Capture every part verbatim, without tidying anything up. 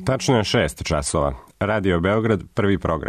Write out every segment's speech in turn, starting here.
Tačno je šest časova. Radio Beograd, prvi program.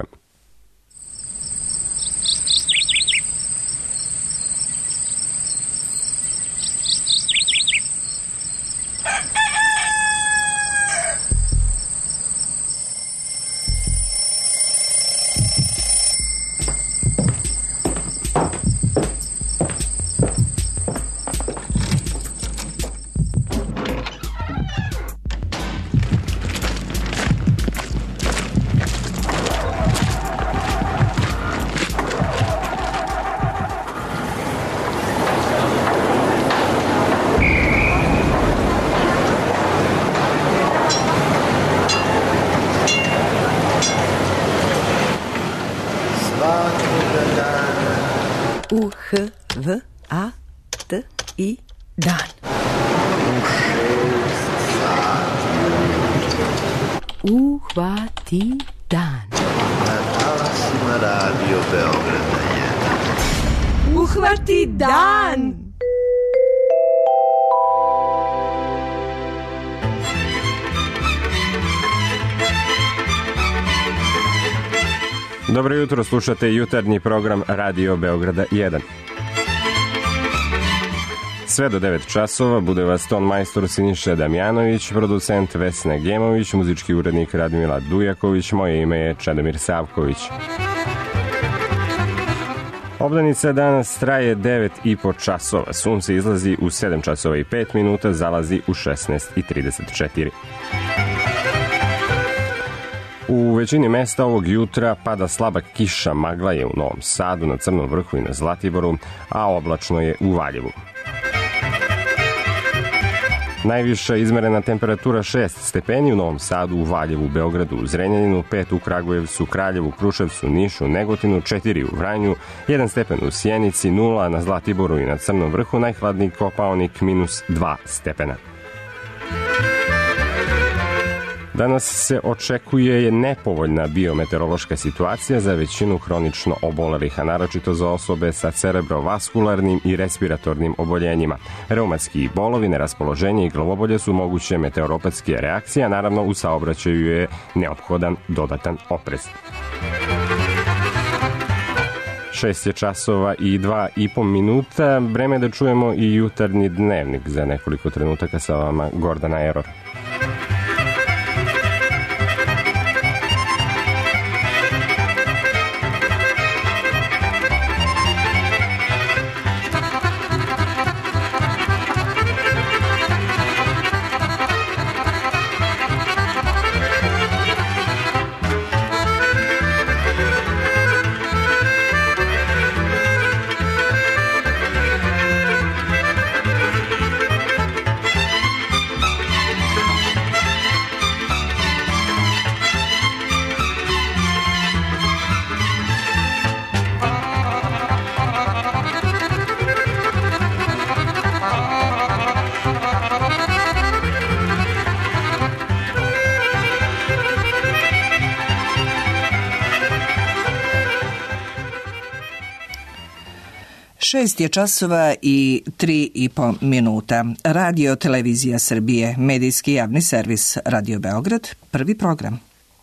U H V A T I dan. Uhvati dan. Na talasima Radio Beograda jedan. Uhvati dan. Dobro jutro, slušate jutarnji program Radio Beograda jedan. Sve do devet časova bude vas ton majstor Siniša Damjanović, producent Vesna Gemović, muzički urednik Radmila Dujaković, moje ime je Čedomir Savković. Obdanica danas traje devet i po časova, sunce izlazi u sedam časova i pet minuta, zalazi u šesnaest i trideset četiri. U većini mesta ovog jutra pada slaba kiša, magla je u Novom Sadu, na Crnom Vrhu i na Zlatiboru, a oblačno je u Valjevu. Najviša izmerena temperatura šest stepeni u Novom Sadu, u Valjevu, Beogradu, Zrenjaninu, pet u Kragujevcu, Kraljevu, Kruševcu, Nišu, Negotinu, četiri u Vranju, jedan stepen u Sjenici, nula na Zlatiboru i na Crnom Vrhu, najhladniji Kopaonik minus dva stepena. Danas se očekuje nepovoljna biometeorološka situacija za većinu hronično obolelih, a naročito za osobe sa cerebrovaskularnim i respiratornim oboljenjima. Reumatski bolovi, neraspoloženje i glavobolje su moguće meteoropatske reakcije, a naravno u saobraćaju je neophodan dodatan oprez. Šest je časova i dva i po minuta. Vreme da čujemo i jutarnji dnevnik za nekoliko trenutaka sa vama Gordana Eror. Šest je časova i tri i po minuta. Radio Televizija Srbije, medijski javni servis Radio Beograd, prvi program.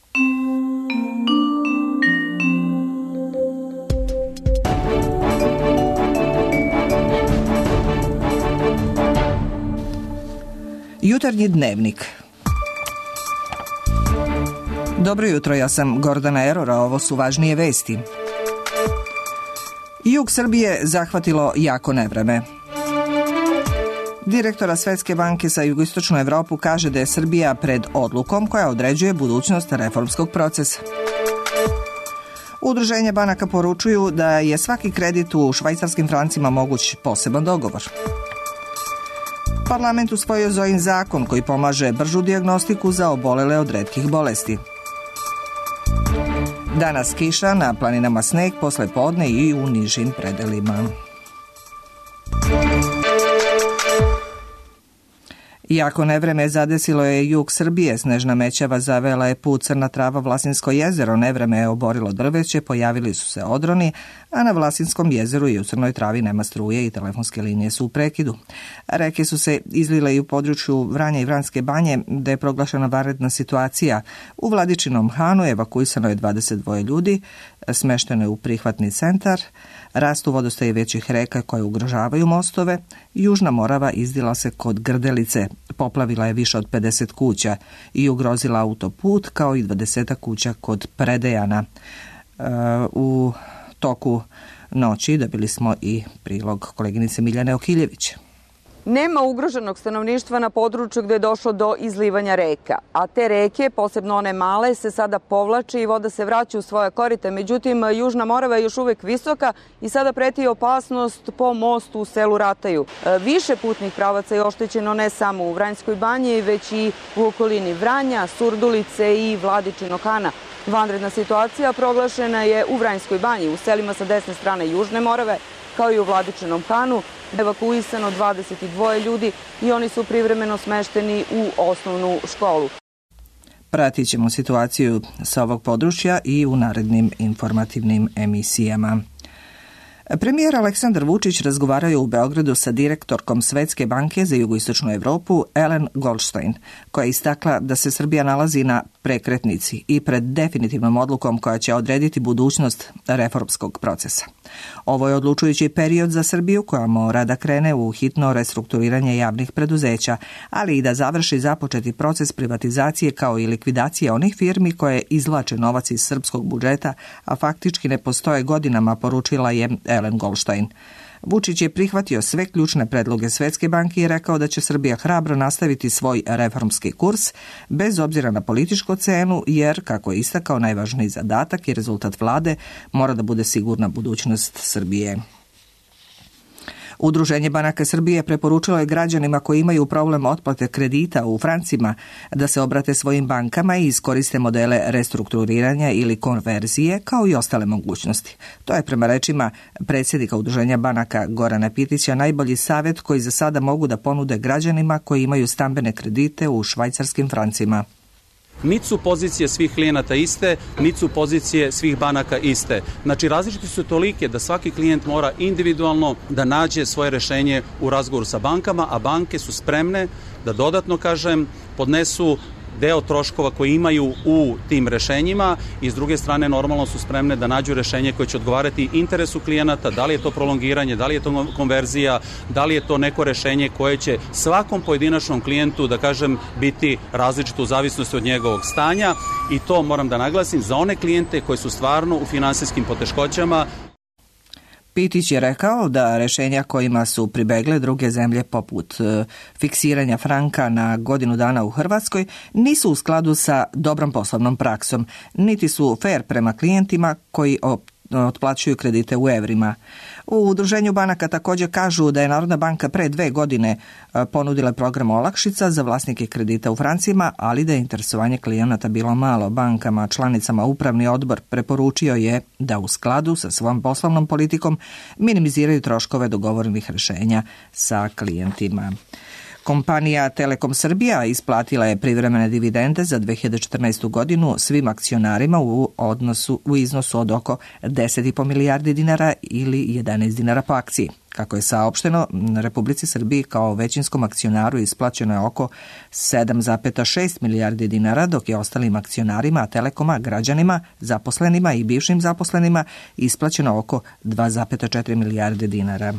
Jutarnji dnevnik. Dobro jutro, ja sam Gordana Eror, a ovo su važnije vesti. Jug Srbije zahvatilo jako nevreme. Direktora Svetske banke za jugoistočnu Evropu kaže da je Srbija pred odlukom koja određuje budućnost reformskog procesa. Udruženje banaka poručuju da je svaki kredit u švajcarskim francima moguć poseban dogovor. Parlament usvojio Zojin zakon koji pomaže bržu dijagnostiku za obolele od retkih bolesti. Danas kiša, na planinama sneg, posle podne i u nižim predelima. Iako nevreme zadesilo je jug Srbije, snežna mećava zavela je put, Crna Trava, Vlasinsko jezero, nevreme je oborilo drveće, pojavili su se odroni, a na Vlasinskom jezeru i u Crnoj Travi nema struje i telefonske linije su u prekidu. Reke su se izlile i u području Vranja i Vranjske banje, gde je proglašena vanredna situacija. U Vladičinom Hanu evakuisano je dvadeset dva ljudi, smešteno je u prihvatni centar, rastu vodostaje većih reka koje ugrožavaju mostove, Južna Morava izdila se kod Grdelice, poplavila je više od pedeset kuća i ugrozila autoput kao i dvadeset kuća kod Predejana. E, u toku noći dobili smo i prilog koleginice Miljane Okiljević. Nema ugroženog stanovništva na području gde je došlo do izlivanja reka, a te reke, posebno one male, se sada povlače i voda se vraća u svoja korita. Međutim, Južna Morava je još uvek visoka i sada preti opasnost po mostu u selu Rataju. Više putnih pravaca je oštećeno ne samo u Vranjskoj banji, već i u okolini Vranja, Surdulice i Vladičinog Hana. Vanredna situacija proglašena je u Vranjskoj banji, u selima sa desne strane Južne Morave, kao i u Vladičinom Hanu. Evakuisano dvadeset dva ljudi i oni su privremeno smešteni u osnovnu školu. Pratit ćemo situaciju sa ovog područja i u narednim informativnim emisijama. Premijer Aleksandar Vučić razgovarao je u Beogradu sa direktorkom Svetske banke za jugoistočnu Evropu Ellen Goldstein, koja je istakla da se Srbija nalazi na prekretnici i pred definitivnom odlukom koja će odrediti budućnost reformskog procesa. Ovo je odlučujući period za Srbiju koja mora da krene u hitno restrukturiranje javnih preduzeća, ali i da završi započeti proces privatizacije kao i likvidacije onih firmi koje izvlače novac iz srpskog budžeta, a faktički ne postoje godinama, poručila je Ellen Goldstein. Vučić je prihvatio sve ključne predloge Svetske banke i rekao da će Srbija hrabro nastaviti svoj reformski kurs, bez obzira na političku cenu, jer, kako je istakao, najvažniji zadatak i rezultat vlade mora da bude sigurna budućnost Srbije. Udruženje banaka Srbije preporučilo je građanima koji imaju problem otplate kredita u francima da se obrate svojim bankama i iskoriste modele restrukturiranja ili konverzije kao i ostale mogućnosti. To je prema rečima predsjednika Udruženja banaka Gorana Pitića najbolji savjet koji za sada mogu da ponude građanima koji imaju stambene kredite u švajcarskim francima. Niti su pozicije svih klijenata iste, niti su pozicije svih banaka iste. Znači, različiti su tolike da svaki klijent mora individualno da nađe svoje rešenje u razgovoru sa bankama, a banke su spremne da dodatno, kažem, podnesu deo troškova koji imaju u tim rešenjima i s druge strane normalno su spremne da nađu rešenje koje će odgovarati interesu klijenata, da li je to prolongiranje, da li je to konverzija, da li je to neko rešenje koje će svakom pojedinačnom klijentu, da kažem, biti različito u zavisnosti od njegovog stanja i to moram da naglasim za one klijente koji su stvarno u finansijskim poteškoćama. Pitić je rekao da rešenja kojima su pribegle druge zemlje poput e, fiksiranja franka na godinu dana u Hrvatskoj nisu u skladu sa dobrom poslovnom praksom, niti su fair prema klijentima koji otplaćuju kredite u evrima. U Udruženju banaka također kažu da je Narodna banka pre dve godine ponudila program olakšica za vlasnike kredita u francima, ali da je interesovanje klijenata bilo malo. Bankama, članicama upravni odbor preporučio je da u skladu sa svojom poslovnom politikom minimiziraju troškove dogovorenih rešenja sa klijentima. Kompanija Telekom Srbija isplatila je privremene dividende za dve hiljade četrnaestu. godinu svim akcionarima u odnosu u iznosu od oko deset i po milijardi dinara ili jedanaest dinara po akciji. Kako je saopšteno, Republici Srbiji kao većinskom akcionaru isplaćeno je oko sedam zarez šest milijardi dinara, dok je ostalim akcionarima Telekoma, građanima, zaposlenima i bivšim zaposlenima isplaćeno oko dva zarez četiri milijarde dinara.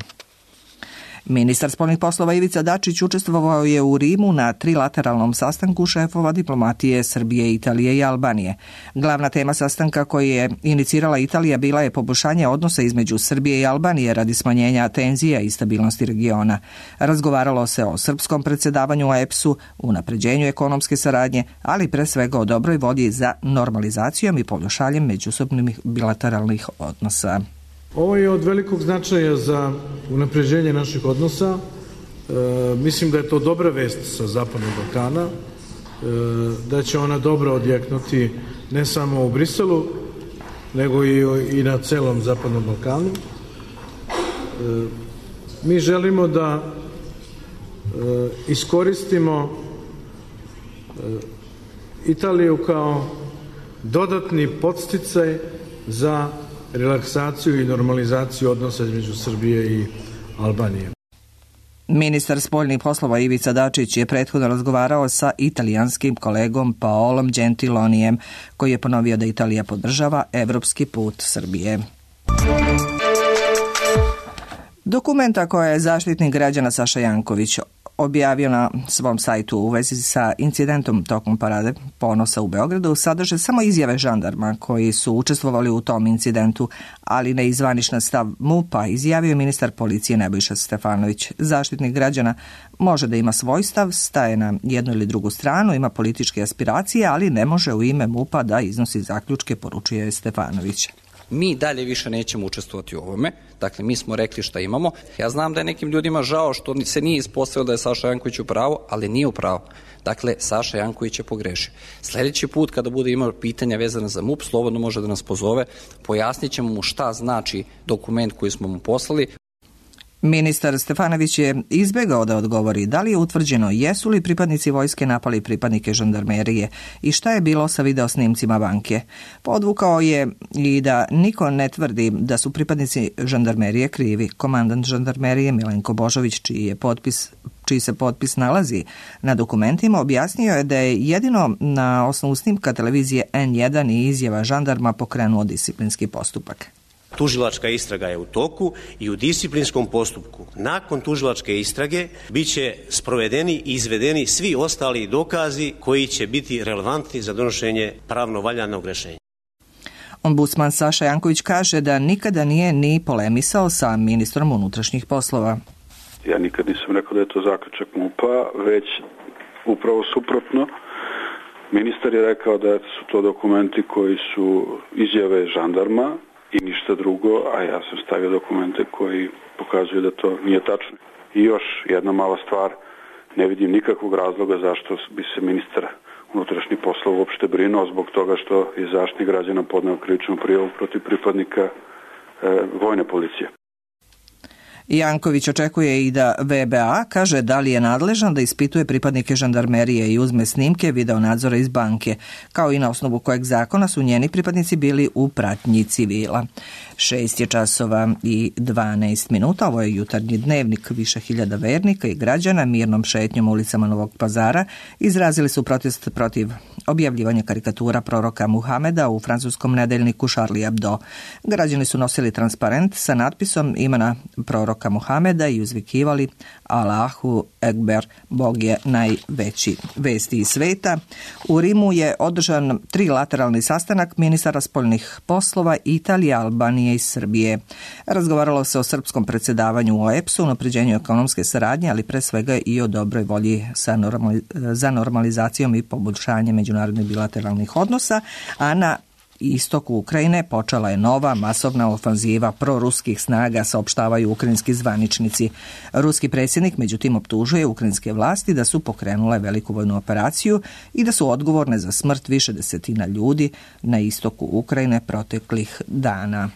Ministar spoljnih poslova Ivica Dačić učestvovao je u Rimu na trilateralnom sastanku šefova diplomatije Srbije, Italije i Albanije. Glavna tema sastanka koji je inicirala Italija bila je poboljšanje odnosa između Srbije i Albanije radi smanjenja tenzija i stabilnosti regiona. Razgovaralo se o srpskom predsjedavanju o E P S-u, unapređenju ekonomske saradnje, ali pre svega o dobroj volji za normalizacijom i poboljšanjem međusobnih bilateralnih odnosa. Ovo je od velikog značaja za unapređenje naših odnosa. E, mislim da je to dobra vest sa Zapadnog Balkana, e, da će ona dobro odjeknuti ne samo u Briselu, nego i, i na celom Zapadnom Balkanu. E, mi želimo da iskoristimo Italiju kao dodatni podsticaj za relaksaciju i normalizaciju odnosa između Srbije i Albanije. Ministar spoljnih poslova Ivica Dačić je prethodno razgovarao sa italijanskim kolegom Paolom Gentilonijem, koji je ponovio da Italija podržava evropski put Srbije. Dokumenta koje je zaštitnik građana Saša Janković objavio na svom sajtu u vezi sa incidentom tokom parade ponosa u Beogradu sadrže samo izjave žandarma koji su učestvovali u tom incidentu, ali ne i zvaničan stav MUP-a, izjavio je ministar policije Nebojša Stefanović. Zaštitnik građana može da ima svoj stav, staje na jednu ili drugu stranu, ima političke aspiracije, ali ne može u ime MUP-a da iznosi zaključke, poručuje Stefanović. Mi dalje više nećemo učestvovati u ovome. Dakle, mi smo rekli šta imamo. Ja znam da je nekim ljudima žao što se nije ispostavilo da je Saša Janković u pravu, ali nije u pravu. Dakle, Saša Janković je pogrešio. Sljedeći put kada bude imao pitanja vezana za MUP, slobodno može da nas pozove, pojasnit ćemo mu šta znači dokument koji smo mu poslali. Ministar Stefanović je izbegao da odgovori da li je utvrđeno jesu li pripadnici vojske napali pripadnike žandarmerije i šta je bilo sa videosnimcima banke. Podvukao je i da niko ne tvrdi da su pripadnici žandarmerije krivi. Komandant žandarmerije Milenko Božović, čiji je potpis čiji se potpis nalazi na dokumentima, objasnio je da je jedino na osnovu snimka televizije en jedan i izjava žandarma pokrenuo disciplinski postupak. Tužilačka istraga je u toku i u disciplinskom postupku nakon tužilačke istrage bit će sprovedeni i izvedeni svi ostali dokazi koji će biti relevantni za donošenje pravno valjanog rješenja. Ombudsman Saša Janković kaže da nikada nije ni polemisao sa ministrom unutrašnjih poslova. Ja nikad nisam rekao da je to zaključak MUP-a, već upravo suprotno. Ministar je rekao da su to dokumenti koji su izjave žandarma i ništa drugo, a ja sam stavio dokumente koji pokazuju da to nije tačno. I još jedna mala stvar, ne vidim nikakvog razloga zašto bi se ministar unutrašnjih poslova uopšte brinuo zbog toga što je Zaštitnik građana podneo krivičnu prijavu protiv pripadnika e, vojne policije. Janković očekuje i da ve be a kaže da li je nadležan da ispituje pripadnike žandarmerije i uzme snimke video nadzora iz banke, kao i na osnovu kojeg zakona su njeni pripadnici bili u pratnji civila. Šest je časova i dvanaest minuta, ovo je jutarnji dnevnik. Više hiljada vernika i građana mirnom šetnjom ulicama Novog Pazara izrazili su protest protiv objavljivanja karikatura proroka Muhameda u francuskom nedeljniku Charlie Hebdo. Građani su nosili transparent sa natpisom imena proroka Muhameda i uzvikivali Allahu Ekber, Bog je najveći. Vesti iz sveta. U Rimu je održan trilateralni sastanak ministara spoljnih poslova Italije, Albanije i Srbije. Razgovaralo se o srpskom predsjedavanju u o e pe su, unapređenju ekonomske saradnje, ali pre svega i o dobroj volji sa normali, za normalizacijom i poboljšanjem međunarodnih bilateralnih odnosa, a na istoku Ukrajine počela je nova masovna ofanziva proruskih snaga, saopštavaju ukrajinski zvaničnici. Ruski predsjednik međutim optužuje ukrajinske vlasti da su pokrenule veliku vojnu operaciju i da su odgovorne za smrt više desetina ljudi na istoku Ukrajine proteklih dana.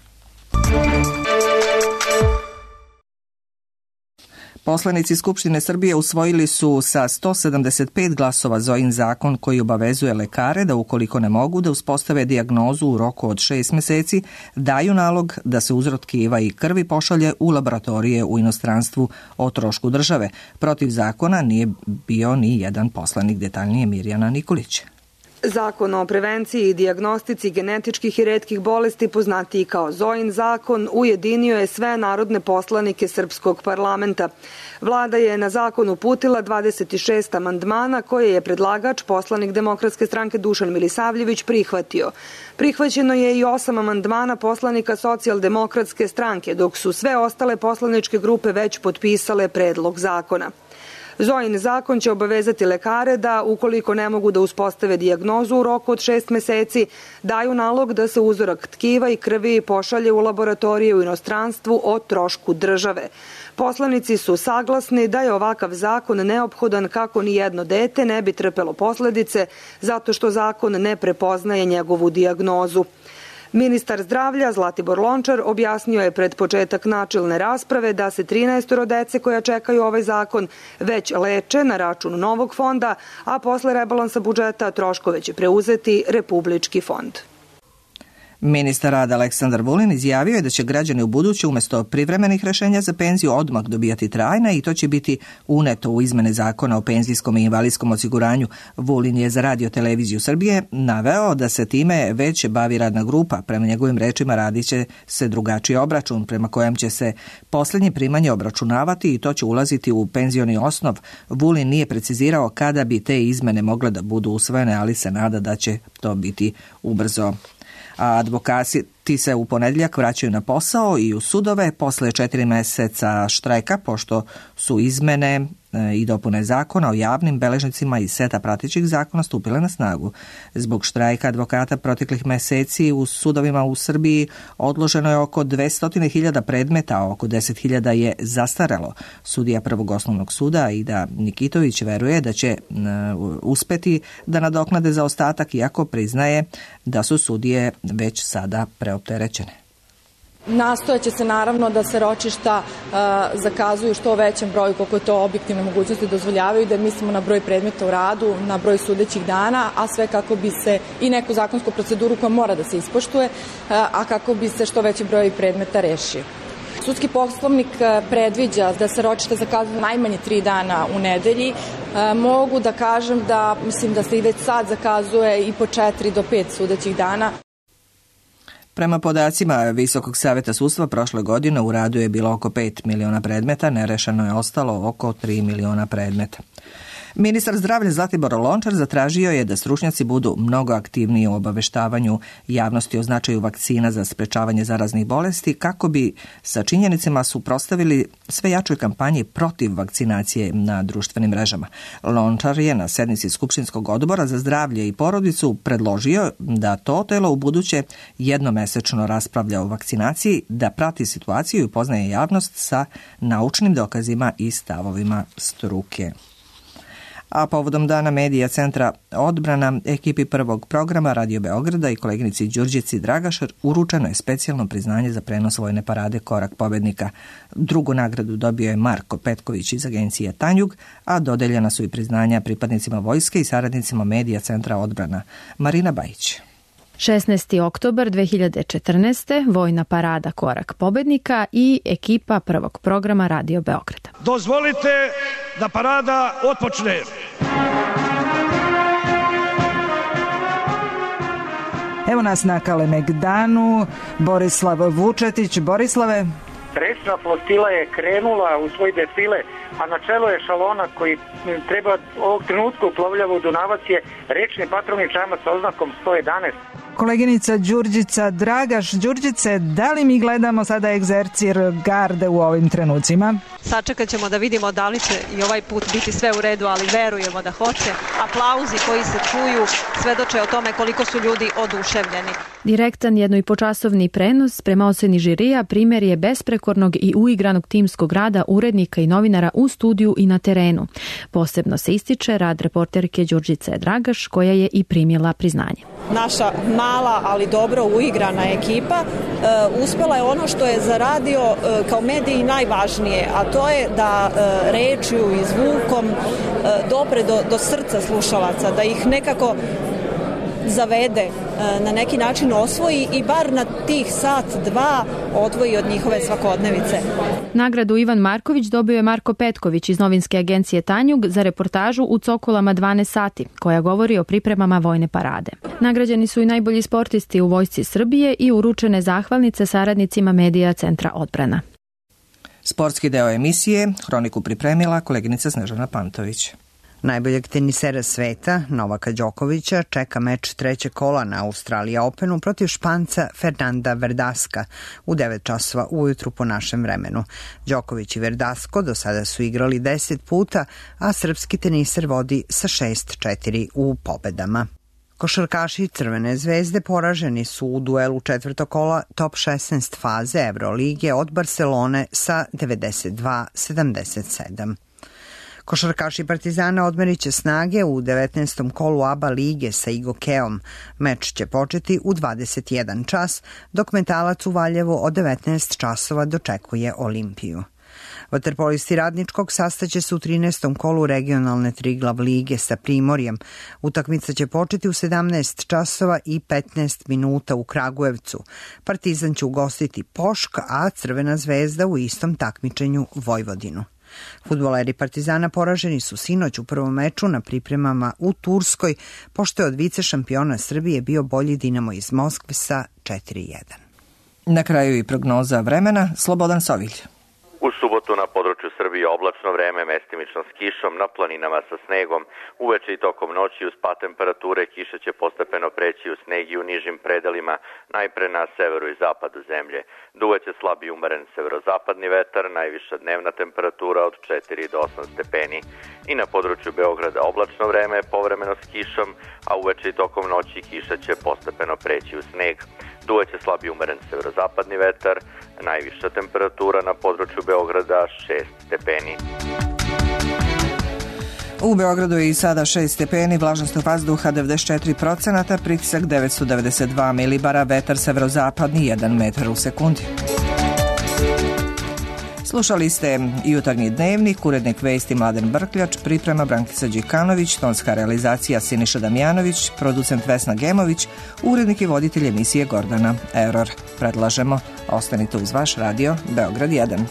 Poslanici Skupštine Srbije usvojili su sa sto sedamdeset pet glasova Zojin zakon koji obavezuje lekare da ukoliko ne mogu da uspostave dijagnozu u roku od šest mjeseci, daju nalog da se uzrok tkiva i krvi pošalje u laboratorije u inostranstvu o trošku države. Protiv zakona nije bio ni jedan poslanik, detaljnije Mirjana Nikolić. Zakon o prevenciji i dijagnostici genetičkih i retkih bolesti, poznatiji kao Zojin zakon, ujedinio je sve narodne poslanike srpskog parlamenta. Vlada je na zakon uputila dvadeset šest amandmana koje je predlagač, poslanik Demokratske stranke Dušan Milisavljević, prihvatio. Prihvaćeno je i osam amandmana poslanika Socijaldemokratske stranke, dok su sve ostale poslaničke grupe već potpisale predlog zakona. Zojin zakon će obavezati lekare da, ukoliko ne mogu da uspostave dijagnozu u roku od šest meseci, daju nalog da se uzorak tkiva i krvi pošalje u laboratorije u inostranstvu o trošku države. Poslanici su saglasni da je ovakav zakon neophodan kako ni jedno dete ne bi trpelo posledice zato što zakon ne prepoznaje njegovu dijagnozu. Ministar zdravlja Zlatibor Lončar objasnio je pred početak načelne rasprave da se trinaestoro dece koja čekaju ovaj zakon već leče na račun novog fonda, a posle rebalansa budžeta troškove će preuzeti Republički fond. Ministar rada Aleksandar Vulin izjavio je da će građani u buduće umjesto privremenih rješenja za penziju odmah dobijati trajna i to će biti uneto u izmene zakona o penzijskom i invalidskom osiguranju. Vulin je za Radio Televiziju Srbije naveo da se time već bavi radna grupa. Prema njegovim rečima radit će se drugačiji obračun prema kojem će se posljednje primanje obračunavati i to će ulaziti u penzioni osnov. Vulin nije precizirao kada bi te izmene mogle da budu usvojene, ali se nada da će to biti ubrzo. A advokati se u ponedjeljak vraćaju na posao i u sudove posle četiri mjeseca štrajka, pošto su izmene i dopune zakona o javnim beležnicima i seta pratećih zakona stupile na snagu. Zbog štrajka advokata proteklih mjeseci u sudovima u Srbiji odloženo je oko dvesta hiljada predmeta, a oko deset hiljada je zastarelo. Sudija Prvog osnovnog suda Aida Nikitović veruje da će uspeti da nadoknade zaostatak, iako priznaje da su sudije već sada preopterećene. Nastojaće se naravno da se ročišta uh, zakazuju što većem broju koliko je to objektivne mogućnosti dozvoljavaju, da mislimo na broj predmeta u radu, na broj sudećih dana, a sve kako bi se i neku zakonsku proceduru koja mora da se ispoštuje, uh, a kako bi se što veći broj predmeta rešio. Sudski poslovnik predviđa da se ročišta zakazuju najmanje tri dana u nedelji. E, mogu da kažem da mislim da se i već sad zakazuje i po četiri do pet sudećih dana. Prema podacima Visokog saveta sudstva prošle godine u radu je bilo oko pet miliona predmeta, nerešeno je ostalo oko tri miliona predmeta. Ministar zdravlja Zlatibor Lončar zatražio je da stručnjaci budu mnogo aktivniji u obaveštavanju javnosti o značaju vakcina za sprečavanje zaraznih bolesti kako bi sa činjenicama suprotstavili sve jačoj kampanji protiv vakcinacije na društvenim mrežama. Lončar je na sednici Skupštinskog odbora za zdravlje i porodicu predložio da to telo u buduće jednomesečno raspravlja o vakcinaciji, da prati situaciju i upoznaje javnost sa naučnim dokazima i stavovima struke. A povodom dana medija Centra Odbrana, ekipi prvog programa Radio Beograda i koleginici Đurđici Dragašar uručeno je specijalno priznanje za prenos vojne parade Korak pobednika. Drugu nagradu dobio je Marko Petković iz agencije Tanjug, a dodeljena su i priznanja pripadnicima vojske i saradnicima medija Centra Odbrana. Marina Bajić. šesnaesti oktobar dve hiljade četrnaeste. Vojna parada Korak pobednika i ekipa prvog programa Radio Beograda. Dozvolite da parada otpočne. Evo nas na Kalemegdanu, Borislav Vučetić. Borislave. Rečna flotila je krenula u svoj defile, a na čelu je šalona koji treba ovog trenutka uplovljava u Dunavac je rečni patrolni čamac sa oznakom sto jedanaest. Koleginica Đurđica Dragaš. Đurđice, da li mi gledamo sada egzercir garde u ovim trenucima? Sačekat ćemo da vidimo da li će i ovaj put biti sve u redu, ali verujemo da hoće. Aplauzi koji se čuju svedoče o tome koliko su ljudi oduševljeni. Direktan jedno i počasovni prenos prema oceni žirija primjer je besprekornog i uigranog timskog rada urednika i novinara u studiju i na terenu. Posebno se ističe rad reporterke Đurđice Dragaš, koja je i primila priznanje. Naša mala, ali dobro uigrana ekipa e, uspela je ono što je za radio e, kao mediji najvažnije, a to je da e, rečju i zvukom e, dopre do, do srca slušalaca, da ih nekako zavede, na neki način osvoji i bar na tih sat, dva odvoji od njihove svakodnevice. Nagradu Ivan Marković dobio je Marko Petković iz novinske agencije Tanjug za reportažu U cokolama dvanaest sati, koja govori o pripremama vojne parade. Nagrađeni su i najbolji sportisti u Vojsci Srbije i uručene zahvalnice saradnicima medija Centra Odbrana. Sportski deo emisije Hroniku pripremila koleginica Snežana Pantović. Najboljeg tenisera sveta, Novaka Đokovića, čeka meč trećeg kola na Australija Openu protiv Španca Fernanda Verdaska u devet časova ujutru po našem vremenu. Đoković i Verdasko do sada su igrali deset puta, a srpski teniser vodi sa šest četiri u pobedama. Košarkaši Crvene zvezde poraženi su u duelu četvrtog kola top šesnaest faze Evrolige od Barcelone sa devedeset dva sedamdeset sedam. Košarkaši Partizana odmerit će snage u devetnaestom kolu A B A lige sa Igokeom. Meč će početi u dvadeset jedan čas, dok Metalac u Valjevu od devetnaest časova dočekuje Olimpiju. Vaterpolisti Radničkog sastaće se u trinaestom kolu regionalne Triglav lige sa Primorjem. Utakmica će početi u sedamnaest časova i petnaest minuta u Kragujevcu. Partizan će ugostiti Pošk, a Crvena zvezda u istom takmičenju Vojvodinu. Fudbaleri Partizana poraženi su sinoć u prvom meču na pripremama u Turskoj, pošto je od vice šampiona Srbije bio bolji Dinamo iz Moskve sa četiri jedan. Na kraju i prognoza vremena, Slobodan Sovilj. U subotu na području Srbije oblačno vreme, mestimično s kišom, na planinama sa snegom. Uveče i tokom noći uz pad temperature kiša će postepeno preći u sneg i u nižim predelima, najpre na severu i zapadu zemlje. Duvaće slab i umeren severozapadni vetar, najviša dnevna temperatura od četiri do osam stepeni. I na području Beograda oblačno vreme, povremeno s kišom, a uveče i tokom noći kiša će postepeno preći u sneg. Duvaće slab i umeren severozapadni vetar, najviša temperatura na području Beograda šest stepeni. U Beogradu je i sada šest stepeni, vlažnost vazduha devedeset četiri procenata, pritisak devetsto devedeset dva milibara, vetar severozapadni jedan metar u sekundi. Slušali ste Jutarnji dnevnik, urednik vesti Mladen Brkljač, priprema Brankica Đikanović, tonska realizacija Siniša Damjanović, producent Vesna Gemović, urednik i voditelj emisije Gordana Eror. Predlažemo, ostanite uz vaš radio Beograd jedan.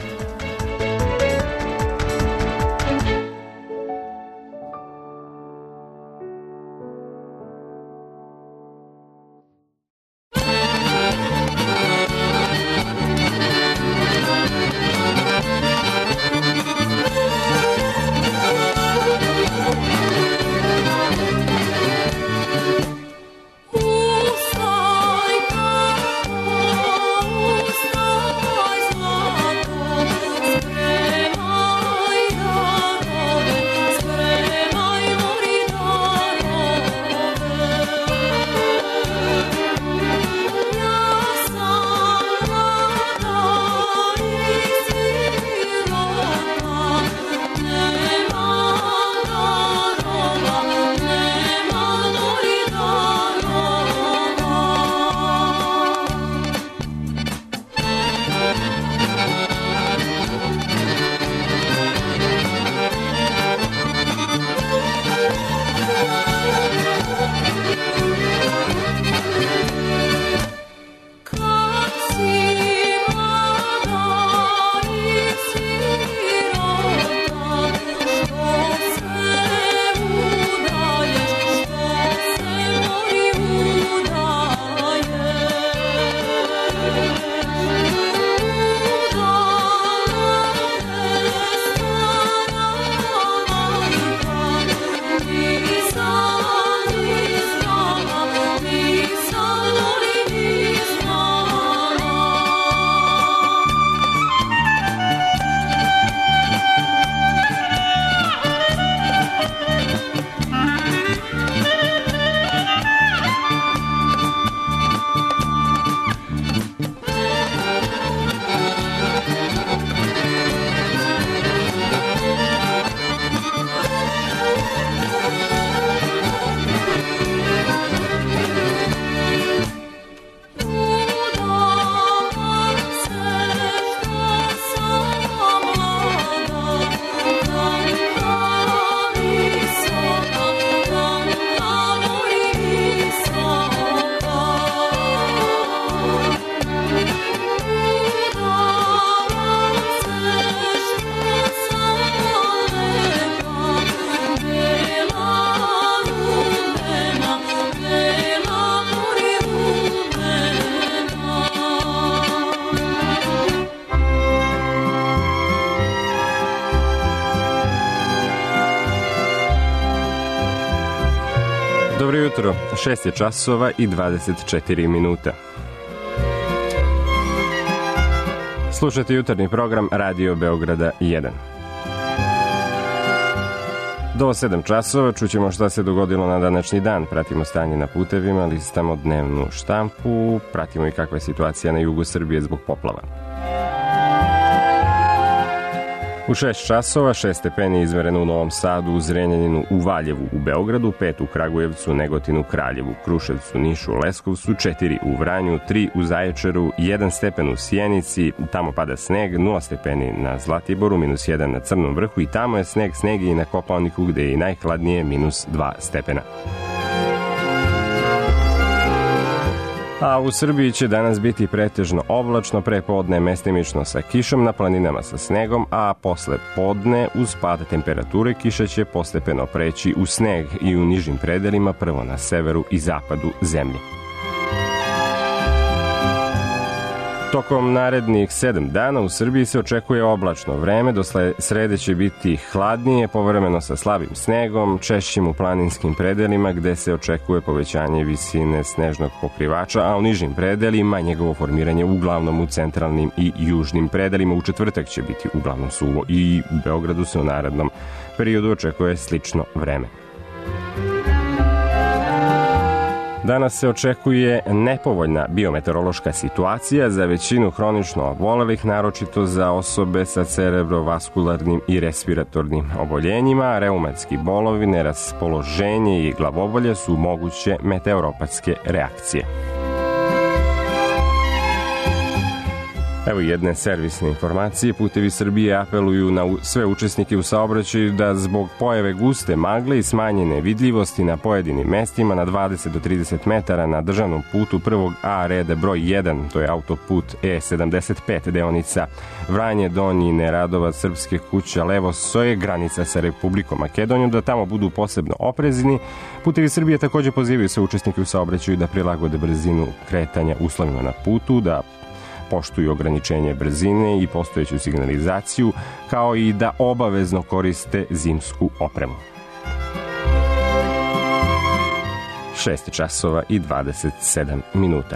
Dobro jutro, šest je časova i dvadeset četiri minuta. Slušajte jutarnji program Radio Beograda jedan. Do sedam časova čućemo šta se dogodilo na današnji dan. Pratimo stanje na putevima, listamo dnevnu štampu, pratimo i kakva je situacija na jugu Srbije zbog poplava. U šest časova, šest stepeni izmereno u Novom Sadu, u Zrenjaninu, u Valjevu, u Beogradu, pet u Kragujevcu, Negotinu, Kraljevu, Kruševcu, Nišu, Leskovcu, četiri u Vranju, tri u Zaječaru, jedan stepen u Sjenici, tamo pada sneg, nula stepeni na Zlatiboru, minus jedan na Crnom vrhu i tamo je sneg, sneg i na Kopaoniku gde je i najhladnije minus dva stepena. A u Srbiji će danas biti pretežno oblačno, pre podne mestimično sa kišom, na planinama sa snegom, a posle podne uz pad temperature kiša će postepeno preći u sneg i u nižim predelima, prvo na severu i zapadu zemlje. Tokom narednih sedam dana u Srbiji se očekuje oblačno vreme, do srede će biti hladnije, povremeno sa slabim snegom, češćim u planinskim predelima gde se očekuje povećanje visine snežnog pokrivača, a u nižim predelima njegovo formiranje uglavnom u centralnim i južnim predelima. U četvrtak će biti uglavnom suvo i u Beogradu se u narednom periodu očekuje slično vreme. Danas se očekuje nepovoljna biometeorološka situacija za većinu hronično obolelih, naročito za osobe sa cerebrovaskularnim i respiratornim oboljenjima. Reumatski bolovi, neraspoloženje i glavobolje su moguće meteoropatske reakcije. Evo jedne servisne informacije. Putevi Srbije apeluju na sve učesnike u saobraćaju da zbog pojave guste magle i smanjene vidljivosti na pojedinim mestima na dvadeset do trideset metara na državnom putu prvog A reda broj jedan, to je autoput E sedamdeset pet, deonica Vranje, Donji, Neradovac, Srpske kuće, Levo Soje, granica sa Republikom Makedonijom, da tamo budu posebno oprezni. Putevi Srbije takođe pozivaju sve učesnike u saobraćaju da prilagode brzinu kretanja uslovima na putu, da poštuju ograničenje brzine i postojeću signalizaciju, kao i da obavezno koriste zimsku opremu. šest časova i dvadeset sedam minuta.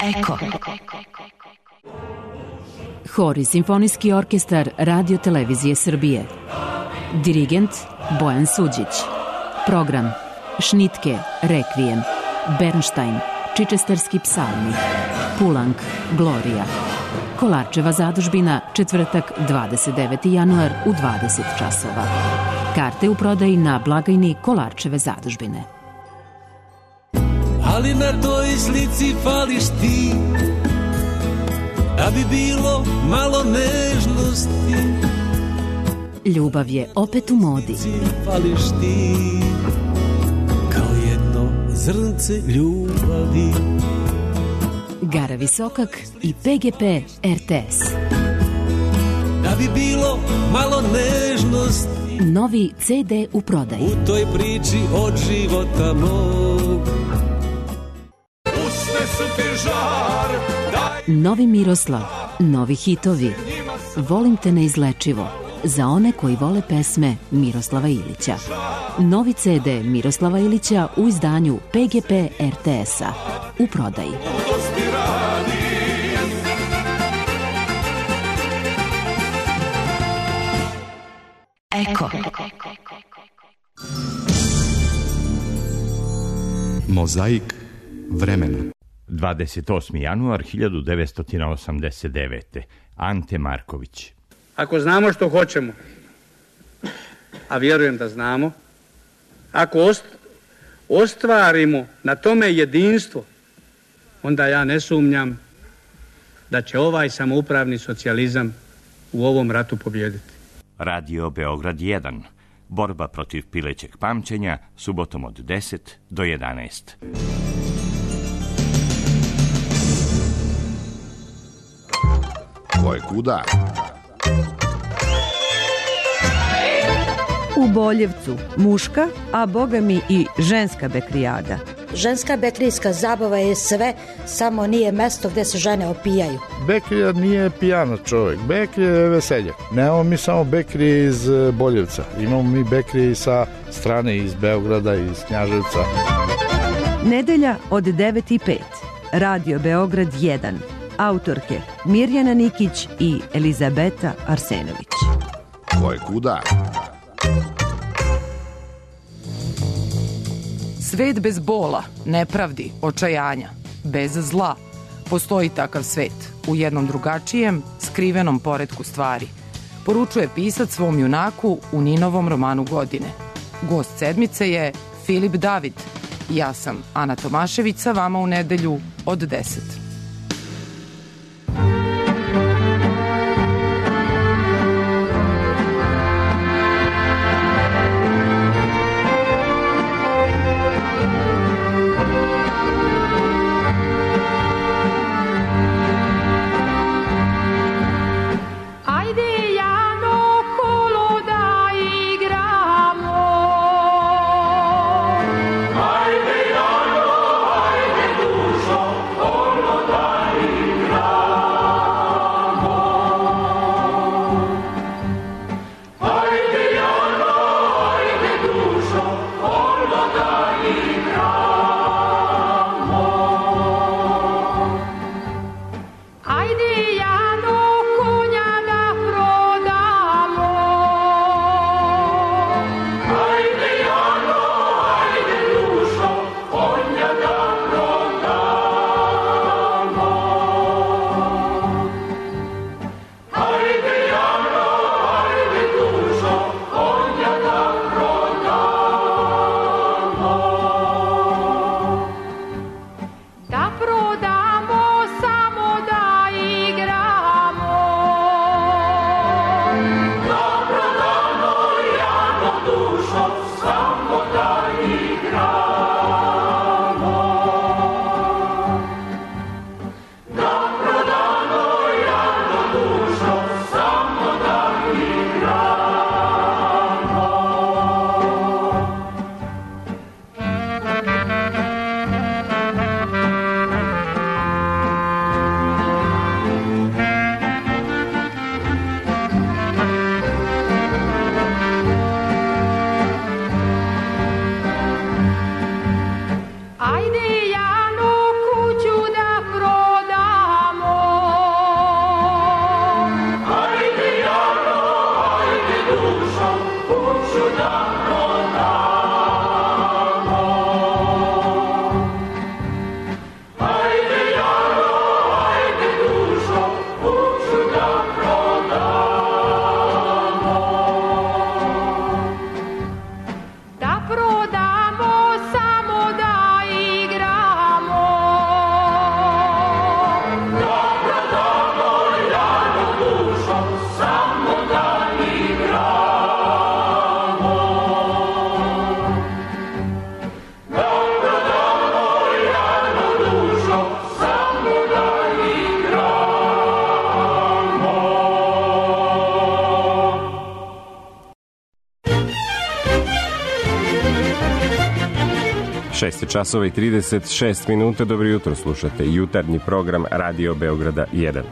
Eko. Hor i simfonijski orkestar Radio Televizije Srbije. Dirigent Bojan Suđić. Program Šnitke, Rekvijem, Bernštajn, Čičestarski psalmi, Pulang, Glorija. Kolarčeva zadužbina, četvrtak, dvadeset deveti januar u dvadeset časova. Karte u prodaji na blagajni Kolarčeve zadužbine. Ali na toj slici fališ ti, da bi bilo malo nežnosti. Ljubav je opet u modi. Fališ ti, kao jedno zrnce ljubavi. Gara Visokak i P G P R T S. Da bi bilo malo nežnosti. Novi C D u prodaji. U toj priči od života mog. Usne su ti žar. Daj... Novi Miroslav, novi hitovi. Volim te neizlečivo. Za one koji vole pesme Miroslava Ilića. Novi C D Miroslava Ilića u izdanju P G P R T S-a. U prodaji. Eko. Mozaik vremena. dvadeset osmi januar hiljadu devetsto osamdeset devete. Ante Marković. Ako znamo što hoćemo, a vjerujem da znamo, ako ost, ostvarimo na tome jedinstvo, onda ja ne sumnjam da će ovaj samoupravni socijalizam u ovom ratu pobijediti. Radio Beograd jedan. Borba protiv pilećeg pamćenja, subotom od deset do jedanaest. Ko je kuda? U Boljevcu muška, a boga mi i ženska bekrijada. Ženska bekrijska zabava je sve, samo nije mesto gde se žene opijaju. Bekrija nije pijana čovjek, bekrija je veselje. Nemamo mi samo bekrije iz Boljevca, imamo mi bekrije sa strane iz Beograda i iz Knjaževca. Nedelja od devet i pet. Radio Beograd jedan. Autorke Mirjana Nikić i Elizabeta Arsenović. Ko je kuda? Svet bez bola, nepravdi, očajanja, bez zla. Postoji takav svet, u jednom drugačijem, skrivenom poretku stvari. Poručuje pisac svom junaku u Ninovom romanu Godine. Gost sedmice je Filip David. Ja sam Ana Tomašević, sa vama u nedelju od deset. Ajde, Jano, ajde, dušo, ono šest časova i trideset šest minuta. Dobro jutro, slušate jutarnji program Radio Beograda jedan.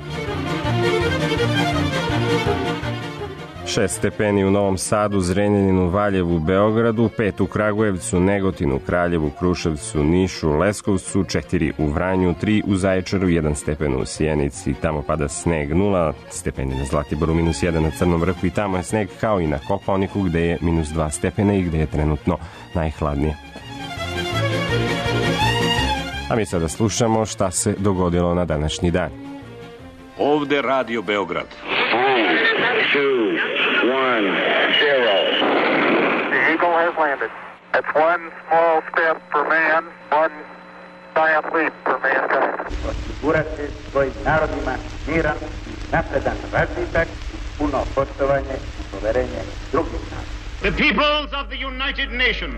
šest stepeni u Novom Sadu, Zrenjaninu, Valjevu, Beogradu, pet u Kragujevcu, Negotinu, Kraljevu, Kruševcu, Nišu, Leskovcu, četiri u Vranju, tri u Zaječaru, jedan stepen u Sjenici, tamo pada sneg, nula stepeni na Zlatiboru, minus jedan na Crnom Vrhu i tamo je sneg kao i na Kopaoniku gde je minus dva stepena i gde je trenutno najhladnije. A mi sada slušamo šta se dogodilo na današnji dan. Ovde Radio Beograd. Two, one, zero. The Eagle has landed. That's one small step for man, one giant leap for mankind. Osigurati svojim narodima miran, napredan razvitak, puno poštovanje i poverenje drugih naroda. The peoples of the United Nations,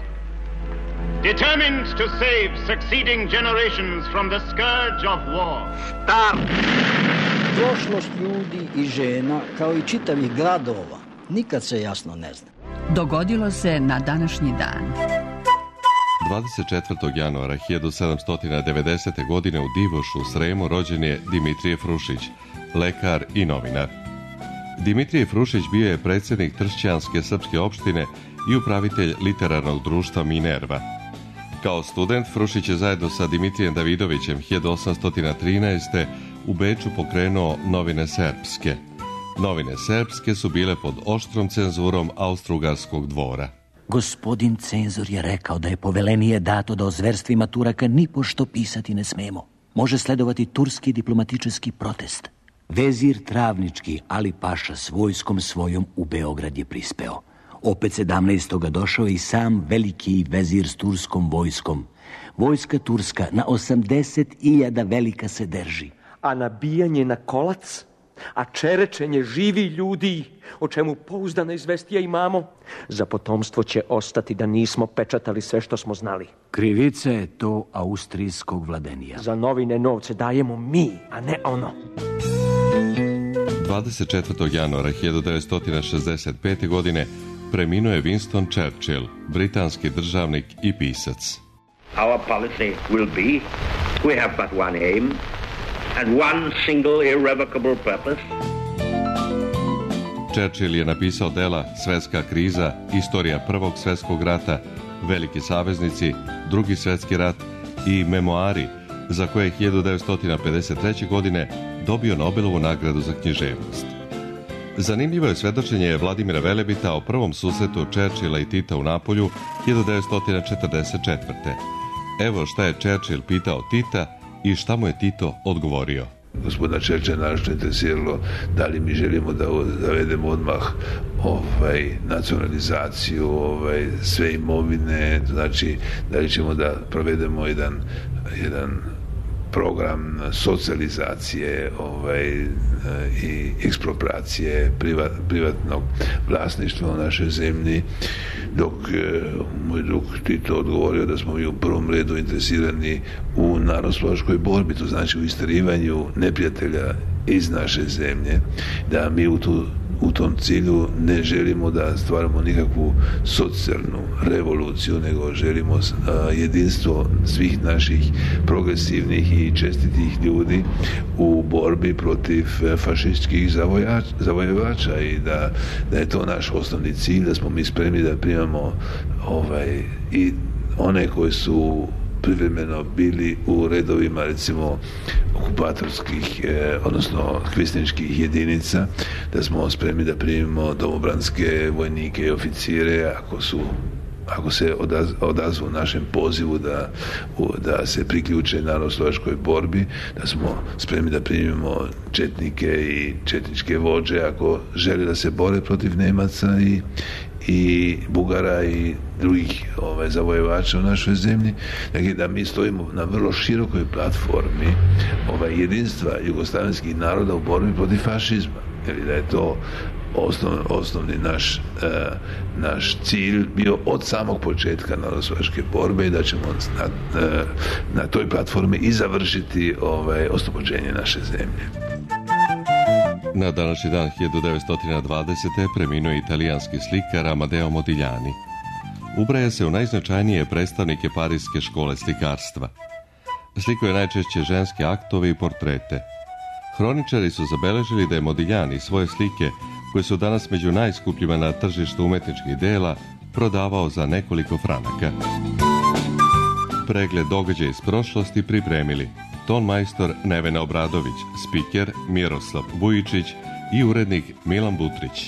determined to save succeeding generations from the scourge of war. Start! Prošlost ljudi i žena, kao i čitavih gradova, nikad se jasno ne zna. Dogodilo se na današnji dan. dvadeset četvrtog januara hiljadu sedamsto devedesete. godine u Divošu, Sremu, rođen je Dimitrije Frušić, lekar i novinar. Dimitrije Frušić bio je predsjednik Tršćanske srpske opštine i upravitelj literarnog društva Minerva. Kao student Frušić je zajedno sa Dimitrijem Davidovićem hiljadu osamsto trinaeste. u Beču pokrenuo Novine Srpske. Novine Srpske su bile pod oštrom cenzurom Austro-Ugarskog dvora. Gospodin cenzor je rekao da je povelenije dato da o zverstvima Turaka nipošto pisati ne smemo. Može sledovati turski diplomatički protest. Vezir Travnički, Ali Paša s vojskom svojom u Beograd je prispeo. Opet sedamnaestog došao i sam veliki vezir s turskom vojskom. Vojska turska na osamdeset hiljada velika se drži. A nabijanje na kolac, a čerečenje živi ljudi, o čemu pouzdana izvestija imamo, za potomstvo će ostati da nismo pečatali sve što smo znali. Krivica je to austrijskog vladenija. Za novine novce dajemo mi, a ne ono. dvadeset četvrtog januara hiljadu devetsto šezdeset pete. godine preminuo je Winston Churchill, britanski državnik i pisac. Our policy will be, we have but one aim, and one single irrevocable purpose. Churchill je napisao dela Svetska kriza, Istorija prvog svjetskog rata, Veliki saveznici, Drugi svjetski rat i Memoari, za koje je hiljadu devetsto pedeset treće. godine dobio Nobelovu nagradu za književnost. Zanimljivo je svedočenje Vladimira Velebita o prvom susretu Churchilla i Tita u Napolju hiljadu devetsto četrdeset četvrte. Evo šta je Churchill pitao Tita i šta mu je Tito odgovorio. Gospodina Churchilla našto interesiralo da li mi želimo da zavedemo odmah ovaj, nacionalizaciju ovaj, sve imovine, znači da li ćemo da provedemo jedan, jedan program socijalizacije ovaj, i ekspropriacije privat, privatnog vlasništva u našoj zemlji, dok e, moj drug Tito odgovorio da smo mi u prvom redu interesirani u narodnooslobodilačkoj borbi, to znači u istarivanju neprijatelja iz naše zemlje, da mi u tu u tom cilju ne želimo da stvaramo nikakvu socijalnu revoluciju, nego želimo jedinstvo svih naših progresivnih i čestitih ljudi u borbi protiv fašističkih zavojevača i da, da je to naš osnovni cilj, da smo mi spremni da primamo ovaj, i one koji su privremeno bili u redovima recimo okupatorskih, eh, odnosno kvisničkih jedinica, da smo spremni da primimo domobranske vojnike i oficire ako su ako se odaz, odazvu našem pozivu da, da se priključe narodnooslobodilačkoj borbi, da smo spremni da primimo četnike i četničke vođe ako žele da se bore protiv Nemaca i i Bugara i drugih ovaj, zavojevača u našoj zemlji. Dakle, da mi stojimo na vrlo širokoj platformi ovaj, jedinstva jugoslavenskih naroda u borbi protiv fašizma. Jer da je to osnov, osnovni naš, eh, naš cilj bio od samog početka narodnooslobodilačke borbe i da ćemo na, eh, na toj platformi i završiti ovaj, oslobođenje naše zemlje. Na današnji dan hiljadu devetsto dvadesete. preminuo je italijanski slikar Amadeo Modigliani. ubraja se u najznačajnije predstavnike parijske škole slikarstva. Slikuje najčešće ženske aktove i portrete. Hroničari su zabeležili da je Modigliani svoje slike, koje su danas među najskupljima na tržištu umetničkih dela, prodavao za nekoliko franaka. Pregled događaja iz prošlosti pripremili ton majstor Nevena Obradović, spiker Miroslav Vujičić i urednik Milan Butrić.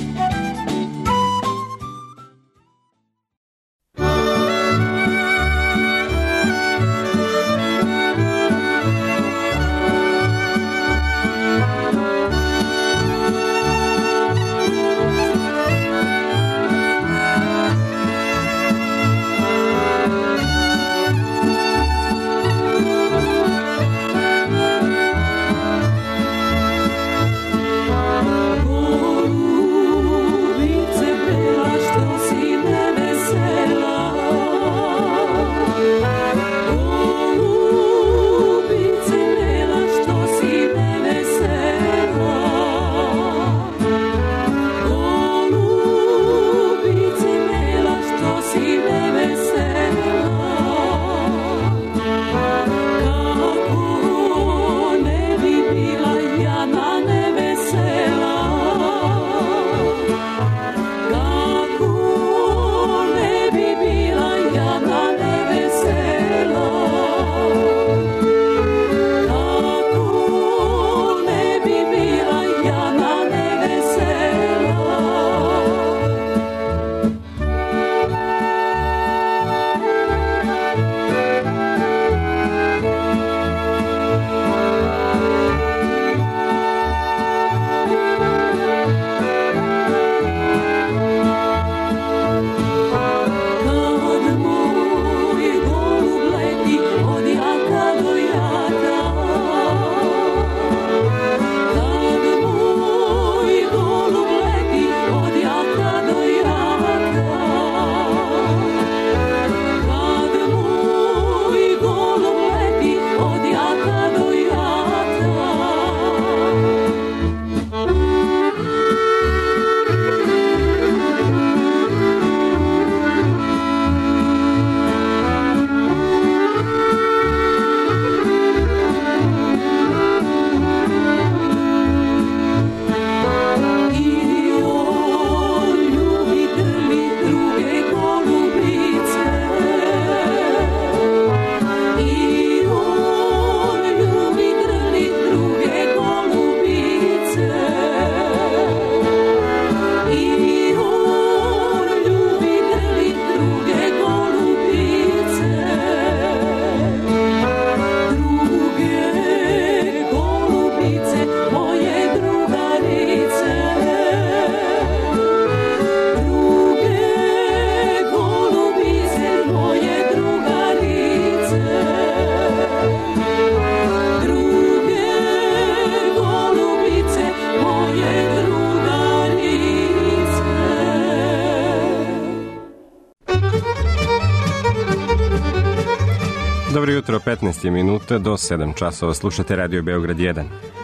Dobro jutro, petnaest minuta do sedam časova. Slušate Radio Beograd jedan.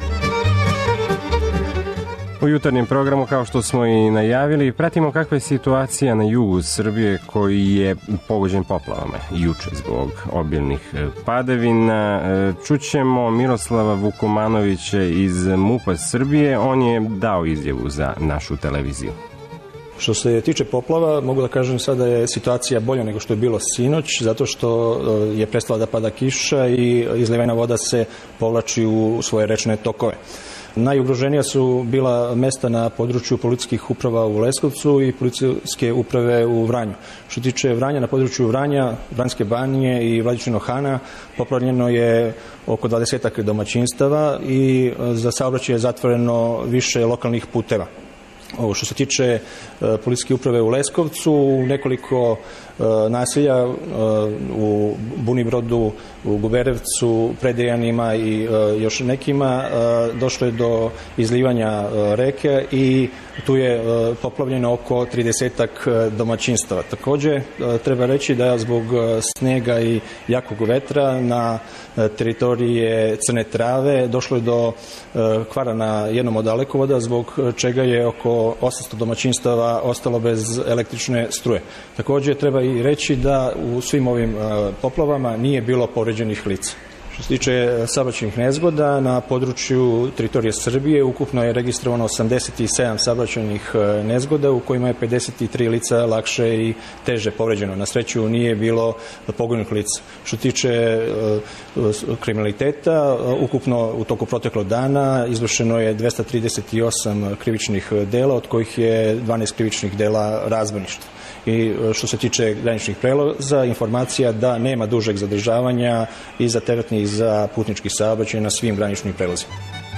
U jutarnjem programu, kao što smo i najavili, pratimo kakva je situacija na jugu Srbije koji je pogođen poplavama juče zbog obilnih padavina. Čućemo Miroslava Vukomanovića iz MUP-a Srbije. On je dao izjavu za našu televiziju. Što se tiče poplava, mogu da kažem sada je situacija bolja nego što je bilo sinoć, zato što je prestala da pada kiša i izlivena voda se povlači u svoje rečne tokove. Najugroženija su bila mesta na području policijskih uprava u Leskovcu i policijske uprave u Vranju. Što tiče Vranja, na području Vranja, Vranjske banije i Vladičinog Hana poplavljeno je oko dvadesetak domaćinstava i za saobraćaj je zatvoreno više lokalnih puteva. Ovo što se tiče uh, policijske uprave u Leskovcu, u nekoliko uh, naselja uh, u Bunibrodu, u Guberevcu, Predejanima i uh, još nekima uh, došlo je do izlivanja uh, reke i tu je uh, poplavljeno oko tridesetak domaćinstava. Takođe, uh, treba reći da zbog uh, snega i jakog vetra na uh, teritorije Crne Trave došlo je do uh, kvara na jednom od dalekovoda, zbog čega je oko oko osamsto domaćinstava ostalo bez električne struje. Također treba i reći da u svim ovim poplavama nije bilo povređenih lica. Što se tiče saobraćajnih nezgoda, na području teritorije Srbije ukupno je registrovano osamdeset sedam saobraćajnih nezgoda u kojima je pedeset tri lica lakše i teže povređeno. Na sreću nije bilo poginulih lica. Što se tiče kriminaliteta, ukupno u toku proteklog dana izvršeno je dvesta trideset osam krivičnih dela, od kojih je dvanaest krivičnih dela razbojništva. I što se tiče graničnih prelaza, informacija da nema dužeg zadržavanja i za teretni i za putnički saobraćaj na svim graničnim prelazima.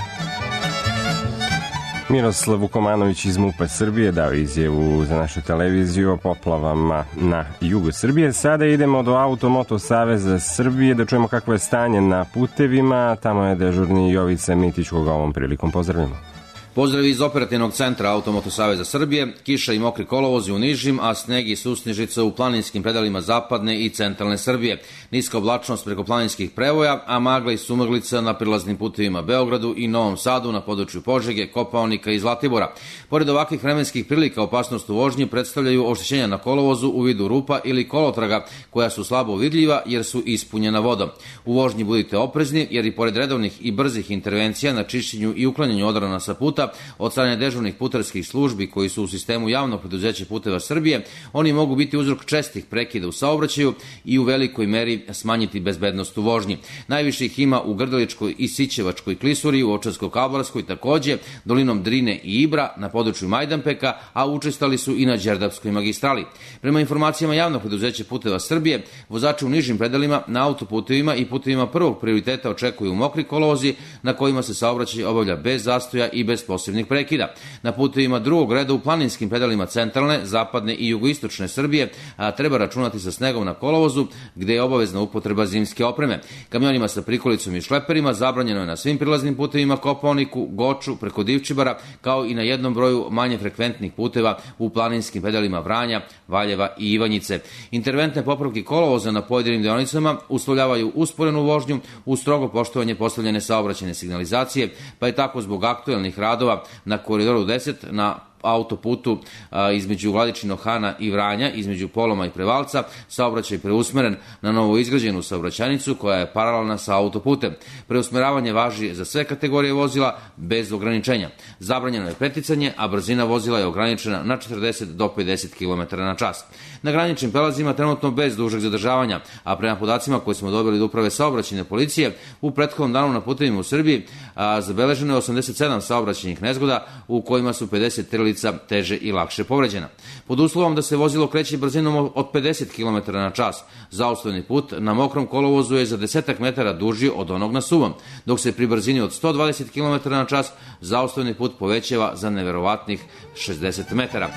Miroslav Vukomanović iz MUP-a Srbije dao izjavu za našu televiziju o poplavama na jugu Srbije. Sada idemo do Auto-Moto Saveza Srbije da čujemo kakvo je stanje na putevima. Tamo je dežurni Jovica Mitić, koga ovom prilikom pozdravimo. Pozdrav iz operativnog centra Auto-Moto Saveza Srbije. Kiša i mokri kolovozi u nižim, a sneg i susnežica u planinskim predelima zapadne i centralne Srbije. Niska oblačnost preko planinskih prevoja, a magla i sumrglica na prilaznim putevima Beogradu i Novom Sadu na području Požege, Kopaonika i Zlatibora. Pored ovakvih vremenskih prilika, opasnost u vožnji predstavljaju oštećenja na kolovozu u vidu rupa ili kolotraga koja su slabo vidljiva jer su ispunjena vodom. U vožnji budite oprezni jer i pored redovnih i brzih intervencija na čišćenju i uklanjanju odrana sa puta od strane dežurnih putarskih službi koji su u sistemu javnog preduzeća Puteva Srbije, oni mogu biti uzrok čestih prekida u saobraćaju i u velikoj meri smanjiti bezbednost u vožnji. Najviše ih ima u Grdeličkoj i Sićevačkoj klisuri, u Ovčarsko-Kablarskoj takođe, dolinom Drine i Ibra, na području Majdanpeka, a učestali su i na Đerdapskoj magistrali. Prema informacijama javnog preduzeća Puteva Srbije, vozači u nižim predelima na autoputevima i putevima prvog prioriteta očekuju mokri kolovozi na kojima se saobraćaj obavlja bez zastoja i bez posebnih prekida. Na putevima drugog reda u planinskim pedalima centralne, zapadne i jugoistočne Srbije a treba računati sa snegom na kolovozu gde je obavezna upotreba zimske opreme. Kamionima sa prikolicom i šleperima zabranjeno je na svim prilaznim putevima Kopaoniku, Goču, preko Divčibara, kao i na jednom broju manje frekventnih puteva u planinskim pedalima Vranja, Valjeva i Ivanjice. Interventne popravke kolovoza na pojedinim deonicama uslovljavaju usporenu vožnju uz strogo poštovanje postavljene saobraćajne signalizacije, pa je tako zbog aktuelnih radova na koridoru deset na autoputu a, između Vladičinog Hana i Vranja, između Poloma i Prevalca, saobraćaj preusmeren na novo izgrađenu saobraćajnicu koja je paralelna sa autoputem. Preusmeravanje važi za sve kategorije vozila bez ograničenja. Zabranjeno je preticanje, a brzina vozila je ograničena na četrdeset do pedeset kilometara na čas. Na graničnim prelazima trenutno bez dužeg zadržavanja, a prema podacima koje smo dobili od uprave saobraćajne policije, u prethodnom danu na putevima u Srbiji a, zabeleženo je osamdeset sedam saobraćajnih nezgoda u kojima su pedeset tri lica teže i lakše povređena. Pod uslovom da se vozilo kreće brzinom od pedeset kilometara na čas, zaustavni put na mokrom kolovozu je za desetak metara duži od onog na suvom, dok se pri brzini od sto dvadeset kilometara na čas zaustavni put povećava za neverovatnih šezdeset metara.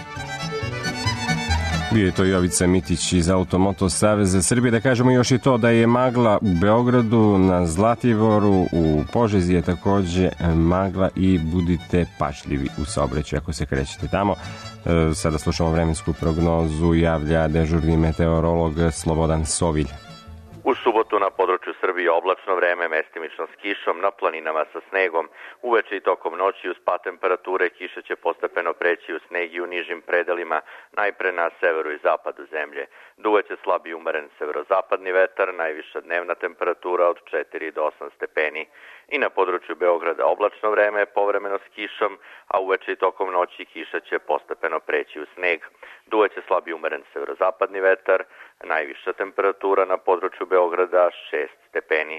Bio je to Jovica Mitić iz Auto-Moto Saveza Srbije. Da kažemo još i to da je magla u Beogradu, na Zlatiboru, u Požezi je takođe magla i budite pažljivi u saobraćaju ako se krećete tamo. Sada slušamo vremensku prognozu, javlja dežurni meteorolog Slobodan Sovilj. U subotu na području Srbije oblačno vreme, mestimično s kišom, na planinama sa snegom. Uveče i tokom noći uz pad temperature kiša će postepeno preći u sneg i u nižim predelima, najpre na severu i zapadu zemlje. Duvaće slab i umeren severozapadni vetar, najviša dnevna temperatura od četiri do osam stepeni. I na području Beograda oblačno vreme, povremeno s kišom, a uveče i tokom noći kiša će postepeno preći u sneg. Duvaće slab i umeren severozapadni vetar, najviša temperatura na području Beograda šest stepeni.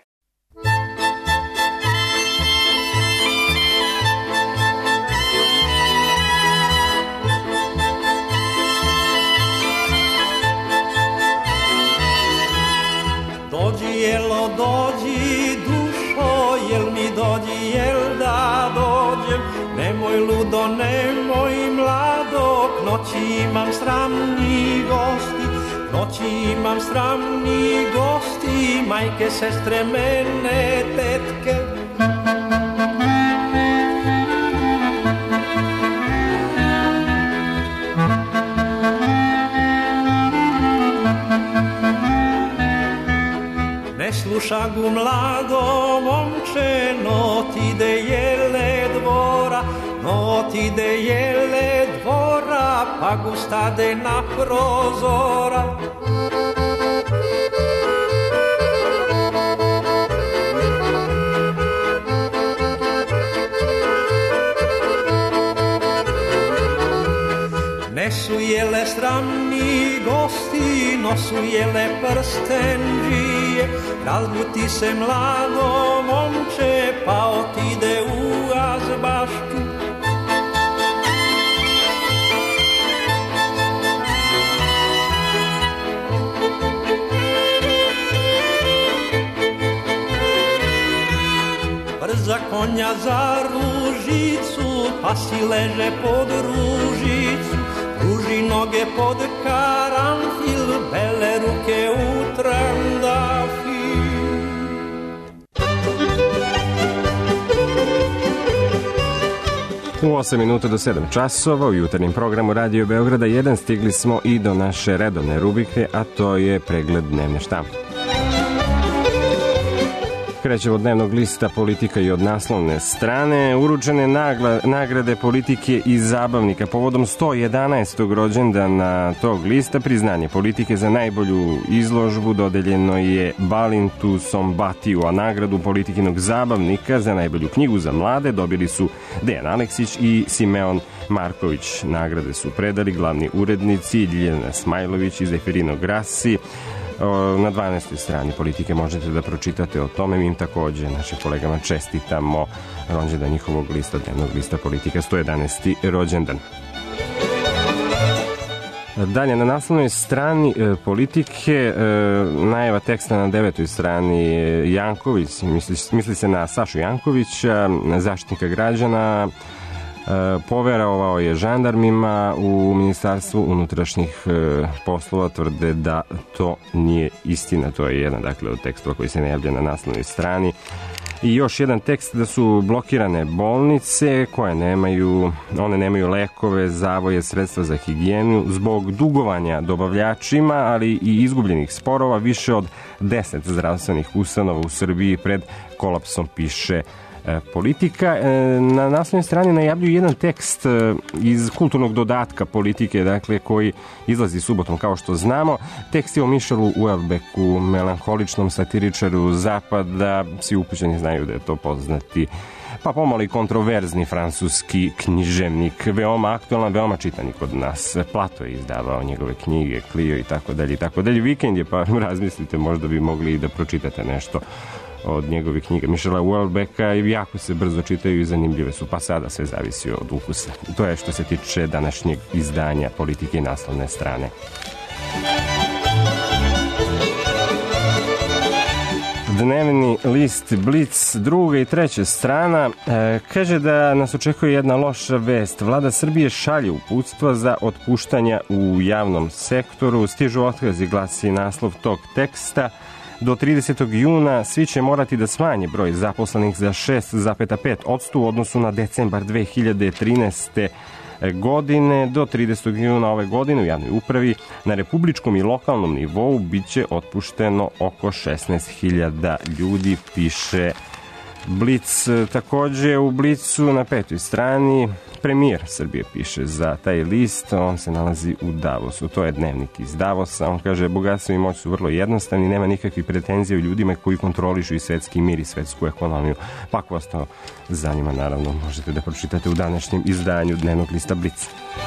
Dođi jelo, dođi dušo, jel mi dođi, jel da dođem, nemoj ludo, nemoj mlado, k noći imam sramni gosti, k noći imam sramni gosti, majke, sestre, mene, tetke. Ne sluša gu mlado momče, no ti de jele dvora, no ti de jele pa gustade na prozora. Ne su jele sramni gosti, no su jele prstenđije. Razljuti se mlado momče, pa otide u azbaštu. Brza konja za ružicu, pa si leže pod ružicu. Ruži noge pod karanfil, bele ruke u trandafil. U osam minuta do sedam časova u jutarnjem programu Radio Beograda jedan stigli smo i do naše redovne rubrike, a to je pregled dnevne štampe. Krećemo od dnevnog lista Politika i od naslovne strane. Uručene nagla, nagrade politike i zabavnika povodom sto jedanaestog rođendana tog lista. Priznanje politike za najbolju izložbu dodeljeno je Balintu Sombatiju, a nagradu politikinog zabavnika za najbolju knjigu za mlade dobili su Dejan Aleksić i Simeon Marković. Nagrade su predali glavni urednici Ljiljana Smajlović i Zeferino Grassi. Na dvanaestoj strani Politike možete da pročitate o tome. Mi im takođe, našim kolegama, čestitamo rođendan njihovog lista, dnevnog lista Politika, sto jedanaesti rođendan. Dalje, na naslovnoj strani e, Politike, e, najava teksta na devetoj strani Janković, misli, misli se na Sašu Jankovića, zaštitnika građana. Poverovao je žandarmima u Ministarstvu unutrašnjih poslova, tvrde da to nije istina. To je jedan, dakle, od tekstova koji se najavlja na naslovnoj strani. I još jedan tekst da su blokirane bolnice koje nemaju, one nemaju lekove, zavoje, sredstva za higijenu zbog dugovanja dobavljačima, ali i izgubljenih sporova. Više od deset zdravstvenih ustanova u Srbiji pred kolapsom, piše Politika. Na naslovnoj strani najavljuju jedan tekst iz kulturnog dodatka Politike, dakle, koji izlazi subotom, kao što znamo. Tekst je o Michelu Houellebecqu, melanholičnom satiričaru Zapada. Svi upućeni znaju da je to poznati, pa pomalo i kontroverzni francuski književnik, veoma aktualan, veoma čitani kod nas. Plato je izdavao njegove knjige, Clio i tako dalje i tako dalje. Vikend je, pa razmislite, možda bi mogli i da pročitate nešto od njegove knjige Michela Houellebecqa. Jako se brzo čitaju i zanimljive su, pa sada sve zavisi od ukusa. To je što se tiče današnjeg izdanja Politike i naslovne strane. Dnevni list Blic, druga i treća strana, e, kaže da nas očekuje jedna loša vest. Vlada Srbije šalje uputstva za otpuštanja u javnom sektoru. Stižu otkazi, glasi naslov tog teksta. Do tridesetog juna svi će morati da smanje broj zaposlenih za šest zarez pet posto u odnosu na decembar dve hiljade trinaeste. godine. Do tridesetog juna ove godine u javnoj upravi na republičkom i lokalnom nivou biće otpušteno oko šesnaest hiljada ljudi, piše Blic. Takođe u Blicu na petoj strani premijer Srbije piše za taj list. On se nalazi u Davosu. To je dnevnik iz Davosa. On kaže, bogatstvo i moć su vrlo jednostavni, nema nikakvih pretenzija u ljudima koji kontrolišu i svetski mir i svetsku ekonomiju. Pa ako vas to zanima, naravno, možete da pročitate u današnjem izdanju dnevnog lista Blic.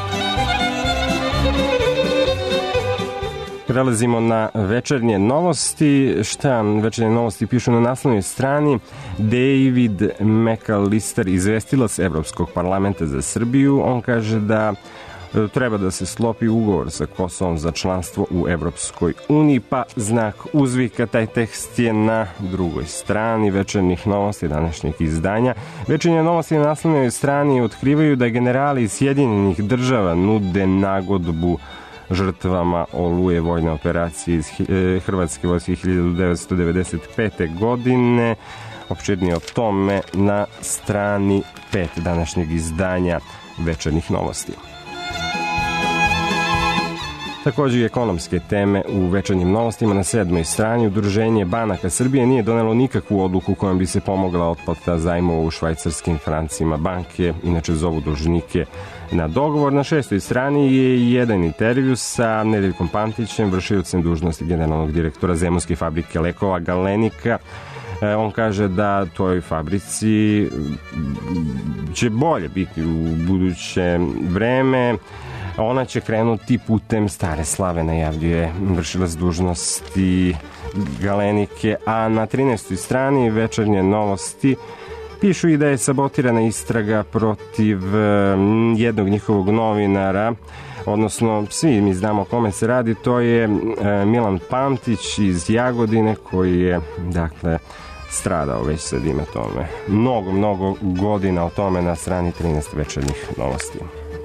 Prelazimo na večernje novosti. Šta večernje novosti pišu na naslovnoj strani? David McAllister, izvestilac Evropskog parlamenta za Srbiju. On kaže da treba da se sklopi ugovor sa Kosovom za članstvo u Evropskoj uniji, pa znak uzvika. Taj tekst je na drugoj strani večernjih novosti današnjeg izdanja. Večernje novosti na naslovnoj strani otkrivaju da generali iz Sjedinjenih država nude nagodbu žrtvama Oluje, vojne operacije iz Hrvatske vojske hiljadu devetsto devedeset pete. godine. Opširnije o tome na strani pet današnjeg izdanja večernjih novosti. Također i ekonomske teme u večernjim novostima. Na sedmoj strani Udruženje banaka Srbije nije donelo nikakvu odluku kojom bi se pomogla otplata zajmova u švajcarskim francima. Banke inače zovu dužnike na dogovor. Na šestoj strani je jedan intervju sa Nedeljkom Pantićem, vršiocem dužnosti generalnog direktora Zemunske fabrike lekova Galenika. On kaže da toj fabrici će bolje biti u buduće vreme. Ona će krenuti putem stare slave, najavljuje vršilac dužnosti Galenike. A na trinaestoj strani večernje novosti pišu i da je sabotirana istraga protiv jednog njihovog novinara, odnosno svi mi znamo o kome se radi. To je Milan Pantić iz Jagodine koji je, dakle, stradao već sad ime tome. Mnogo, mnogo godina o tome na strani trinaest večernjih novosti.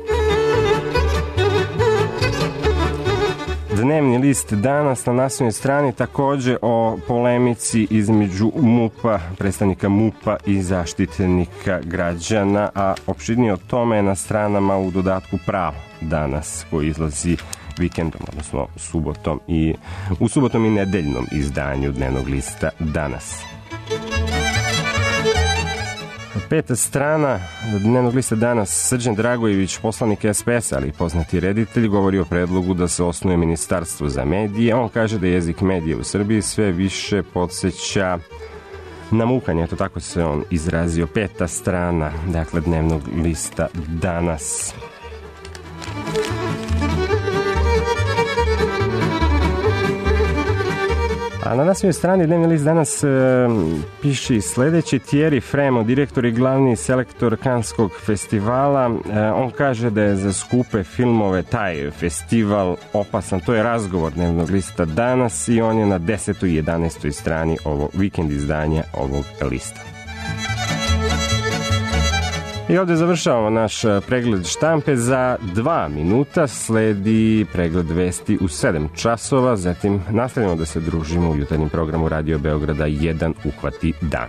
Dnevni list danas na naslovnoj strani također o polemici između MUP-a, predstavnika MUP-a i zaštitnika građana, a opširnije o tome je na stranama u dodatku Pravo danas, koji izlazi vikendom, odnosno subotom i u subotom i nedeljnom izdanju dnevnog lista danas. Peta strana dnevnog lista danas. Srđan Dragojević, poslanik S P S, ali poznati reditelj, govori o predlogu da se osnuje ministarstvo za medije. On kaže da jezik medije u Srbiji sve više podsjeća na mukanje. Eto, tako se on izrazio. Peta strana, dakle, dnevnog lista danas. A na naslovnoj strani dnevni list danas e, piše i sledeće. Thierry Fremo, direktor i glavni selektor Kanskog festivala, e, on kaže da je za skupe filmove taj festival opasan. To je razgovor dnevnog lista danas i on je na desetoj i jedanaestoj strani ovog vikend izdanja ovog lista. I ovdje završavamo naš pregled štampe. Za dva minuta sledi pregled vesti u sedam časova, zatim nastavljamo da se družimo u jutarnjem programu Radio Beograda jedan uhvati dan.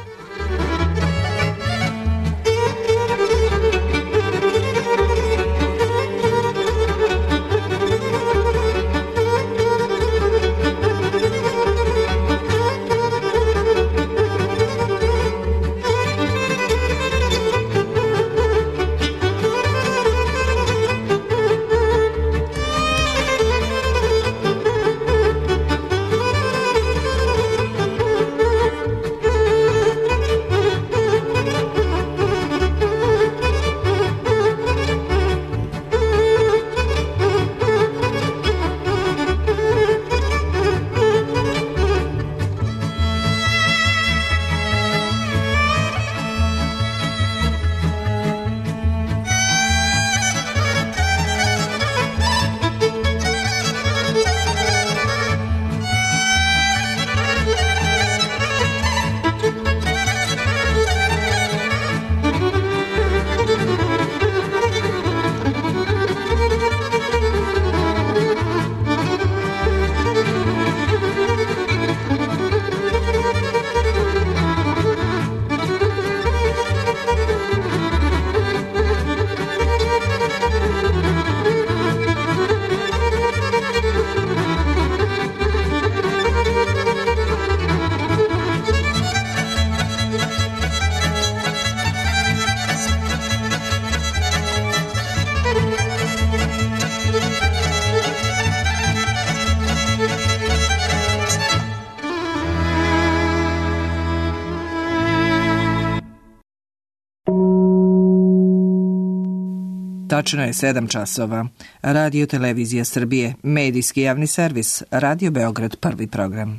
Tačno je sedam časova. Radio Televizija Srbije, medijski javni servis, Radio Beograd, prvi program.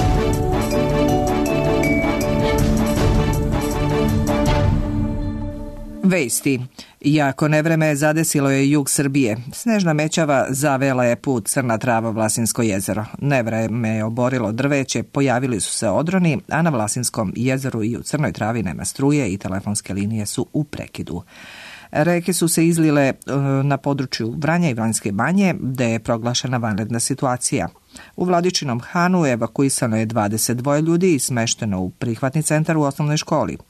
Vesti. Jako nevreme zadesilo je jug Srbije. Snežna mećava zavela je put Crna Trava Vlasinsko jezero. Nevreme je oborilo drveće, pojavili su se odroni, a na Vlasinskom jezeru i u Crnoj Travi nema struje i telefonske linije su u prekidu. Reke su se izlile na području Vranja i Vranjske banje, gde je proglašena vanredna situacija. U Vladičinom Hanu evakuisano je dvadeset dva ljudi i smešteno u prihvatni centar u osnovnoj školi.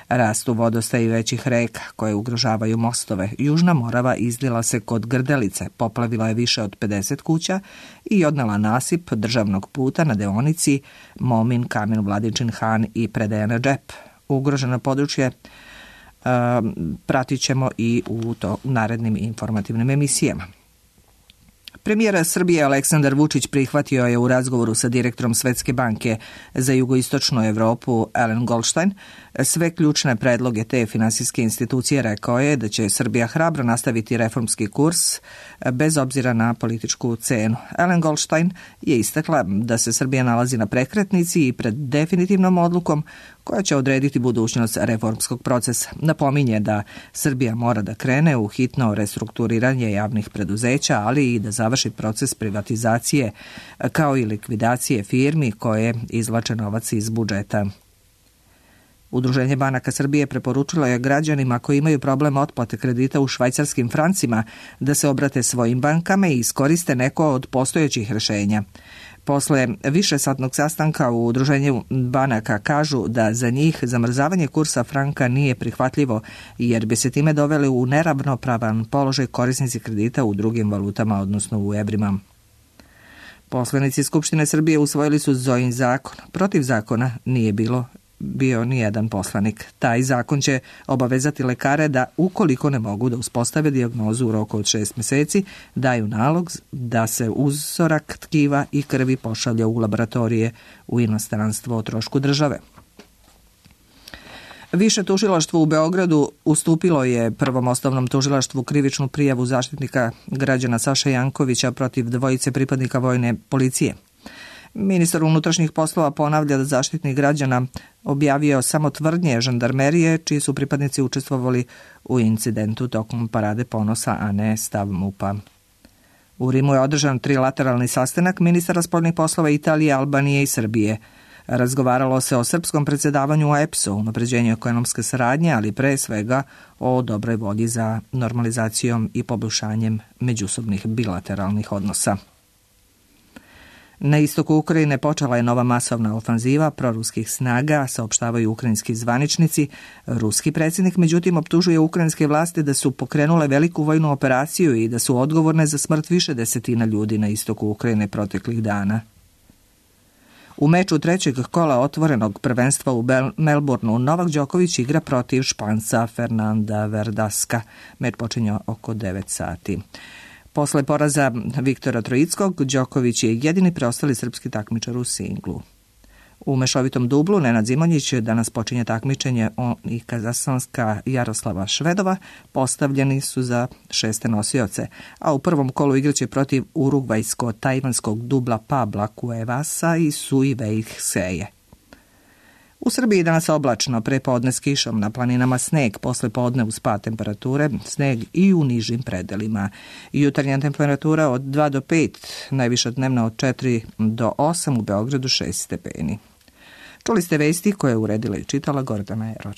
Rastu vodostaji većih reka koje ugrožavaju mostove. Južna Morava izlila se kod Grdelice, poplavila je više od pedeset kuća i odnela nasip državnog puta na deonici Momin, Kamen, Vladičin Han i Predeja Džep. Ugroženo područje uh, pratit ćemo i u to narednim informativnim emisijama. Premijer Srbije Aleksandar Vučić prihvatio je u razgovoru sa direktorom Svetske banke za jugoistočnu Evropu Ellen Goldstein sve ključne predloge te finansijske institucije. Rekao je da će Srbija hrabro nastaviti reformski kurs bez obzira na političku cenu. Ellen Goldstein je istakla da se Srbija nalazi na prekretnici i pred definitivnom odlukom koja će odrediti budućnost reformskog procesa. Napominje da Srbija mora da krene u hitno restrukturiranje javnih preduzeća, ali i da završi proces privatizacije kao i likvidacije firmi koje izvlače novac iz budžeta. Udruženje banaka Srbije preporučilo je građanima koji imaju problem otplate kredita u švajcarskim francima da se obrate svojim bankama i iskoriste neko od postojećih rješenja. Posle višesatnog sastanka u Udruženju banaka kažu da za njih zamrzavanje kursa franka nije prihvatljivo jer bi se time doveli u neravnopravan položaj korisnici kredita u drugim valutama, odnosno u evrima. Poslanici Skupštine Srbije usvojili su Zojin zakon. Protiv zakona nije bilo bio ni jedan poslanik. Taj zakon će obavezati lekare da, ukoliko ne mogu da uspostave dijagnozu u roku od šest mjeseci, daju nalog da se uzorak tkiva i krvi pošalje u laboratorije u inostranstvo o trošku države. Više tužilaštvo u Beogradu ustupilo je Prvom osnovnom tužilaštvu krivičnu prijavu zaštitnika građana Saše Jankovića protiv dvojice pripadnika vojne policije. Ministar unutrašnjih poslova ponavlja da zaštitnik građana objavio samo tvrdnje žandarmerije čiji su pripadnici učestvovali u incidentu tokom parade ponosa, a ne stav MUP-a. U Rimu je održan trilateralni sastanak ministara spoljnih poslova Italije, Albanije i Srbije. Razgovaralo se o srpskom predsjedavanju u E P S-u, unapređenju ekonomske saradnje, ali pre svega o dobroj volji za normalizacijom i poboljšanjem međusobnih bilateralnih odnosa. Na istoku Ukrajine počela je nova masovna ofanziva proruskih snaga, saopštavaju ukrajinski zvaničnici. Ruski predsjednik međutim optužuje ukrajinske vlasti da su pokrenule veliku vojnu operaciju i da su odgovorne za smrt više desetina ljudi na istoku Ukrajine proteklih dana. U meču trećeg kola otvorenog prvenstva u Melbourneu Novak Đoković igra protiv Španca Fernanda Verdaska. Meč počinje oko devet sati. Posle poraza Viktora Trojickog, Đoković je jedini preostali srpski takmičar u singlu. U mešovitom dublu Nenad Zimonjić danas počinje takmičenje, on i kazahstanska Jaroslava Švedova postavljeni su za šeste nosioce, a u prvom kolu igraće protiv urugvajsko-tajvanskog dubla Pabla Cuevasa i Sui Vejhseje. U Srbiji danas oblačno, pre podne s kišom, na planinama sneg, posle podne uz pad temperature, sneg i u nižim predelima. Jutarnja temperatura od dva do pet, najviša dnevna od četiri do osam, u Beogradu šest stepeni. Čuli ste vesti koje je uredila i čitala Gordana Eror.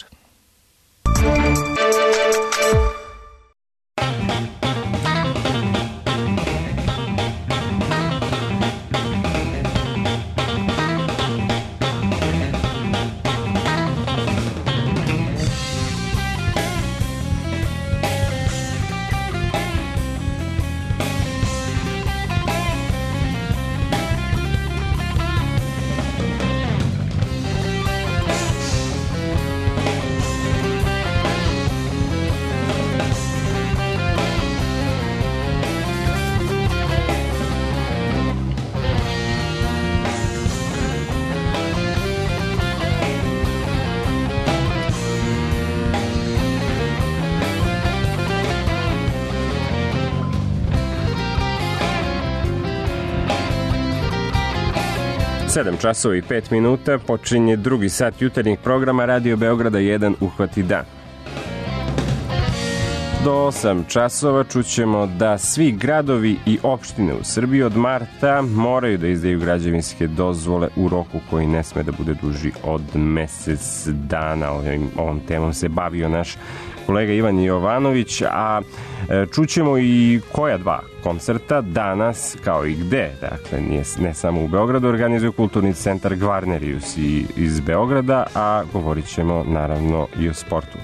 sedam časova i pet minuta počinje drugi sat jutarnjeg programa Radio Beograda jedan Uhvati dan. Do osam časova čućemo da svi gradovi i opštine u Srbiji od marta moraju da izdaju građevinske dozvole u roku koji ne sme da bude duži od mesec dana. Ovim, ovom temom se bavio naš kolega Ivan Jovanović, a čućemo i koja dva koncerta danas, kao i gde, dakle nije, ne samo u Beogradu, organizuje kulturni centar Gvarnerius iz Beograda, a govorit ćemo naravno i o sportu.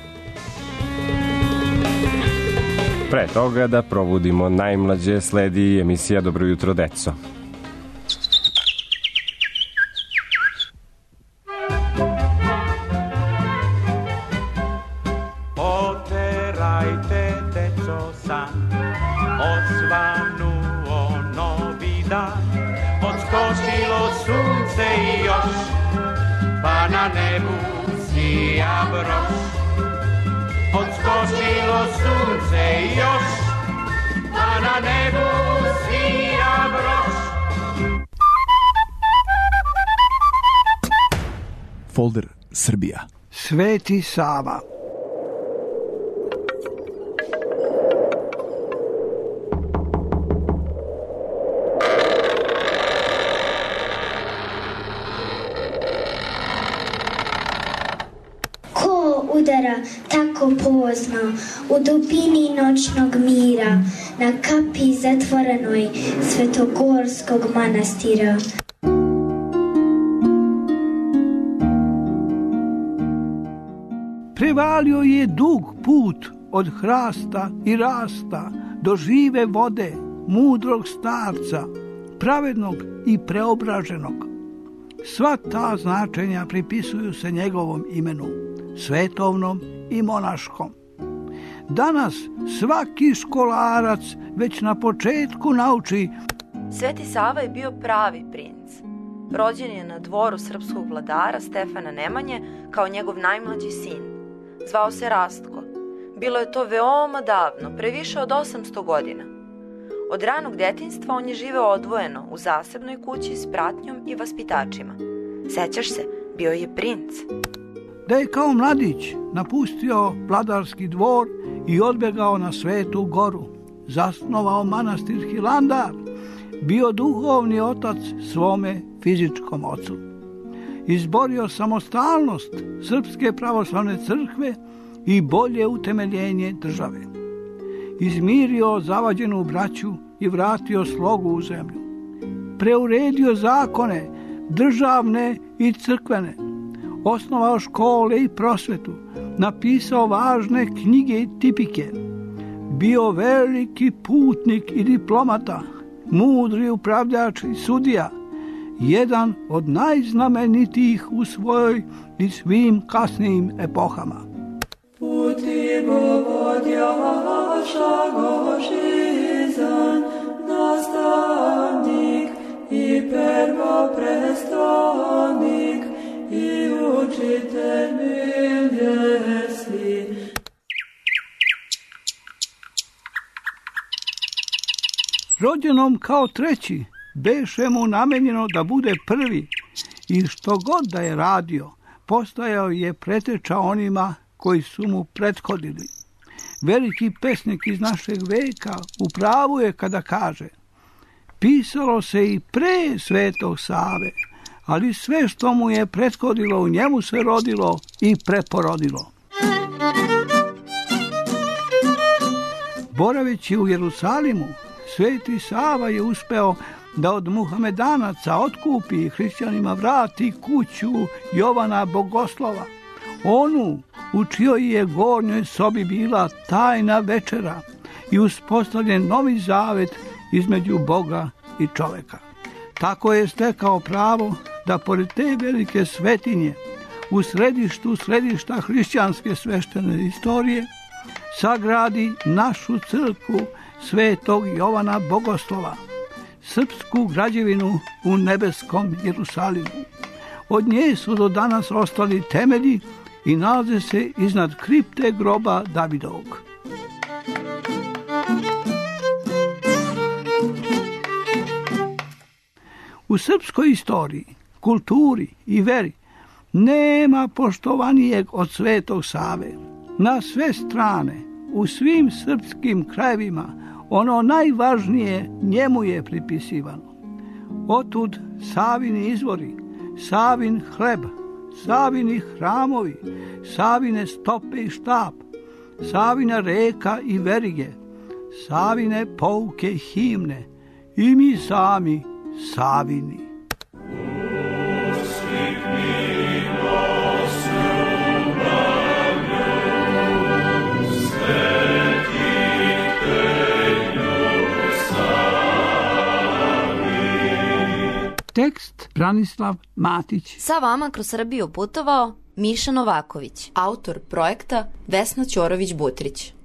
Pre toga da probudimo najmlađe, sledi emisija Dobro jutro, deco. Oterajte, deco, san, osvanuo novi dan, odskočilo sunce i još, pa na nebu sija broš. Odskočilo sunce i još, pa na nebu sija broš. Folder Srbija. Sveti Sava. Udara tako pozno u dubini noćnog mira na kapi zatvorenoj Svetogorskog manastira. Prevalio je dug put od hrasta i rasta do žive vode, mudrog starca, pravednog i preobraženog. Sva ta značenja pripisuju se njegovom imenu, svetovnom i monaškom. Danas svaki školarac već na početku nauči. Sveti Sava je bio pravi princ. Rođen je na dvoru srpskog vladara Stefana Nemanje kao njegov najmlađi sin. Zvao se Rastko. Bilo je to veoma davno, previše od osamsto godina. Od ranog detinjstva on je živeo odvojeno u zasebnoj kući s pratnjom i vaspitačima. Sećaš se, bio je princ. Da je kao mladić napustio vladarski dvor i odbegao na Svetu Goru, zasnovao manastir Hilandar, bio duhovni otac svome fizičkom ocu. Izborio samostalnost Srpske pravoslavne crkve i bolje utemeljenje države. Izmirio zavađenu braću i vratio slogu u zemlju. Preuredio zakone, državne i crkvene. Osnovao škole i prosvetu, napisao važne knjige i tipike. Bio veliki putnik i diplomata, mudri upravljač i sudija, jedan od najznamenitijih u svojoj i svim kasnijim epohama. Puti vovodjaša Gošizan, nastavnik i prvoprestolnik, i učitelj miljesi. Rođenom kao treći, beše mu namenjeno da bude prvi i što god da je radio, postajao je preteča onima koji su mu prethodili. Veliki pesnik iz našeg veka u pravu je kada kaže: pisalo se i pre Svetog Save, ali sve što mu je prethodilo u njemu se rodilo i preporodilo. Boraveći u Jerusalimu, Sveti Sava je uspeo da od Muhamedanaca otkupi i hrišćanima vrati kuću Jovana Bogoslova, onu u čijoj je gornjoj sobi bila tajna večera i uspostavljen novi zavet između Boga i čoveka. Tako je stekao pravo da pored te velike svetinje u središtu središta hrišćanske sveštene istorije sagradi našu crkvu Svetog Jovana Bogoslova, srpsku građevinu u nebeskom Jerusalimu. Od nje su do danas ostali temelji i nalaze se iznad kripte groba Davidovog. U srpskoj istoriji, kulturi i veri nema poštovanijeg od Svetog Save. Na sve strane u svim srpskim krajevima ono najvažnije njemu je pripisivano. Otud Savini izvori, Savin hleb, Savini hramovi, Savine stope i štap, Savina reka i verige, Savine pouke i himne, i mi sami Savini. Tekst Branislav Matić. Sa vama kroz Srbiju putovao Miša Novaković, autor projekta Vesna Ćorović-Butrić.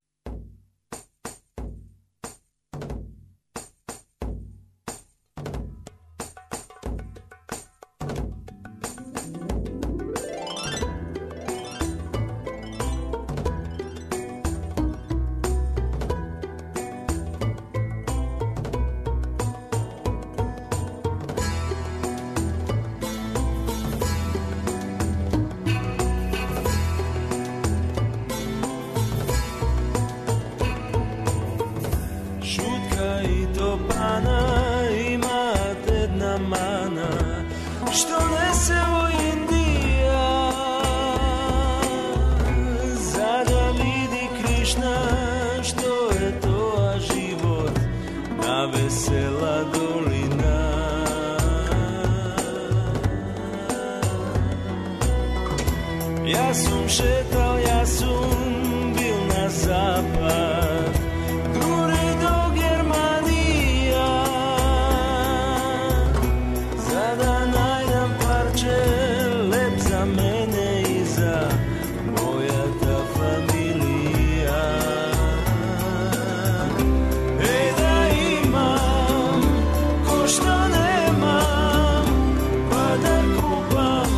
Ja sam šetao, ja sam bil na zapad, gore do Germanija, za da najdem parče lep za mene i za moja ta familija. Ej, da imam ko što nemam, pa da kupam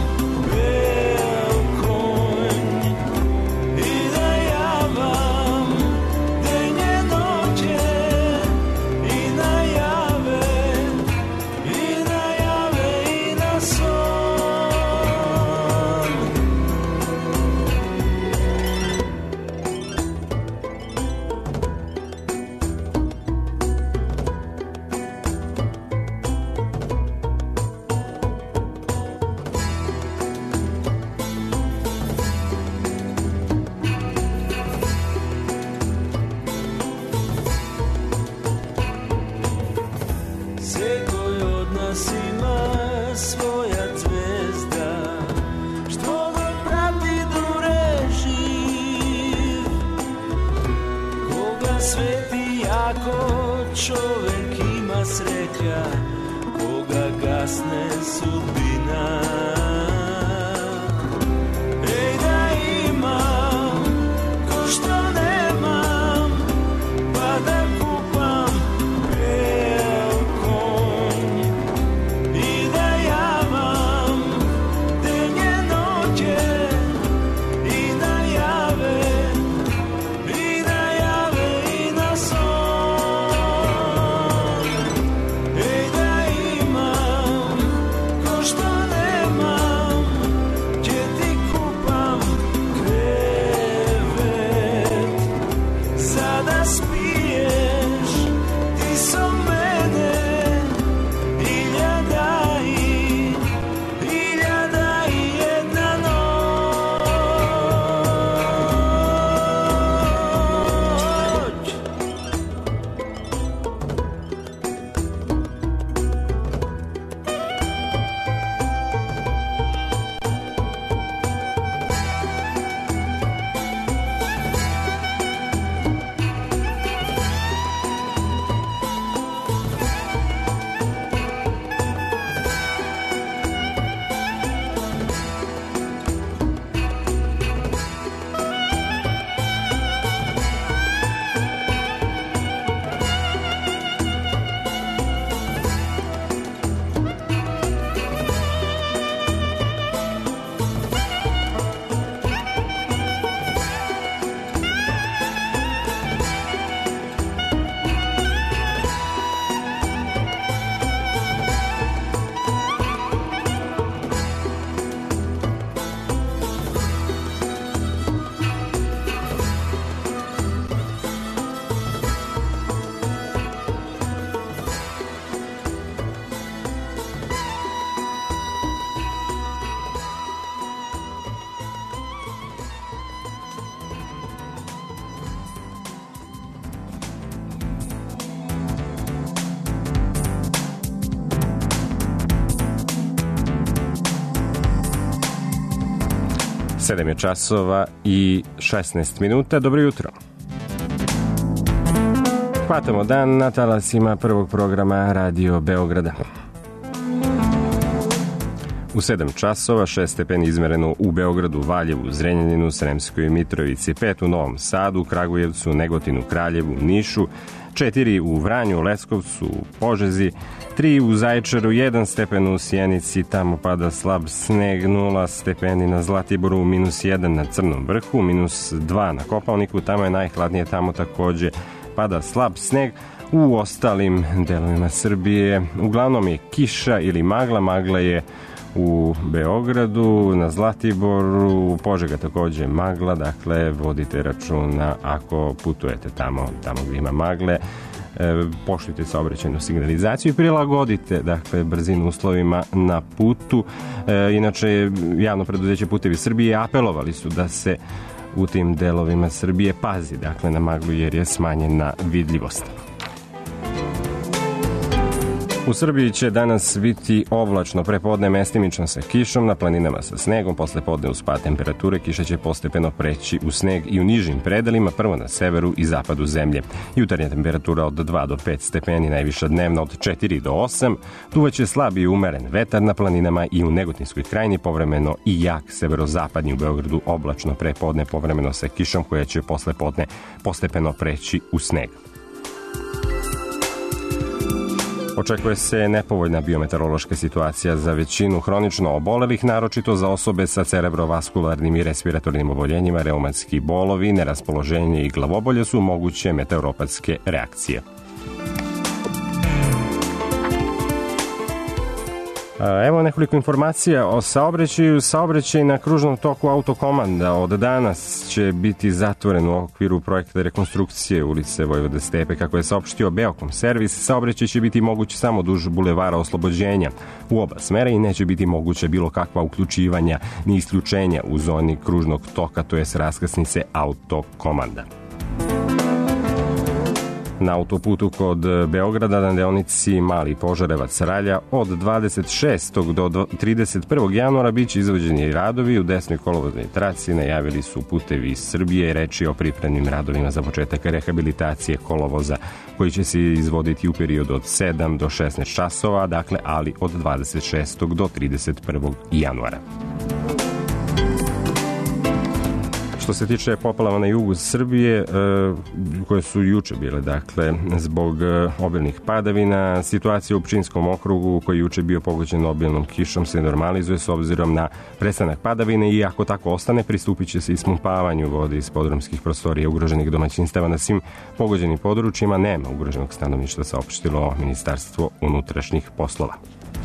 čovek ima sreća, koga gasne sudbina. Ej, da imam ko što nemam, pa da kupam beo konj i da javam denje noće i da jave i da jave i na son. Što nema sedam je časova i šesnaest minuta. Dobro jutro. Hvatamo dan na talasima prvog programa Radio Beograda. U sedam časova, šest stepeni izmereno u Beogradu, Valjevu, Zrenjaninu, Sremskoj Mitrovici, pet u Novom Sadu, Kragujevcu, Negotinu, Kraljevu, Nišu, četiri u Vranju, Leskovcu, Požegi, tri u Zaječaru, jedan stepen u Sjenici, tamo pada slab sneg, nula stepeni na Zlatiboru, minus jedan na Crnom Vrhu, minus dva na Kopaoniku, tamo je najhladnije, tamo takođe pada slab sneg. U ostalim delovima Srbije uglavnom je kiša ili magla, magla je u Beogradu, na Zlatiboru, Požega takođe magla, dakle vodite računa ako putujete tamo, tamo gdje ima magle, e, poštujte saobraćajnu signalizaciju i prilagodite dakle brzinu uslovima na putu. E, inače, javno preduzeće Putevi Srbije apelovali su da se u tim delovima Srbije pazi dakle na maglu jer je smanjena vidljivost. U Srbiji će danas biti oblačno, prepodne mestimično sa kišom, na planinama sa snegom, posle podne uz pad temperature, kiša će postepeno preći u sneg i u nižim predelima, prvo na severu i zapadu zemlje. Jutarnja temperatura od dva do pet stepeni, najviša dnevna od četiri do osam, duvaće slab i umeren vetar na planinama i u Negotinskoj krajini, povremeno i jak severozapadni, u Beogradu oblačno, prepodne povremeno sa kišom koja će posle podne postepeno preći u sneg. Očekuje se nepovoljna biometeorološka situacija za većinu hronično obolelih, naročito za osobe sa cerebrovaskularnim i respiratornim oboljenjima, reumatski bolovi, neraspoloženje i glavobolje su moguće meteoropatske reakcije. Evo nekoliko informacija o saobraćaju. Saobraćaj na kružnom toku Autokomanda od danas će biti zatvoren u okviru projekta rekonstrukcije ulice Vojvode Stepe. Kako je saopštio Beokom servis, saobraćaj će biti moguć samo duž bulevara Oslobođenja u oba smera i neće biti moguće bilo kakva uključivanja ni isključenja u zoni kružnog toka, to jest raskrsnice Autokomanda. Na autoputu kod Beograda na deonici Mali Požarevac-Ralja od dvadeset šestog do trideset prvog januara biće izvođeni radovi u desnoj kolovoznoj traci, najavili su Putevi Srbije i reči o pripremnim radovima za početak rehabilitacije kolovoza koji će se izvoditi u periodu od sedam do šesnaest časova, dakle ali od dvadeset šestog do trideset prvog januara. Što se tiče poplava na jugu Srbije, koje su juče bile, dakle, zbog obilnih padavina, situacija u Pčinjskom okrugu, koji je juče bio pogođen obilnom kišom, se normalizuje s obzirom na prestanak padavine i ako tako ostane, pristupit će se ispumpavanju vode iz podrumskih prostorija ugroženih domaćinstava na svim pogođenim područjima. Nema ugroženog stanovništva, saopštilo Ministarstvo unutrašnjih poslova.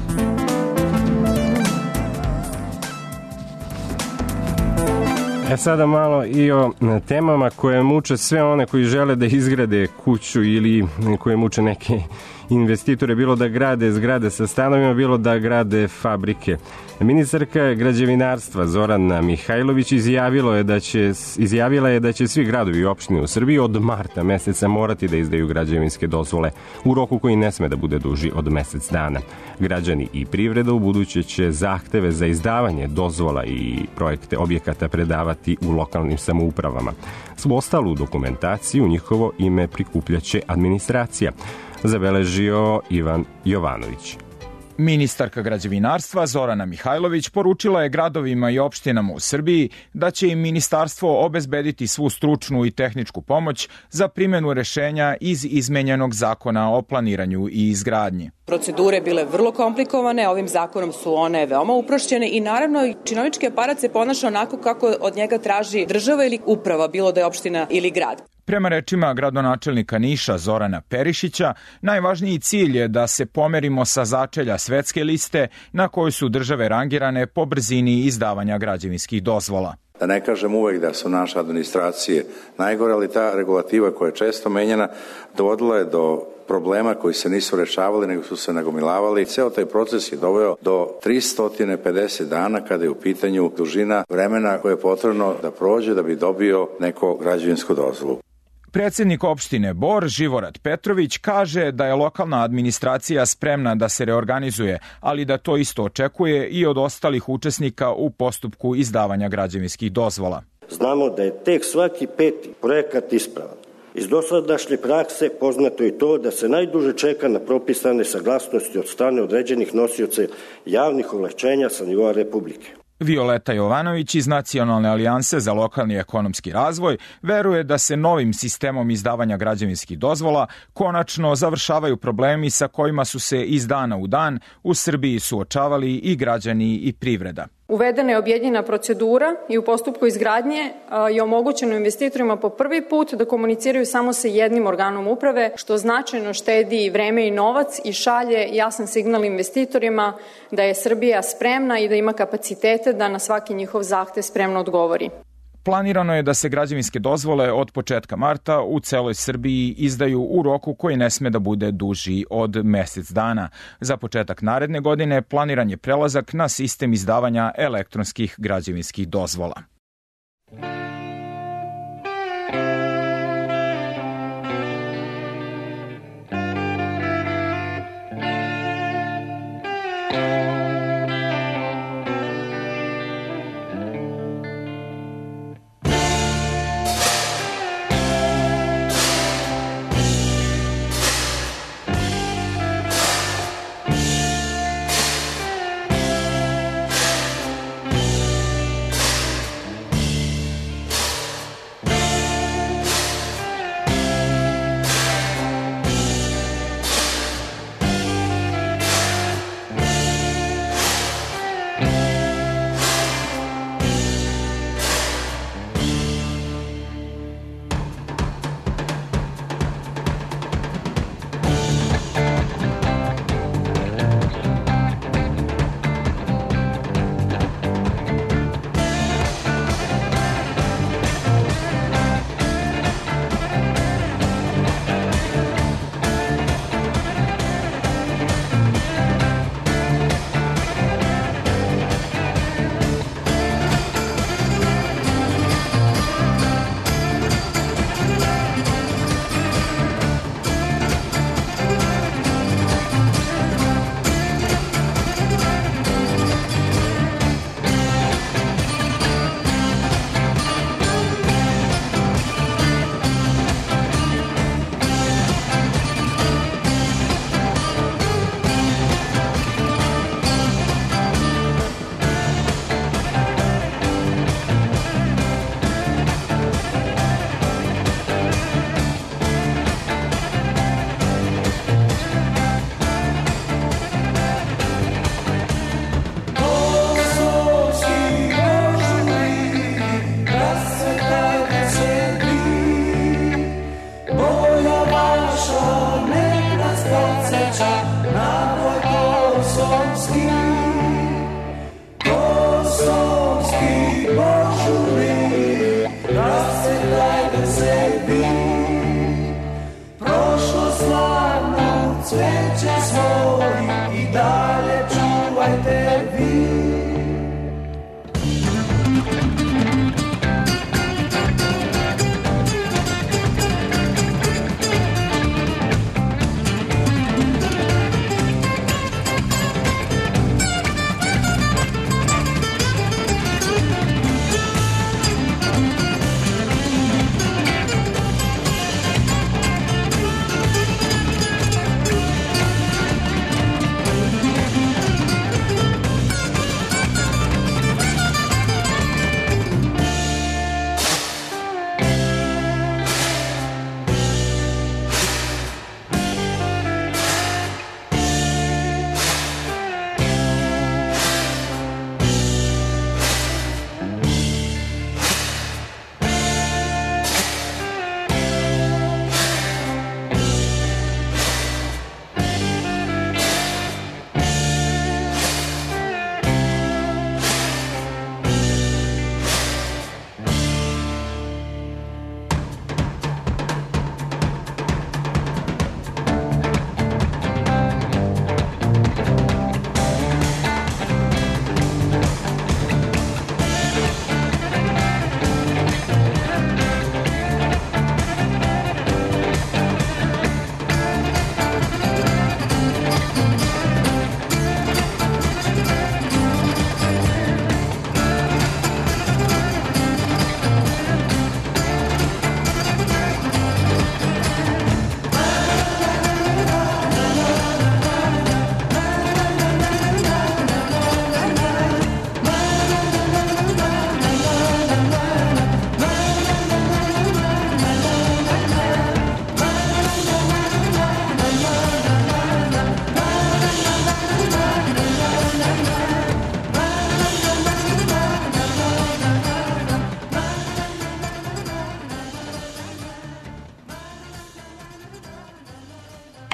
E sada malo i o temama koje muče sve one koji žele da izgrade kuću ili koje muče neke investitore, bilo da grade zgrade sa stanovima, bilo da grade fabrike. Ministarka građevinarstva Zorana Mihajlović izjavila je da će, izjavila je da će svi gradovi i opštine u Srbiji od marta meseca morati da izdaju građevinske dozvole u roku koji ne sme da bude duži od mesec dana. Građani i privreda u buduće će zahteve za izdavanje dozvola i projekte objekata predavati u lokalnim samoupravama. Svu ostalu dokumentaciju u njihovo ime prikupljaće administracija, zabeležio Ivan Jovanović. Ministarka građevinarstva Zorana Mihajlović poručila je gradovima i opštinama u Srbiji da će im ministarstvo obezbediti svu stručnu i tehničku pomoć za primjenu rešenja iz izmenjenog zakona o planiranju i izgradnji. Procedure bile vrlo komplikovane, ovim zakonom su one veoma uprošćene i naravno činovnički aparat se ponaša onako kako od njega traži država ili uprava, bilo da je opština ili grad. Prema rečima gradonačelnika Niša Zorana Perišića, najvažniji cilj je da se pomerimo sa začelja svetske liste na kojoj su države rangirane po brzini izdavanja građevinskih dozvola. Da ne kažem uvek da su naše administracije najgore, ali ta regulativa koja je često menjena dovodila je do problema koji se nisu rešavali, nego su se nagomilavali. Ceo taj proces je doveo do tristo pedeset dana kada je u pitanju dužina vremena koje je potrebno da prođe da bi dobio neko građevinsku dozvolu. Predsjednik opštine Bor, Živorad Petrović, kaže da je lokalna administracija spremna da se reorganizuje, ali da to isto očekuje i od ostalih učesnika u postupku izdavanja građevinskih dozvola. Znamo da je tek svaki peti projekat ispravan. Iz dosadašnje prakse poznato je to da se najduže čeka na propisane saglasnosti od strane određenih nosioca javnih ovlašćenja sa nivoa Republike. Violeta Jovanović iz Nacionalne alijanse za lokalni ekonomski razvoj veruje da se novim sistemom izdavanja građevinskih dozvola konačno završavaju problemi sa kojima su se iz dana u dan u Srbiji suočavali i građani i privreda. Uvedena je objedinjena procedura i u postupku izgradnje je omogućeno investitorima po prvi put da komuniciraju samo sa jednim organom uprave, što značajno štedi vreme i novac i šalje jasan signal investitorima da je Srbija spremna i da ima kapacitete da na svaki njihov zahtev spremno odgovori. Planirano je da se građevinske dozvole od početka marta u celoj Srbiji izdaju u roku koji ne sme da bude duži od mesec dana. Za početak naredne godine planiran je prelazak na sistem izdavanja elektronskih građevinskih dozvola.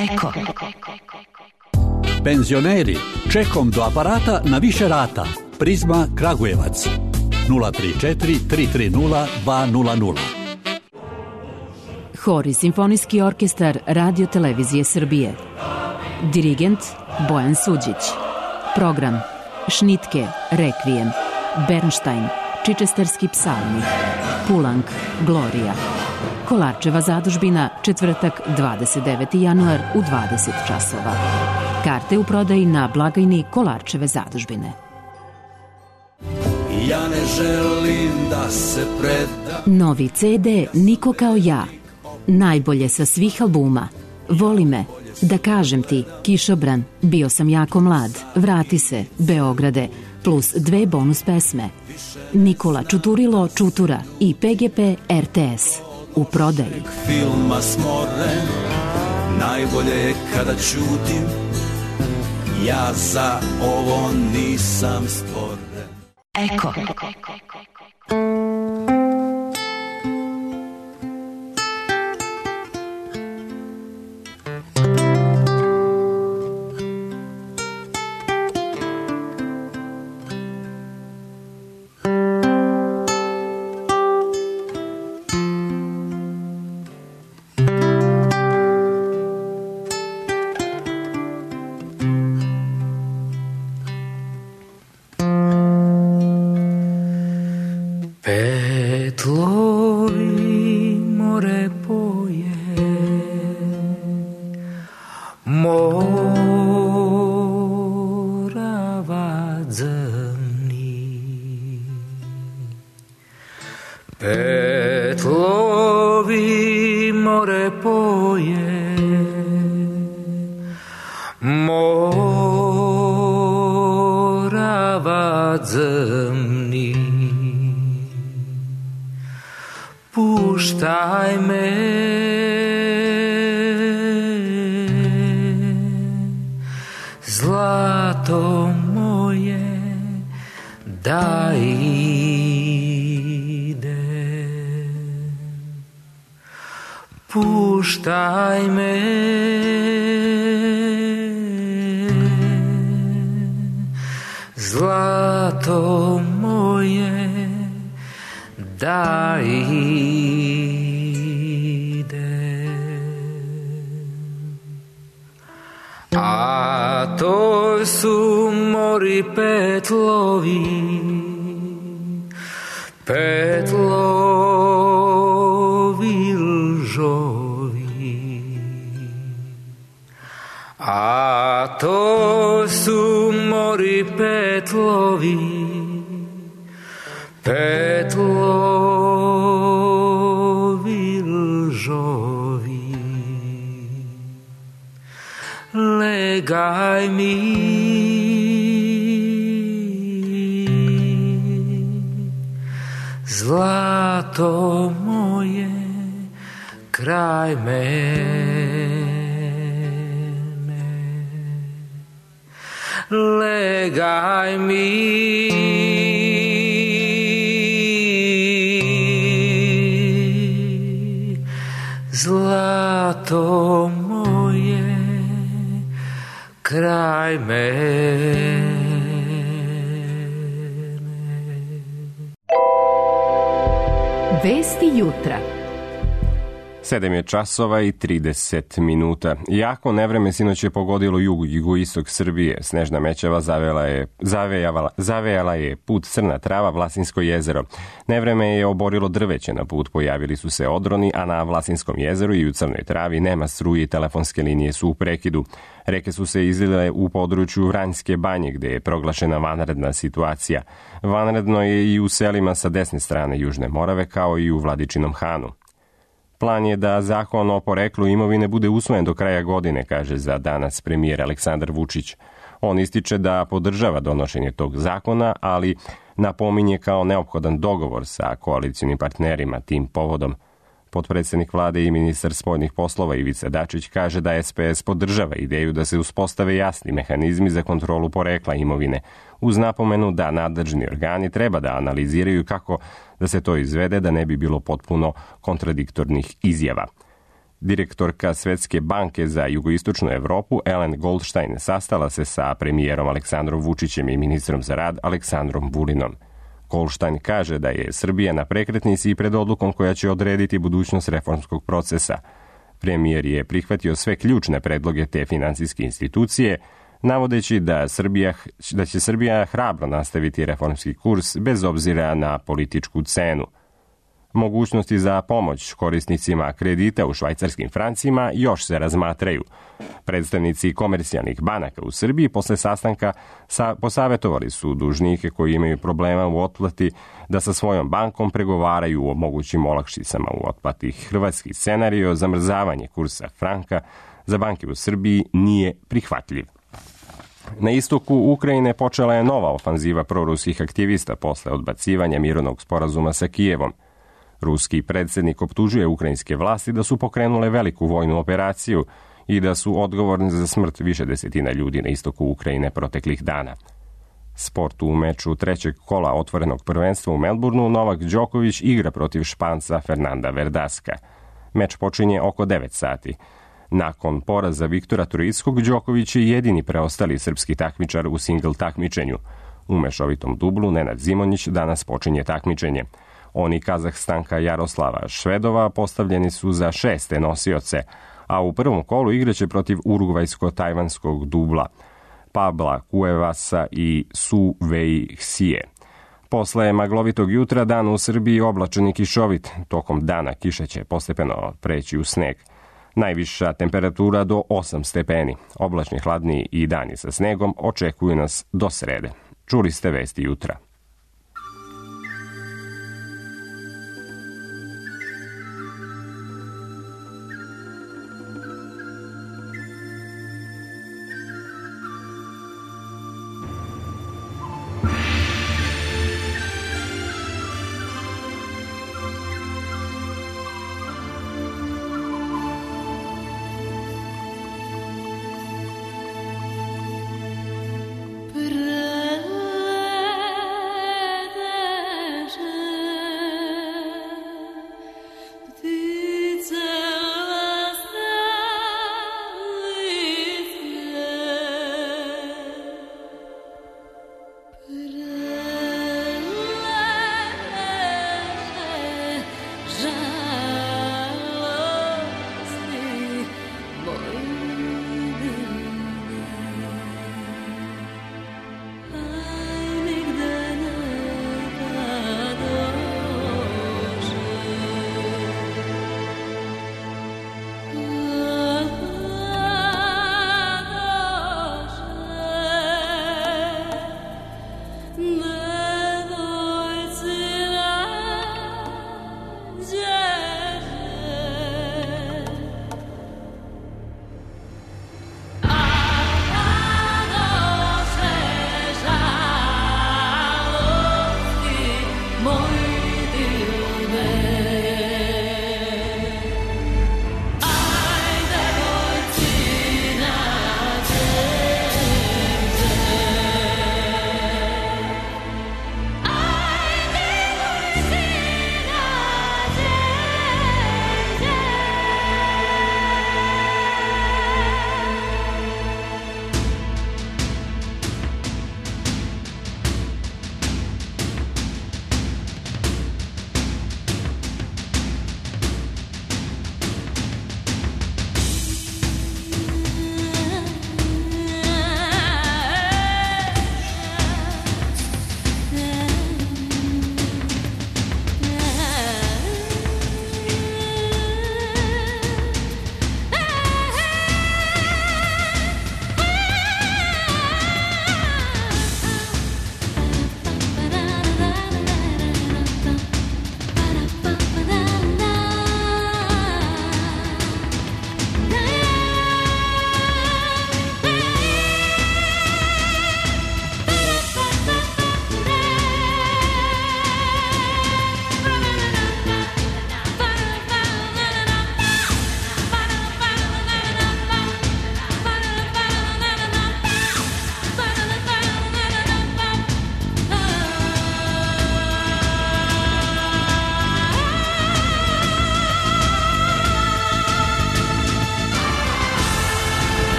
Eko. Penzioneri, čekom do aparata na više rata. Prizma Kragujevac. nula tri četiri tri tri nula dva nula nula. Hor i simfonijski orkestar Radio Televizije Srbije. Dirigent Bojan Suđić. Program Šnitke, Rekvijem, Bernštajn, Čičestarski psalmi, Pulang, Glorija. Kolarčeva zadužbina, četvrtak, dvadeset deveti januar u dvadeset časova. Karte u prodaji na blagajni Kolarčeve zadužbine. Ja ne želim da se predam. Novi ce de Niko kao ja. Najbolje sa svih albuma. Voli me, da kažem ti, Kišobran, bio sam jako mlad, vrati se, Beograde, plus dve bonus pesme. Nikola Čuturilo Čutura i pe ge pe er te es. U prodaji. Filma smoren, najbolje je kada ćutim, ja za ovo nisam stvoren. Eko. Puštaj me, zlato moje, da idem. A to su mori petlovi, petlovi lžovi. A to su mori petlovi, petlovi lžovi. Legaj mi, zlato moje, kraj mene. Legaj mi, zlato moje, kraj mene. Vesti jutra. Sedam je časova i trideset minuta. Jako nevreme sinoć je pogodilo jug i jugoistok Srbije. Snežna mećava zavela je, zavejala, zavejala je put Crna Trava, Vlasinsko jezero. Nevreme je oborilo drveće na put, pojavili su se odroni, a na Vlasinskom jezeru i u Crnoj Travi nema struje i telefonske linije su u prekidu. Reke su se izlile u području Vranjske banje, gde je proglašena vanredna situacija. Vanredno je i u selima sa desne strane Južne Morave, kao i u Vladičinom Hanu. Plan je da zakon o poreklu imovine bude usvojen do kraja godine, kaže za danas premijer Aleksandar Vučić. On ističe da podržava donošenje tog zakona, ali napominje kao neophodan dogovor sa koalicijnim partnerima tim povodom. Potpredsednik vlade i ministar spoljnih poslova Ivica Dačić kaže da es pe es podržava ideju da se uspostave jasni mehanizmi za kontrolu porekla imovine, uz napomenu da nadležni organi treba da analiziraju kako da se to izvede, da ne bi bilo potpuno kontradiktornih izjava. Direktorka Svetske banke za jugoistočnu Evropu Ellen Goldstein sastala se sa premijerom Aleksandrom Vučićem i ministrom za rad Aleksandrom Vulinom. Goldstein kaže da je Srbija na prekretnici pred odlukom koja će odrediti budućnost reformskog procesa. Premijer je prihvatio sve ključne predloge te finansijske institucije, navodeći da, Srbija, da će Srbija hrabro nastaviti reformski kurs bez obzira na političku cenu. Mogućnosti za pomoć korisnicima kredita u švajcarskim francima još se razmatraju. Predstavnici komercijalnih banaka u Srbiji posle sastanka sa, posavetovali su dužnike koji imaju problema u otplati da sa svojom bankom pregovaraju o mogućim olakšicama u otplati. Hrvatski scenario zamrzavanje kursa franka za banke u Srbiji nije prihvatljiv. Na istoku Ukrajine počela je nova ofanziva proruskih aktivista posle odbacivanja mirovnog sporazuma sa Kijevom. Ruski predsjednik optužuje ukrajinske vlasti da su pokrenule veliku vojnu operaciju i da su odgovorni za smrt više desetina ljudi na istoku Ukrajine proteklih dana. Sport u meču trećeg kola otvorenog prvenstva u Melbourneu Novak Đoković igra protiv Španca Fernanda Verdaska. Meč počinje oko devet sati. Nakon poraza Viktora Troickog, Đoković je jedini preostali srpski takmičar u singl takmičenju. U mešovitom dublu Nenad Zimonjić danas počinje takmičenje. Oni Kazahstanka Jaroslava Švedova postavljeni su za šeste nosioce, a u prvom kolu igraće protiv urugvajsko-tajvanskog dubla Pabla Kuevasa i Su Wei Xie. Posle maglovitog jutra dan u Srbiji oblačan i kišovit. Tokom dana kiša će postepeno preći u sneg. Najviša temperatura do osam stepeni. Oblačni hladniji i dani sa snegom očekuju nas do srede. Čuli ste vesti jutra.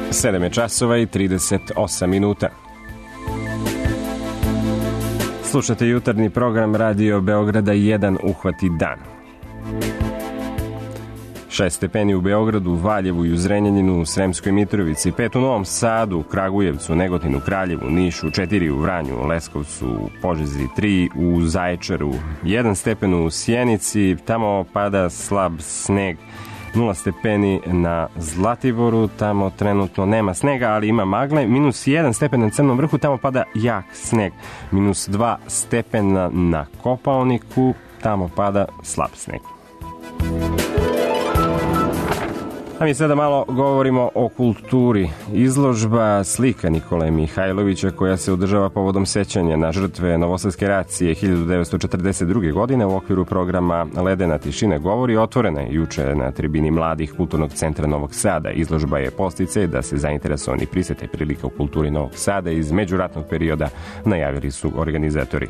sedam je časova i trideset osam minuta. Slušate jutarnji program Radio Beograda jedan uhvati dan. šest stepeni u Beogradu, Valjevu i u Zrenjaninu, u Sremskoj Mitrovici, pet u Novom Sadu, u Kragujevcu, Negotinu, Kraljevu, Nišu, četiri u Vranju, Leskovcu, Požegi, tri u Zaječaru, jedan stepen u Sjenici, tamo pada slab sneg, nula stepeni na Zlatiboru, tamo trenutno nema snega, ali ima magle, minus jedan stepen na Crnom Vrhu, tamo pada jak sneg, minus dva stepena na Kopaoniku, tamo pada slab sneg. A mi sada malo govorimo o kulturi. Izložba slika Nikole Mihajlovića koja se održava povodom sećanja na žrtve Novosadske racije hiljadu devetsto četrdeset druge. godine u okviru programa Ledena tišina govori otvorena je juče na tribini mladih Kulturnog centra Novog Sada. Izložba je podsticaj da se zainteresovani prisete prilika u kulturi Novog Sada iz međuratnog perioda, najavili su organizatori.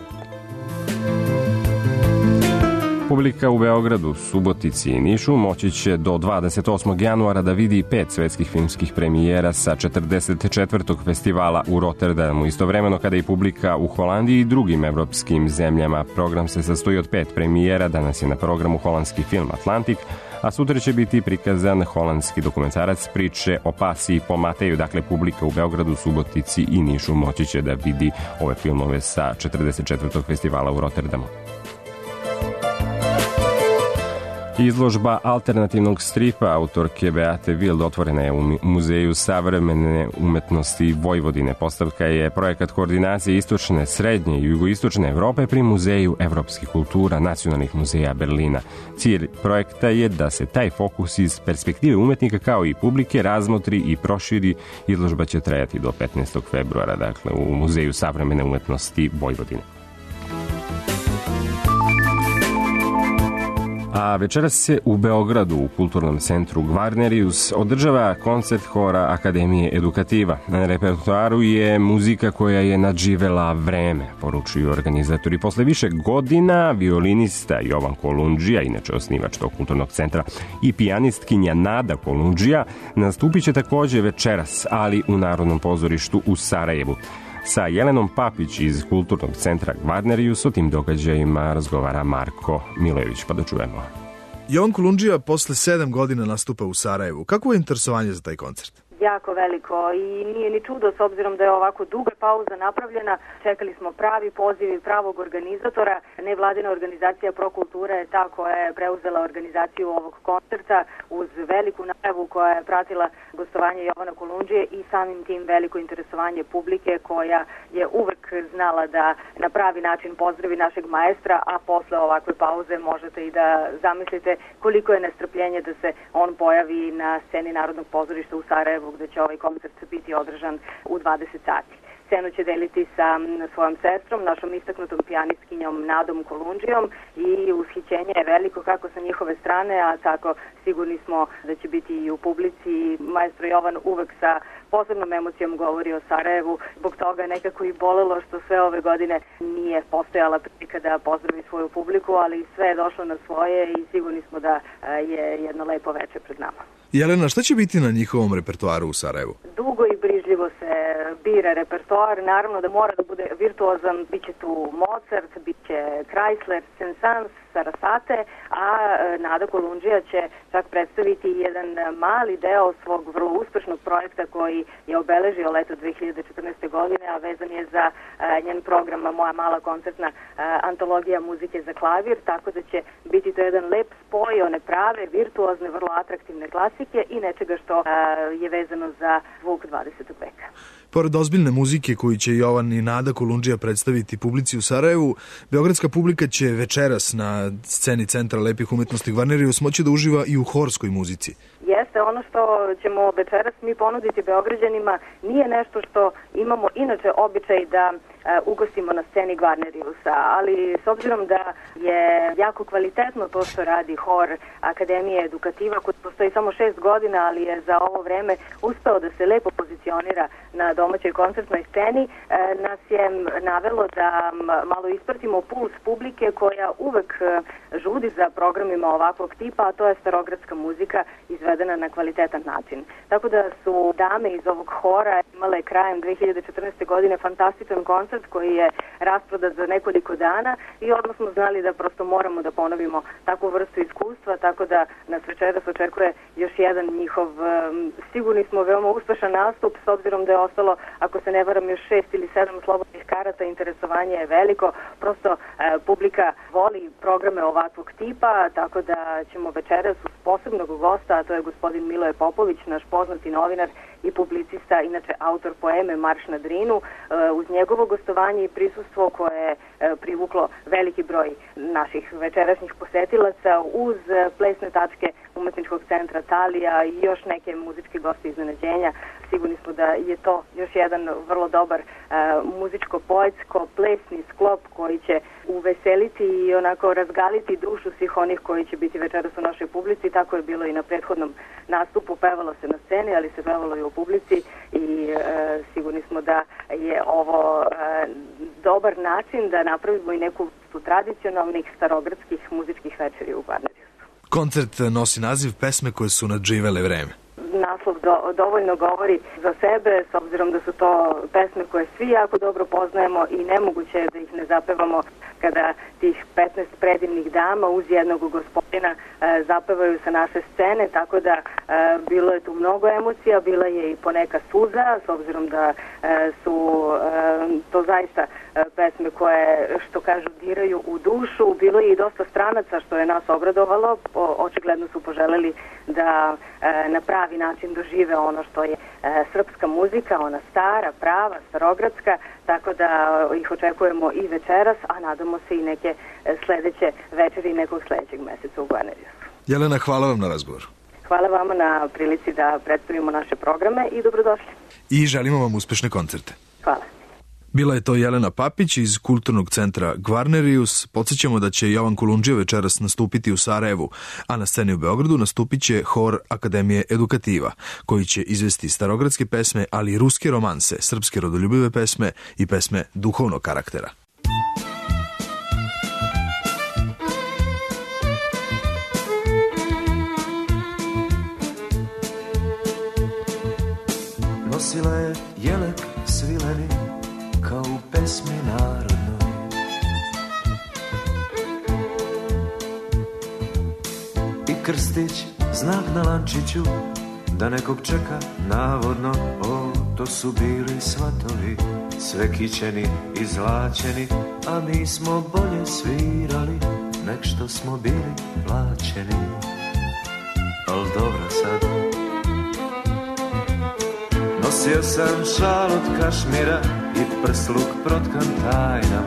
Publika u Beogradu, Subotici i Nišu moći će do dvadeset osmog januara da vidi pet svetskih filmskih premijera sa četrdeset četvrtog festivala u Rotterdamu. Istovremeno kada i publika u Holandiji i drugim evropskim zemljama. Program se sastoji od pet premijera. Danas je na programu holandski film Atlantik, a sutra će biti prikazan holandski dokumentarac priče o pasiji po Mateju. Dakle, publika u Beogradu, Subotici i Nišu moći će da vidi ove filmove sa četrdeset četvrtog festivala u Rotterdamu. Izložba alternativnog stripa autorke Beate Wild otvorena je u Muzeju savremene umetnosti Vojvodine. Postavka je projekat koordinacije istočne, srednje i jugoistočne Evrope pri Muzeju evropskih kultura Nacionalnih muzeja Berlina. Cilj projekta je da se taj fokus iz perspektive umetnika kao i publike razmotri i proširi. Izložba će trajati do petnaestog februara, dakle u Muzeju savremene umetnosti Vojvodine. A večeras se u Beogradu u kulturnom centru Gvarnerius održava koncert hora Akademije Edukativa. Na repertoaru je muzika koja je nadživela vreme, poručuju organizatori. Posle više godina violinista Jovan Kolundžija, inače osnivač tog kulturnog centra, i pijanistkinja Nada Kolundžija nastupit će takođe večeras, ali u Narodnom pozorištu u Sarajevu. Sa Jelenom Papić iz Kulturnog centra Gvarnerius o tim događajima razgovara Marko Milojević, pa da čujemo. Jovan Kolundžija posle sedam godina nastupa u Sarajevu. Kako je interesovanje za taj koncert? Jako veliko i nije ni čudo s obzirom da je ovako duga pauza napravljena. Čekali smo pravi poziv i pravog organizatora. Nevladina organizacija Prokultura je ta koja je preuzela organizaciju ovog koncerta uz veliku najavu koja je pratila gostovanje Jovana Kolundžije i samim tim veliko interesovanje publike koja je uvek znala da na pravi način pozdravi našeg maestra, a posle ovakve pauze možete i da zamislite koliko je nestrpljenje da se on pojavi na sceni Narodnog pozorišta u Sarajevu, gde će ovaj koncert biti održan u dvadeset sati. Scenu će deliti sa svojom sestrom, našom istaknutom pijanistkinjom Nadom Kolundžijom i ushićenje je veliko kako sa njihove strane, a tako sigurni smo da će biti i u publici. Maestro Jovan uvek sa posebnom emocijom govori o Sarajevu, zbog toga je nekako i bolelo što sve ove godine nije postojala prilika da pozdravi svoju publiku, ali sve je došlo na svoje i sigurni smo da je jedno lepo veče pred nama. Jelena, šta će biti na njihovom repertoaru u Sarajevu? Dugo i brižljivo se bira repertoar, naravno da mora da bude virtuozan, bit će tu Mozart, bit će Chrysler, Saint-Saëns, Sarasate, a Nada Kolundžija će čak predstaviti jedan mali deo svog vrlo uspešnog projekta koji je obeležio leto dve hiljade četrnaeste. godine, a vezan je za njen program Moja mala koncertna antologija muzike za klavir, tako da će biti to jedan lep spoj one prave, virtuozne, vrlo atraktivne klasike i nečega što je vezano za zvuk dvadesetog veka. Pored ozbiljne muzike koju će Jovan i Nada Kolundžija predstaviti publici u Sarajevu, beogradska publika će večeras na sceni Centra lepih umetnosti Gvarnerius moći da uživa i u horskoj muzici. Jeste, ono što ćemo večeras mi ponuditi Beograđanima nije nešto što imamo inače običaj da uh, ugostimo na sceni Gvarneriusa, ali s obzirom da je jako kvalitetno to što radi hor Akademije Edukativa, koji postoji samo šest godina, ali je za ovo vreme uspeo da se lepo pozicionira na domaćoj koncertnoj sceni nas je navelo da malo ispratimo puls publike koja uvek žudi za programima ovakvog tipa, a to je starogradska muzika izvedena na kvalitetan način. Tako da su dame iz ovog hora imale krajem dve hiljade četrnaeste. godine fantastičan koncert koji je rasprodat za nekoliko dana i odmah smo znali da prosto moramo da ponovimo takvu vrstu iskustva, tako da nas večeras očekuje još jedan njihov, sigurni smo, veoma uspešan nastup, s obzirom da je ostalo, ako se ne varam, još šest ili sedam slobodnih karata, interesovanje je veliko, prosto e, publika voli programe ovakvog tipa, tako da ćemo večeras uz posebnog gosta, a to je gospodin Miloje Popović, naš poznati novinar i publicista, inače autor poeme Marš na Drinu, e, uz njegovo gostovanje i prisustvo koje je e, privuklo veliki broj naših večerašnjih posetilaca, uz plesne tačke Umetničkog centra Talija i još neke muzičke goste iznenađenja. Sigurni smo da je to još jedan vrlo dobar e, muzičko-poetsko-plesni sklop koji će uveseliti i onako razgaliti dušu svih onih koji će biti večeras u našoj publici. Tako je bilo i na prethodnom nastupu, pevalo se na sceni, ali se pevalo i u publici i e, sigurni smo da je ovo e, dobar način da napravimo i neku tradicionalnih starogradskih muzičkih večeri u Kvarneriju. Koncert nosi naziv Pesme koje su nadživele vreme. Naslov do, dovoljno govori za sebe, s obzirom da su to pesme koje svi jako dobro poznajemo i nemoguće je da ih ne zapevamo kada tih petnaest predivnih dama uz jednog gospodina e, zapevaju sa naše scene, tako da e, bilo je tu mnogo emocija, bila je i poneka suza, s obzirom da e, su e, to zaista e, pesme koje, što kažu, diraju u dušu. Bilo je i dosta stranaca što je nas obradovalo, o, očigledno su poželeli da e, na pravi način dožive ono što je e, srpska muzika, ona stara, prava, starogradska, tako da ih očekujemo i večeras, a nadamo se i neke sledeće večeri nekog sledećeg meseca u Kvarneriju. Jelena, hvala vam na razgovoru. Hvala vama na prilici da predstavimo naše programe i dobrodošli. I želimo vam uspešne koncerte. Hvala. Bila je to Jelena Papić iz Kulturnog centra Kvarnerijus. Podsjećamo da će Jovan Kulundžija večeras nastupiti u Sarajevu, a na sceni u Beogradu nastupit će hor Akademije Edukativa, koji će izvesti starogradske pesme, ali i ruske romanse, srpske rodoljubive pesme i pesme duhovnog karaktera. Nosila je jelek svileni kao u pesmi narodnoj. I krstić, znak na lančiću, da nekog čeka navodno. O, to su bili svatovi, sve kićeni i zlačeni, a mi smo bolje svirali nek što smo bili plaćeni. Al dobro sad. Nosio sam šal od kašmira i prsluk protkan tajnama.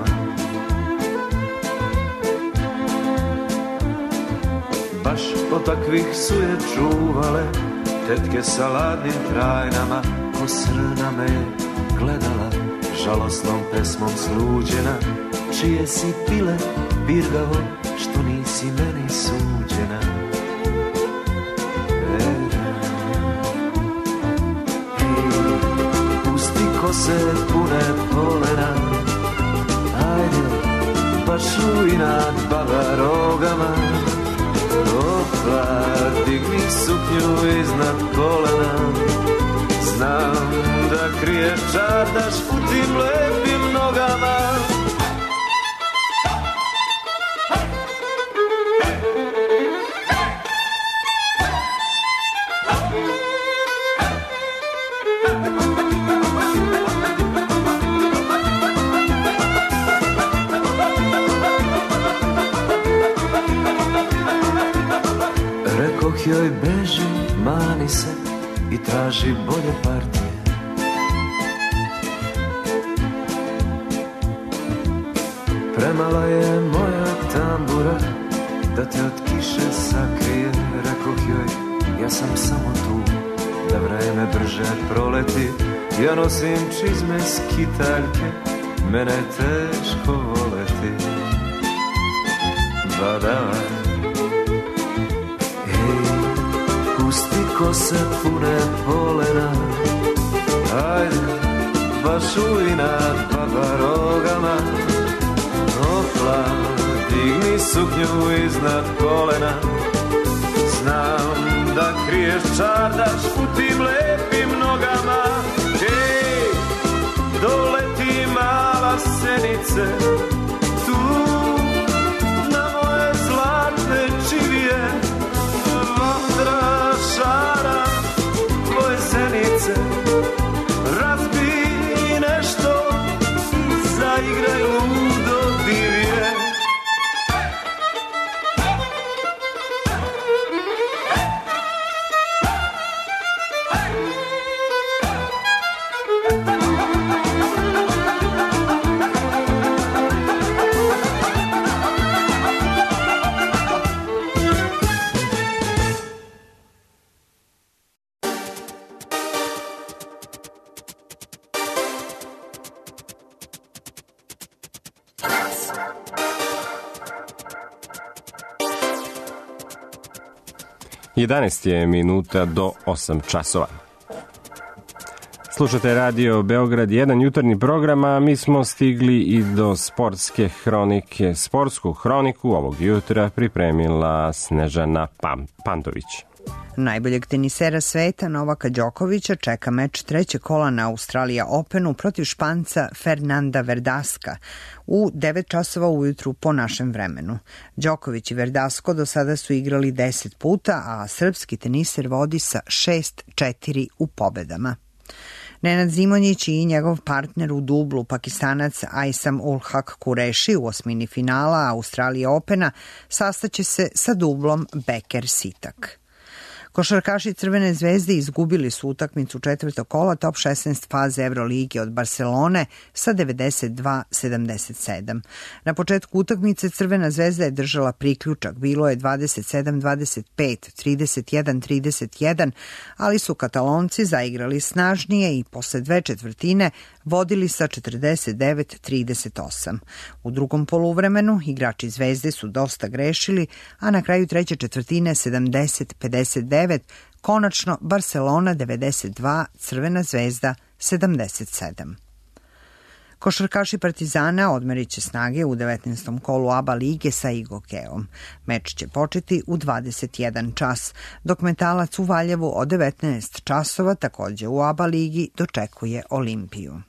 Baš od takvih su je čuvale tetke sa ladnim trajnama. Ko srna me gledala, žalosnom pesmom sluđena. Čije si pile, birgavo, što nisi meni suđena. Kose pune polena, ajde, baš ujnat baba rogama. Opa, digni suknju iznad kolena, znam da kriješ čardaš u tim lepim nogama. Joj beži, mani se i traži bolje partije. Premala je moja tambura da te od kiše sakrije. Rekoh joj, ja sam samo tu da vreme brže proleti. Ja nosim čizme skitaljke, mene je teško voleti. Badava, pusti kose pune polena, ajde, flašu i nad babarogama. Opla, digni suknju iznad kolena. Znam da kriješ čardaš u tim lepim nogama. Ej, doleti mala senice, tu na moje zlatne čivije. Vatra šara tvoje zenice, razbi nešto, zaigraj ludo divije. jedanaest je minuta do osam časova. Slušate Radio Beograd jedan, jutarnji program, a mi smo stigli i do sportske hronike. Sportsku hroniku ovog jutra pripremila Snežana Pam- Pantović. Najboljeg tenisera sveta Novaka Đokovića čeka meč trećeg kola na Australija Openu protiv Španca Fernanda Verdaska u devet časova ujutru po našem vremenu. Đoković i Verdasko do sada su igrali deset puta, a srpski teniser vodi sa šest četiri u pobedama. Nenad Zimonjić i njegov partner u dublu, Pakistanac Aisam ul Haq Kureši u osmini finala Australija Opena sastaće se sa dublom Beker Sitak. Košarkaši Crvene zvezde izgubili su utakmicu četvrtog kola top šesnaest faze Evrolige od Barcelone sa devedeset dva sedamdeset sedam. Na početku utakmice Crvena zvezda je držala priključak, bilo je dvadeset sedam dvadeset pet, trideset jedan trideset jedan, ali su Katalonci zaigrali snažnije i posle dve četvrtine vodili sa četrdeset devet trideset osam. U drugom poluvremenu igrači Zvezde su dosta grešili, a na kraju treće četvrtine sedamdeset pedeset devet, konačno Barcelona devedeset dva, Crvena zvezda sedamdeset sedam. Košarkaši Partizana odmerit će snage u devetnaestom kolu A B A lige sa Igokeom. Meč će početi u dvadeset jedan čas, dok Metalac u Valjevu od devetnaest časova takođe u A B A ligi dočekuje Olimpiju.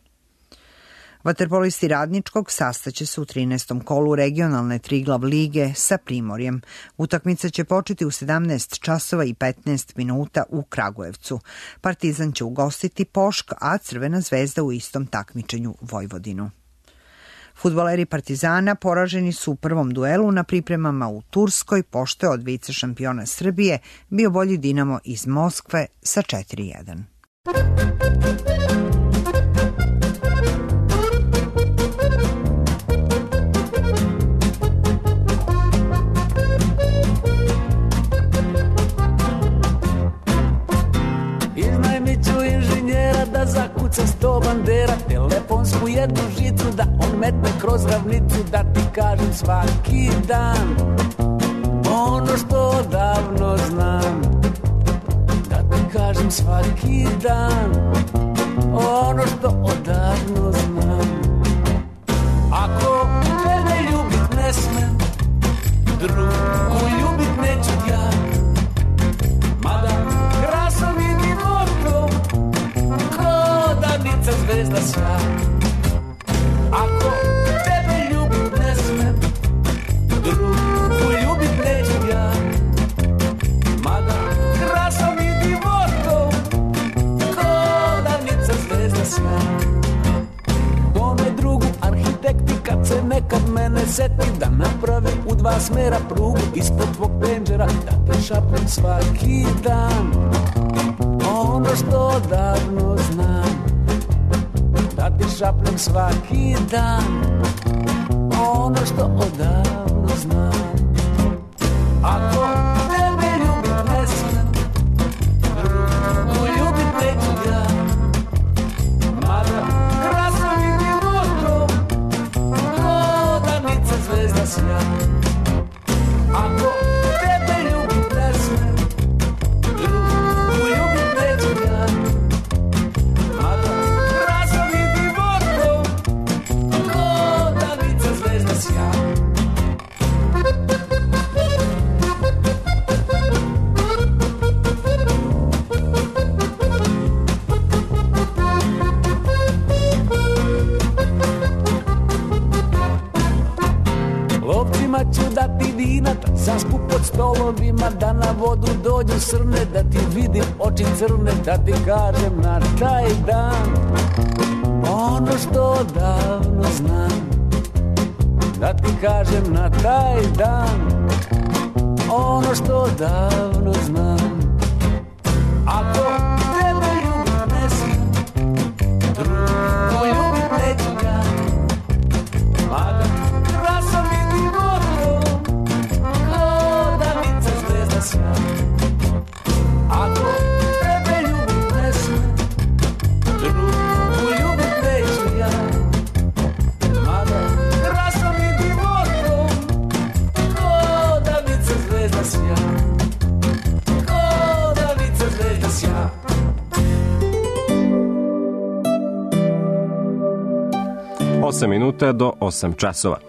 Vaterpolisti Radničkog sastaće se u trinaestom kolu regionalne Triglav lige sa Primorjem. Utakmica će početi u sedamnaest časova i petnaest minuta u Kragujevcu. Partizan će ugostiti Pošk, a Crvena zvezda u istom takmičenju Vojvodinu. Fudbaleri Partizana poraženi su u prvom duelu na pripremama u Turskoj, pošto je od vice šampiona Srbije bio bolji Dinamo iz Moskve sa četiri jedan. Da zakuca sto bandera, telefonsku jednu žicu, da on metne kroz ravnicu, da ti kažem svaki dan ono što odavno znam, da ti kažem svaki dan ono što odavno znam. Ako tebe ljubit ne smem, drugu ljubit neću ja, mada krasom i divotom danica zvezda sja. Ako tebe ljubit ne smem, drugu ljubit neću ja, mada krasom i divotom ko danica zvezda sja. Tome drugu arhitekti kad se nekad mene seti, da naprave u dva smera prugu ispod tvog penđera, da te šapnem svaki dan ono što odavno znam, da ti šapnem svaki dan ono što odavno znam. Ako tebe ljubit ne smem, drugu ljubit neću ja, mada krasom i divotom ko danica zvezda sja. Ako tebe ljubit ne smem, drugu ljubit neću ja, mada krasom i divotom brodovima, da na vodu dođu srne, da ti vidim oči crne, da ti kažem na taj dan ono što davno znam, da ti kažem na taj dan ono što davno znam. Ako tebe ljubim ne znam, drugu ljubim neću ja, mada krasom i divotom ko davica zvezda sja. Ako tebe ljubim ne znam, drugu ljubim neću ja, mada krasom i divotom ko davica zvezda sja, ko davica zvezda sja. osam minuta do osam časova.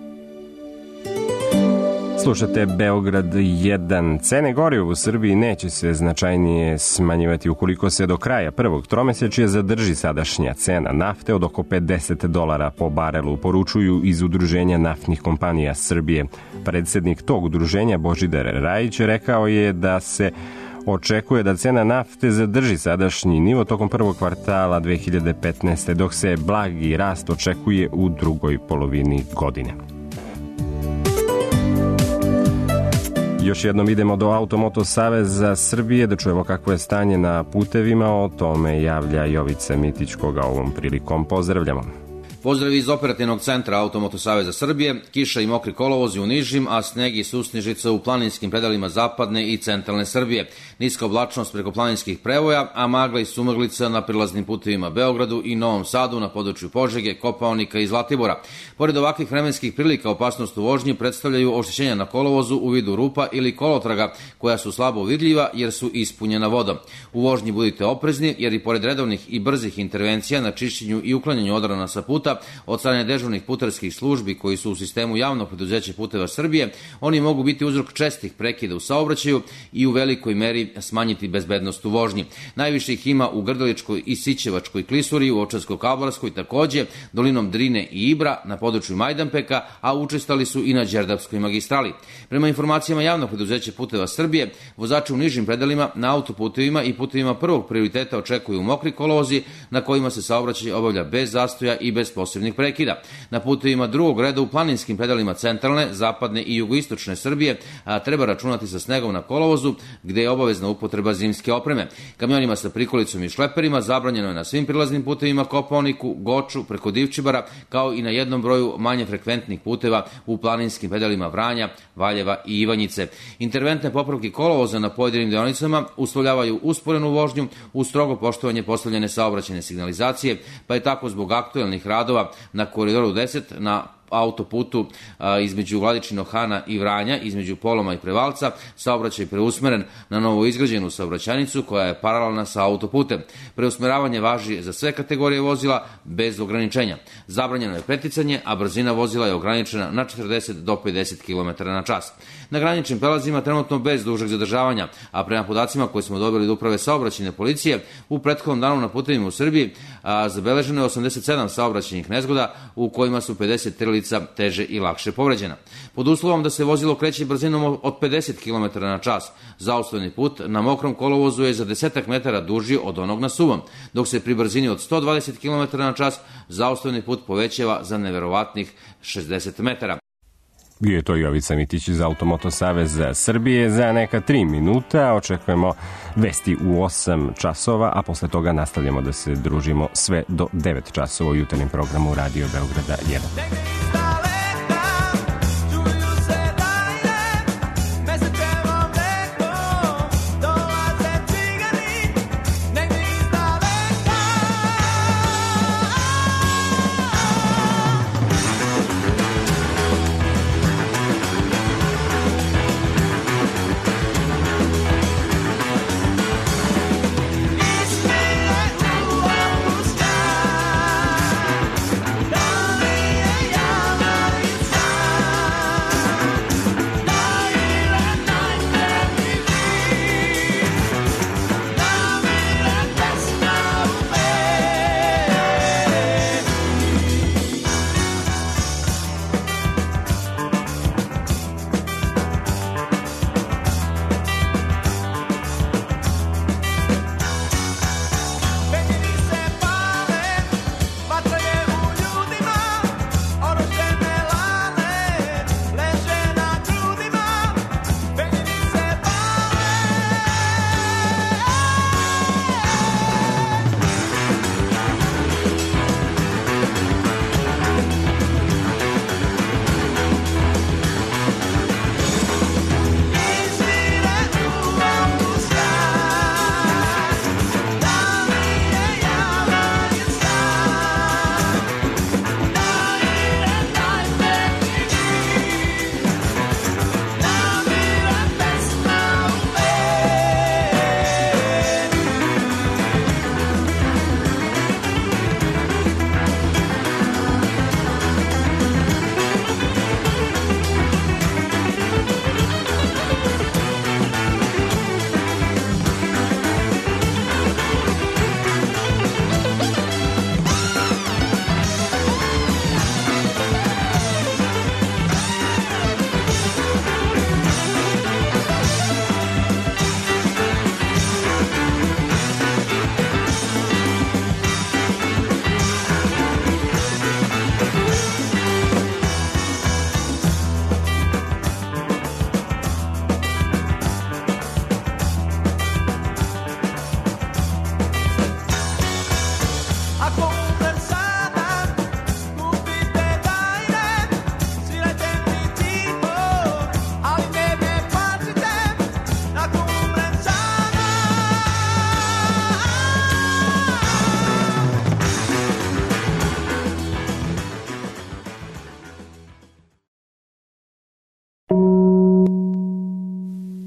Slušate Beograd jedan. Cene goriva u Srbiji neće se značajnije smanjivati ukoliko se do kraja prvog tromesečja zadrži sadašnja cena nafte od oko pedeset dolara po barelu, poručuju iz Udruženja naftnih kompanija Srbije. Predsednik tog udruženja Božidar Rajić rekao je da se očekuje da cena nafte zadrži sadašnji nivo tokom prvog kvartala dve hiljade petnaeste. dok se blagi rast očekuje u drugoj polovini godine. Još jednom idemo do Automoto Saveza Srbije da čujemo kakvo je stanje na putevima. O tome javlja Jovica Mitić, koga ovom prilikom pozdravljamo. Pozdrav iz operativnog centra Automoto Saveza Srbije. Kiša i mokri kolovozi u nižim, a sneg i susnežica u planinskim predelima zapadne i centralne Srbije. Niska oblačnost preko planinskih prevoja, a magla i sumaglica na prilaznim putevima Beogradu i Novom Sadu, na području Požege, Kopaonika i Zlatibora. Pored ovakvih vremenskih prilika, opasnost u vožnji predstavljaju oštećenja na kolovozu u vidu rupa ili kolotraga, koja su slabo vidljiva jer su ispunjena vodom. U vožnji budite oprezni, jer i pored redovnih i brzih intervencija na čišćenju i uklanjanju odrana sa puta od strane dežurnih putarskih službi koji su u sistemu javnog preduzeća Puteva Srbije, oni mogu biti uzrok čestih prekida u saobraćaju i u velikoj meri smanjiti bezbednost u vožnji. Najviše ih ima u Grdeličkoj i Sićevačkoj klisuri, u Ovčarsko-Kablarskoj takođe, dolinom Drine i Ibra, na području Majdanpeka, a učestali su i na Đerdapskoj magistrali. Prema informacijama javnog preduzeća Puteva Srbije, vozači u nižim predelima na autoputevima i putevima prvog prioriteta očekuju mokri kolovozi na kojima se saobraćaj obavlja bez zastoja i bez posebnih prekida. Na putevima drugog reda u planinskim predelima centralne, zapadne i jugoistočne Srbije a treba računati sa snegom na kolovozu, gde je obavezna upotreba zimske opreme. Kamionima sa prikolicom i šleperima zabranjeno je na svim prilaznim putevima Kopaoniku, Goču, preko Divčibara, kao i na jednom broju manje frekventnih puteva u planinskim predelima Vranja, Valjeva i Ivanjice. Interventne popravke kolovoza na pojedinim deonicama uslovljavaju usporenu vožnju uz strogo poštovanje postavljene saobraćajne signalizacije, pa je tako zbog aktuelnih radova na Koridoru deset na autoputu a, između Vladičinog Hana i Vranja, između Poloma i Prevalca, saobraćaj preusmeren na novo izgrađenu saobraćajnicu koja je paralelna sa autoputem. Preusmeravanje važi za sve kategorije vozila bez ograničenja. Zabranjeno je preticanje, a brzina vozila je ograničena na četrdeset do pedeset kilometara na čas. Na graničnim prelazima trenutno bez dužeg zadržavanja, a prema podacima koje smo dobili od uprave saobraćajne policije, u prethodnom danu na putevima u Srbiji a, zabeleženo je osamdeset sedam saobraćajnih nezgoda u kojima su pedeset tri lica teže i lakše povređena. Pod uslovom da se vozilo kreće brzinom od pedeset kilometara na čas, zaustavni put na mokrom kolovozu je za desetak metara duži od onog na suvom, dok se pri brzini od sto dvadeset kilometara na čas zaustavni put povećava za neverovatnih šezdeset metara. Bio je to Jovica Mitić za Automoto Saveza Srbije. Za neka tri minuta očekujemo vesti u osam časova, a posle toga nastavljamo da se družimo sve do devet časova u jutarnjem programu Radio Beograda jedan. Llama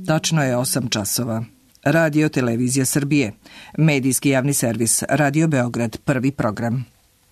Tačno je osam časova. Radio Televizija Srbije. Medijski javni servis. Radio Beograd. Prvi program.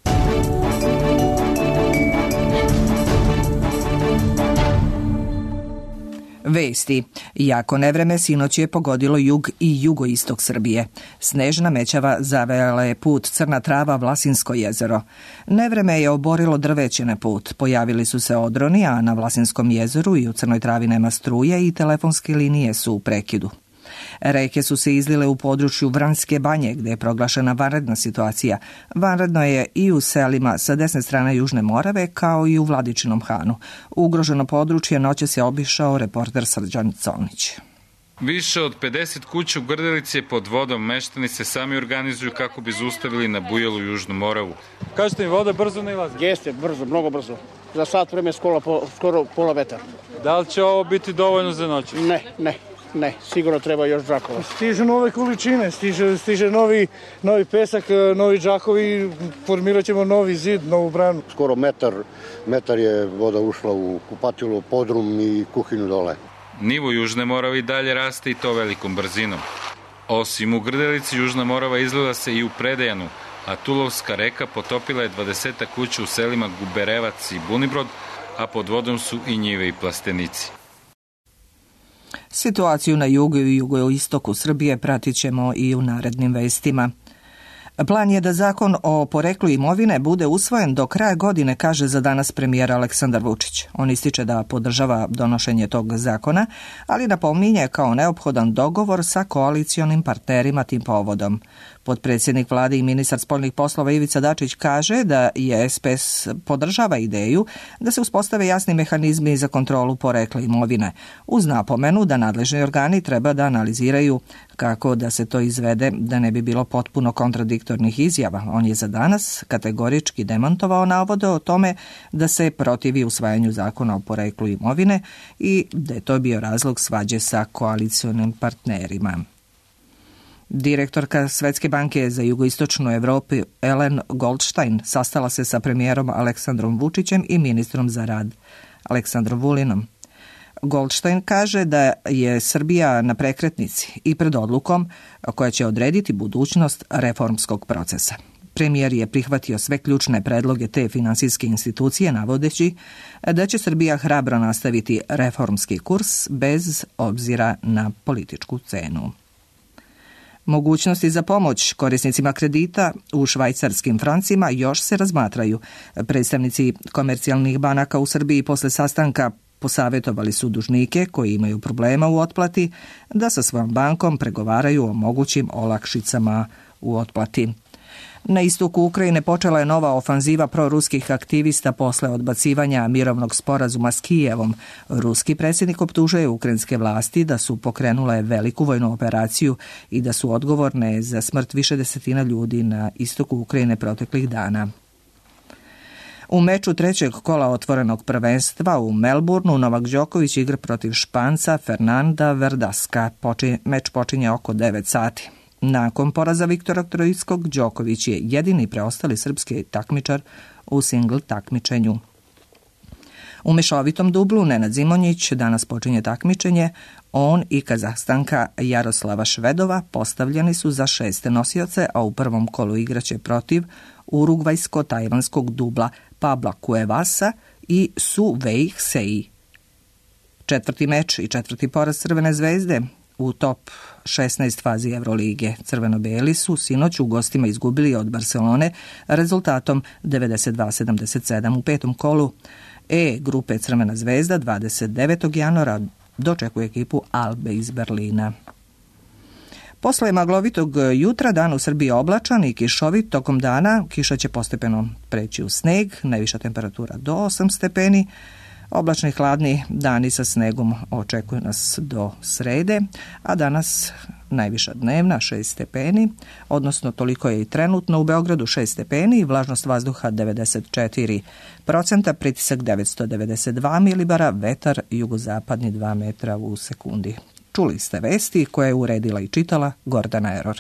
Vesti. Jako nevreme sinoć je pogodilo jug i jugoistok Srbije. Snežna mećava zavejala je put Crna Trava, Vlasinsko jezero. Nevreme je oborilo drveće na put. Pojavili su se odroni, a na Vlasinskom jezeru i u Crnoj Travi nema struje i telefonske linije su u prekidu. Reke su se izlile u području Vranjske banje, gde je proglašena vanredna situacija. Vanredno je i u selima sa desne strane Južne Morave, kao i u Vladičinom Hanu. Ugroženo područje noće se obišao reporter Srđan Colnić. Više od pedeset kuća u Grdelici je pod vodom. Meštani se sami organizuju kako bi zaustavili nabujelu Južnu Moravu. Kažete mi, voda brzo ne ilazi? Jeste, brzo, mnogo brzo. Za sat vreme skoro, skoro pola vetar. Da li će ovo biti dovoljno za noć? Ne, ne. Ne, sigurno treba još džakova. Stižu nove količine, stiže, stiže novi, novi pesak, novi džakovi, formirat ćemo novi zid, novu branu. Skoro metar, metar je voda ušla u kupatilo, podrum i kuhinju dole. Nivo Južne Morave i dalje raste i to velikom brzinom. Osim u Grdelici, Južna Morava izlila se i u Predejanu, a Tulovska reka potopila je dvadesetak kuća u selima Guberevac i Bunibrod, a pod vodom su i njive i plastenici. Situaciju na jugu i jugoistoku Srbije pratit ćemo i u narednim vestima. Plan je da zakon o poreklu imovine bude usvojen do kraja godine, kaže za danas premijer Aleksandar Vučić. On ističe da podržava donošenje tog zakona, ali napominje kao neophodan dogovor sa koalicionim partnerima tim povodom. Potpredsjednik vlade i ministar spoljnih poslova Ivica Dačić kaže da je S P S podržava ideju da se uspostave jasni mehanizmi za kontrolu porekla imovine, uz napomenu da nadležni organi treba da analiziraju kako da se to izvede, da ne bi bilo potpuno kontradiktornih izjava. On je za danas kategorički demantovao navode o tome da se protivi usvajanju zakona o poreklu imovine i da je to bio razlog svađe sa koalicionim partnerima. Direktorka Svetske banke za jugoistočnu Evropu Ellen Goldstein sastala se sa premijerom Aleksandrom Vučićem i ministrom za rad Aleksandrom Vulinom. Goldstein kaže da je Srbija na prekretnici i pred odlukom koja će odrediti budućnost reformskog procesa. Premijer je prihvatio sve ključne predloge te finansijske institucije, navodeći da će Srbija hrabro nastaviti reformski kurs bez obzira na političku cenu. Mogućnosti za pomoć korisnicima kredita u švajcarskim francima još se razmatraju. Predstavnici komercijalnih banaka u Srbiji posle sastanka posavjetovali su dužnike koji imaju problema u otplati da sa svojom bankom pregovaraju o mogućim olakšicama u otplati. Na istoku Ukrajine počela je nova ofanziva proruskih aktivista posle odbacivanja mirovnog sporazuma s Kijevom. Ruski predsjednik optužuje ukrajinske vlasti da su pokrenule veliku vojnu operaciju i da su odgovorne za smrt više desetina ljudi na istoku Ukrajine proteklih dana. U meču trećeg kola otvorenog prvenstva u Melbourneu Novak Đoković igra protiv Španca Fernanda Verdaska. Poči, meč počinje oko devet sati. Nakon poraza Viktora Trojskog, Đoković je jedini preostali srpski takmičar u singl takmičenju. U mešovitom dublu Nenad Zimonjić danas počinje takmičenje. On i Kazahstanka Jaroslava Švedova postavljeni su za šeste nosioce, a u prvom kolu igraće protiv urugvajsko-tajvanskog dubla Pabla Cuevasa i Su Wei Sei. Četvrti meč i četvrti poraz Crvene zvezde u top šesnaest fazi Evrolige. Crveno-beli su sinoć u gostima izgubili od Barcelone rezultatom devedeset dva sedamdeset sedam u petom kolu. E grupe Crvena zvezda dvadeset devetog januara dočekuje ekipu Albe iz Berlina. Posle maglovitog jutra dan u Srbiji oblačan i kišovit, tokom dana kiša će postepeno preći u sneg, najviša temperatura do osam stepeni. Oblačni hladni dani sa snegom očekuju nas do srede, a danas najviša dnevna šest stepeni, odnosno toliko je i trenutno u Beogradu šest stepeni i vlažnost vazduha devedeset četiri procenta, pritisak devetsto devedeset dva milibara, vetar jugozapadni dva metra u sekundi. Čuli ste vesti koje je uredila i čitala Gordana Eror.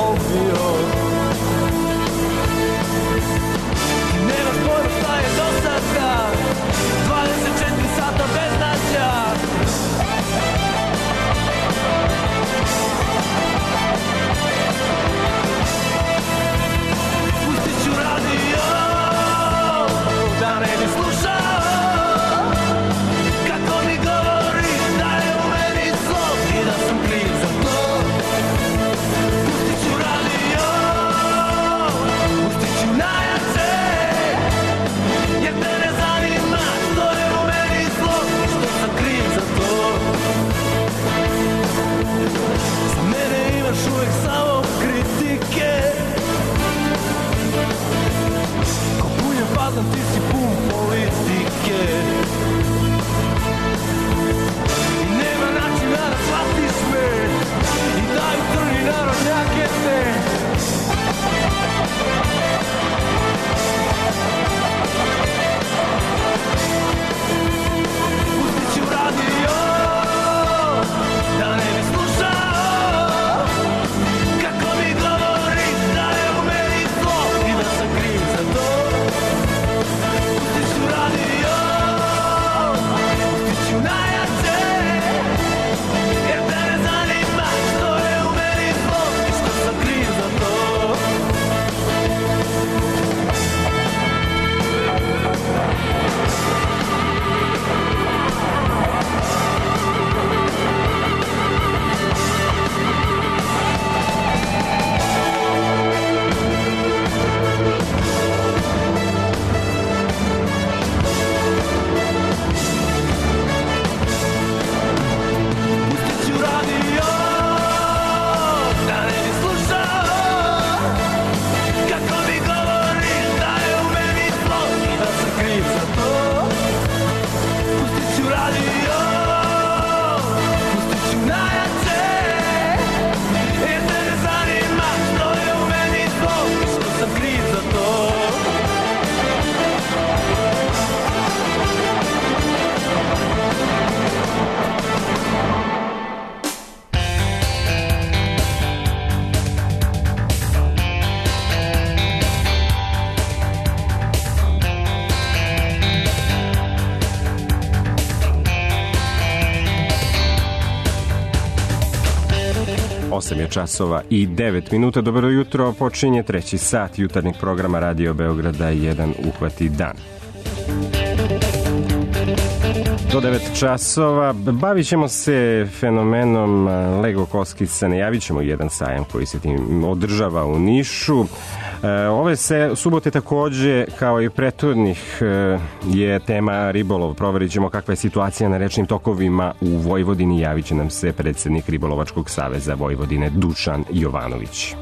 opio. Nemaš pojma šta je dosadka, dvadeset četiri sata bez nađa. Pustit ću radio, da ne bi slušao kako mi govori da je u meni zlo i da sam kriv za to. Pustit ću radio, pustit ću najjače, jer te ne zanima što je u meni zlo i što sam kriv za to. Za mene imaš uvek samo kritike, ko punjen fazan ti si pun politike. I nema načina da shvatiš me, i daju crni narodnjake te. Pustit ću radio, da ne bi slušao kako mi govori da je u meni zlo i da sam kriv za to. Pustit ću radio, pustit ću najjače, jer te ne zanima što je u meni zlo i što sam kriv za to. Pustit ću radio, da ne bi slušao kako mi govori da je u meni zlo i da sam kriv za to. Pustit ću radio, pustit ću najjače, jer te ne zanima što je u meni zlo i što sam kriv za to. osam je časova i devet minuta. Dobro jutro, počinje treći sat jutarnjeg programa Radio Beograda jedan uhvati dan. Do devet časova bavit ćemo se fenomenom Lego kockica, najavit ćemo jedan sajam koji se tim održava u Nišu. Ove se subote takođe, kao i prethodnih, je tema ribolov. Proverit ćemo kakva je situacija na rečnim tokovima u Vojvodini. Javit će nam se predsednik Ribolovačkog saveza Vojvodine Dušan Jovanović.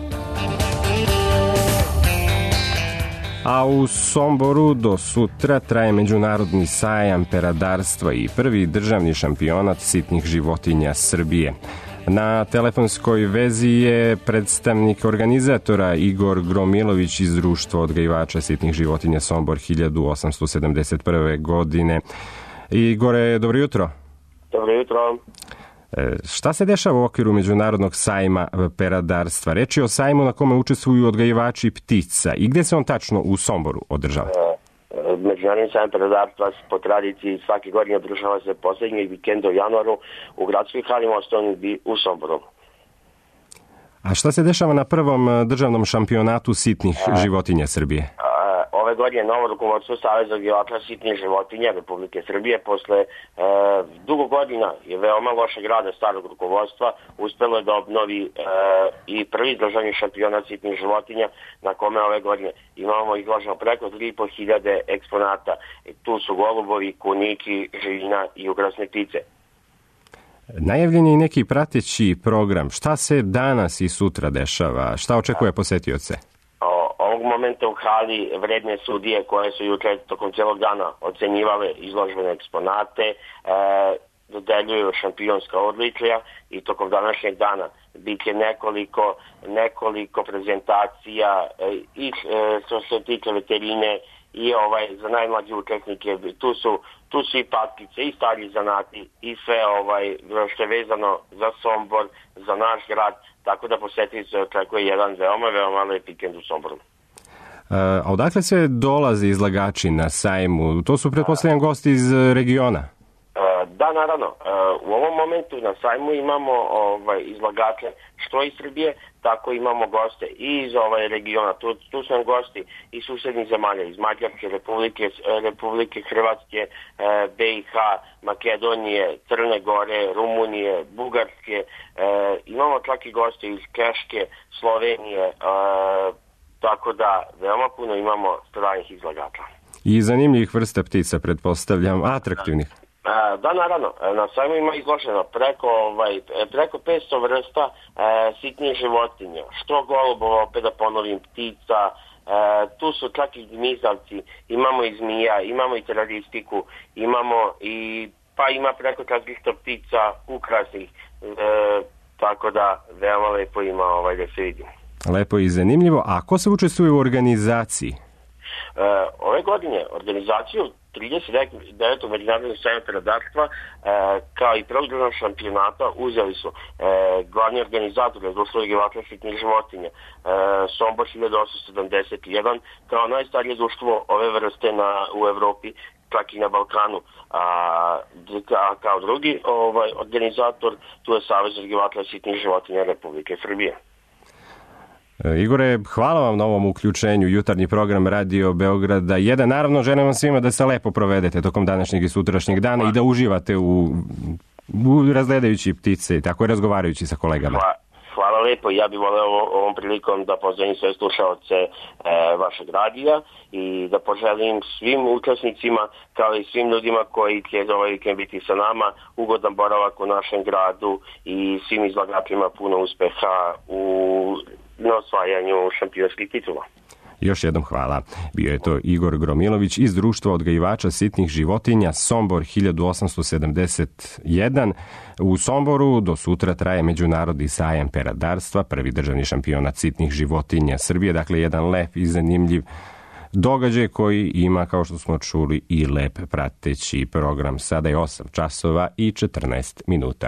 A u Somboru do sutra traje međunarodni sajam peradarstva i prvi državni šampionat sitnih životinja Srbije. Na telefonskoj vezi je predstavnik organizatora Igor Gromilović iz Društva odgajivača sitnih životinja Sombor hiljadu osamsto sedamdeset prve. godine. Igore, dobro jutro. Dobro jutro. E, šta se dešava u okviru međunarodnog sajma peradarstva? Reč je o sajmu na kome učestvuju odgajivači ptica. I gde se on tačno u Somboru održava? Međunarodni sajam peradarstva po tradiciji svake godine održava se poslednjeg vikenda u januaru u gradskoj hali Mostovni u Somboru. A šta se dešava na prvom državnom šampionatu sitnih životinja Srbije? Ove godine novo rukovodstvo Saveza odgajivača sitnih životinja Republike Srbije posle e, dugo godina je veoma lošeg rada starog rukovodstva uspelo je da obnovi e, i prvi državni šampionat sitnih životinja na kome ove godine imamo izloženo preko tri i po hiljade eksponata. E, tu su golubovi, kunići, živina i ukrasne ptice. Najavljen je i neki prateći program. Šta se danas i sutra dešava? Šta očekuje posetioce? Ovog momenta u hali vredne sudije koje su juče tokom celog dana ocenjivale izložene eksponate, e, dodeljuju šampionska odličja i tokom današnjeg dana bit će nekoliko, nekoliko prezentacija e, i e, što se tiče veterine i ovaj za najmlađe učesnike. Tu su, tu su i patkice i stari zanati i sve ovaj što je vezano za Sombor, za naš grad, tako da posjetioce očekuje jedan veoma, veoma lep vikend u Somboru. A odakle se dolaze izlagači na sajmu? To su, pretpostavljam, gosti iz regiona. Da, naravno. U ovom momentu na sajmu imamo ovaj, izlagače što iz Srbije, tako imamo goste i iz ovaj regiona. Tu, tu su nam gosti iz susednih zemalja, iz Mađarske, Republike, Republike Hrvatske, B i H, Makedonije, Crne Gore, Rumunije, Bugarske. Imamo čak i goste iz Češke, Slovenije, tako da veoma puno imamo stranih izlagača. I zanimljivih vrsta ptica, pretpostavljam, atraktivnih. Da, naravno. Na sajmu ima izloženo preko, ovaj, preko petsto vrsta e, sitnijih životinja. Što golubova, opet da ponovim, ptica, e, tu su čak i gmizavci, imamo i zmija, imamo i teroristiku, imamo i, pa ima preko četristo ptica ukrasnih, e, tako da veoma lepo ima ovaj, da se vidi. Lepo i zanimljivo. A ko se učestvuje u organizaciji? E, ove godine organizaciju trideset devetog međunarodnog sajma peradarstva, e, kao i prvog šampionata uzeli su e, glavni organizator Društvo uzgajivača sitnih životinja, e, Sombor hiljadu osamsto sedamdeset jedan, kao najstarije društvo ove vrste na, u Evropi, čak i na Balkanu. A, a kao drugi ovaj, organizator, tu je Savez uzgajivača sitnih životinja Republike Srbije. Igore, hvala vam na ovom uključenju jutarnji program Radio Beograda jedan. Naravno, želim vam svima da se lepo provedete tokom današnjeg i sutrašnjeg dana i da uživate u, u razgledajući ptice i tako razgovarajući sa kolegama. Hvala, hvala lepo. Ja bih voleo ovom prilikom da pozdravim sve slušaoce e, vašeg radija i da poželim svim učesnicima kao i svim ljudima koji će ovaj vikend biti sa nama ugodan boravak u našem gradu i svim izlagačima puno uspeha u na osvajanju šampionskih titula. Još jednom hvala. Bio je to Igor Gromilović iz Društva odgajivača sitnih životinja Sombor hiljadu osamsto sedamdeset jedan. U Somboru do sutra traje Međunarodni sajam peradarstva, prvi državni šampionat sitnih životinja Srbije, dakle jedan lep i zanimljiv događaj koji ima, kao što smo čuli, i lep prateći program. Sada je osam časova i četrnaest minuta.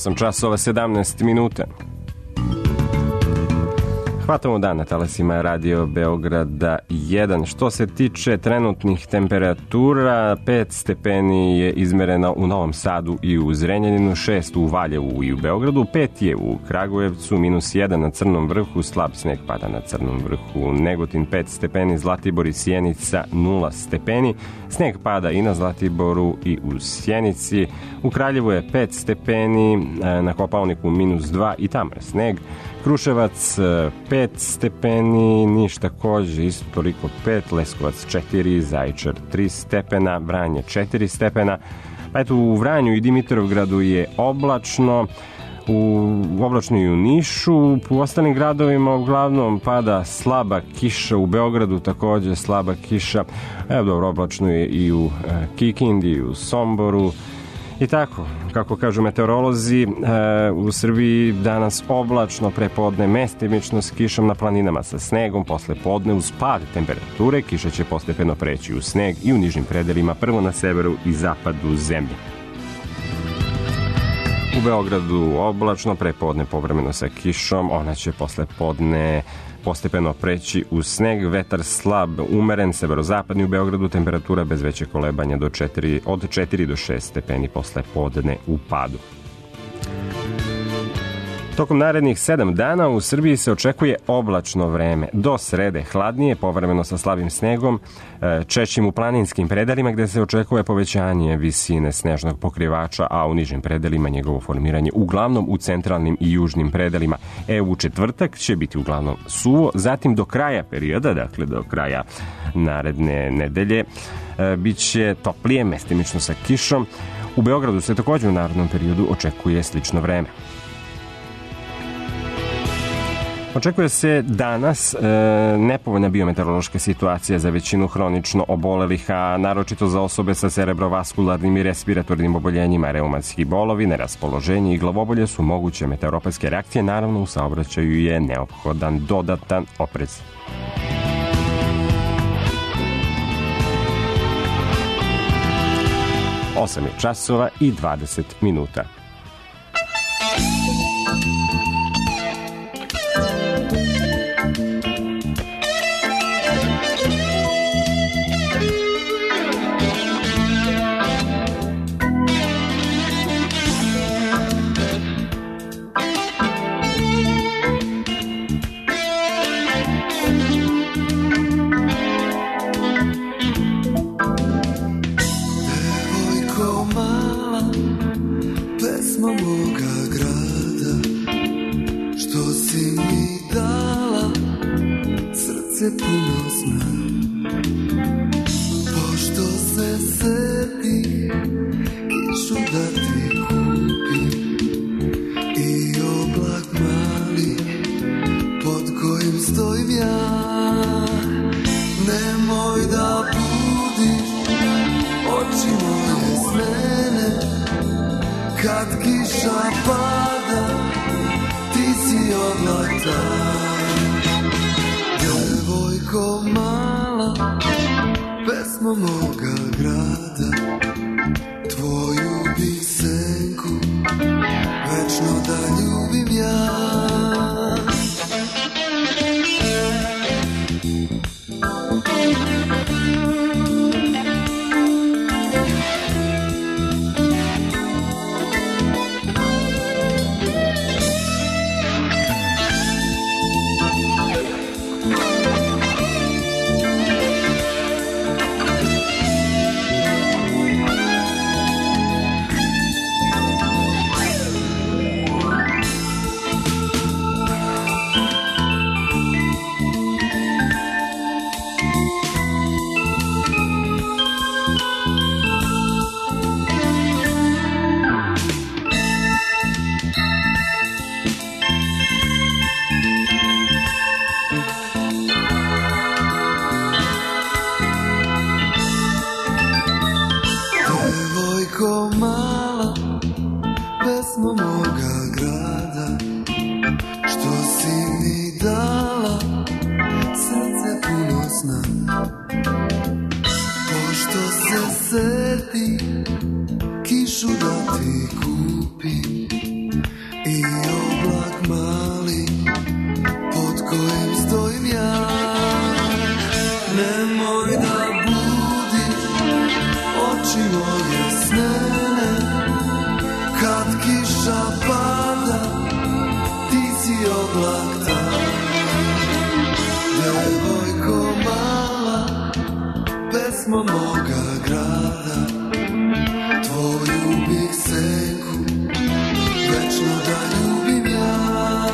osam časova sedamnaest minuta. Hvatamo dan na talasima Radio Beograda jedan. Što se tiče trenutnih temperatura, pet stepeni je izmereno u Novom Sadu i u Zrenjaninu, šest u Valjevu i u Beogradu, pet je u Kragujevcu, minus jedan na Crnom vrhu, slab sneg pada na Crnom vrhu, Negotin pet stepeni, Zlatibor i Sjenica nula stepeni, sneg pada i na Zlatiboru i u Sjenici, u Kraljevu je pet stepeni, na Kopaoniku minus dva i tamo je sneg, Kruševac pet stepeni, Niš takođe isto toliko pet, Leskovac četiri, Zaječar tri stepena, Vranje četiri stepena, pa eto u Vranju i Dimitrovgradu je oblačno, u oblačno i u Nišu, u ostalim gradovima uglavnom pada slaba kiša, u Beogradu takođe slaba kiša, evo dobro, oblačno je i u Kikindi, i u Somboru, i tako, kako kažu meteorolozi, u Srbiji danas oblačno, prepodne mestimično s kišom, na planinama sa snegom, posle podne uz pad temperature, kiša će postepeno preći u sneg i u nižim predelima, prvo na severu i zapadu zemlje. U Beogradu oblačno, prepodne povremeno sa kišom, ona će posle podne postepeno preći u sneg, vetar slab, umeren, severozapadni u Beogradu, temperatura bez veće kolebanja do četiri, od četiri do šest stepeni posle podne u padu. Tokom narednih sedam dana u Srbiji se očekuje oblačno vreme. Do srede hladnije, povremeno sa slabim snegom, češćim u planinskim predelima gde se očekuje povećanje visine snežnog pokrivača, a u nižim predelima njegovo formiranje uglavnom u centralnim i južnim predelima. E, u četvrtak će biti uglavnom suvo, zatim do kraja perioda, dakle do kraja naredne nedelje, bit će toplije, mestimično sa kišom. U Beogradu se takođe u narednom periodu očekuje slično vreme. Očekuje se danas e, nepovoljna biometeorološka situacija za većinu hronično obolelih, a naročito za osobe sa cerebrovaskularnim i respiratornim oboljenjima, reumatski bolovi, neraspoloženje i glavobolje su moguće meteoropatske reakcije. Naravno, u saobraćaju je neophodan dodatan oprez. osam je časova i dvadeset minuta. Puno sna, pošto se setih kišu da ti kupim i oblak mali pod kojim stojim ja. Nemoj da budiš oči moje s mene kad kiša pada, ti si oblak taj. Devojko mala, pesmo moga grada, tvoju bih senku večno da ljubim ja. pjesmo moga grada, tvoju bih senku večno da ljubim ja.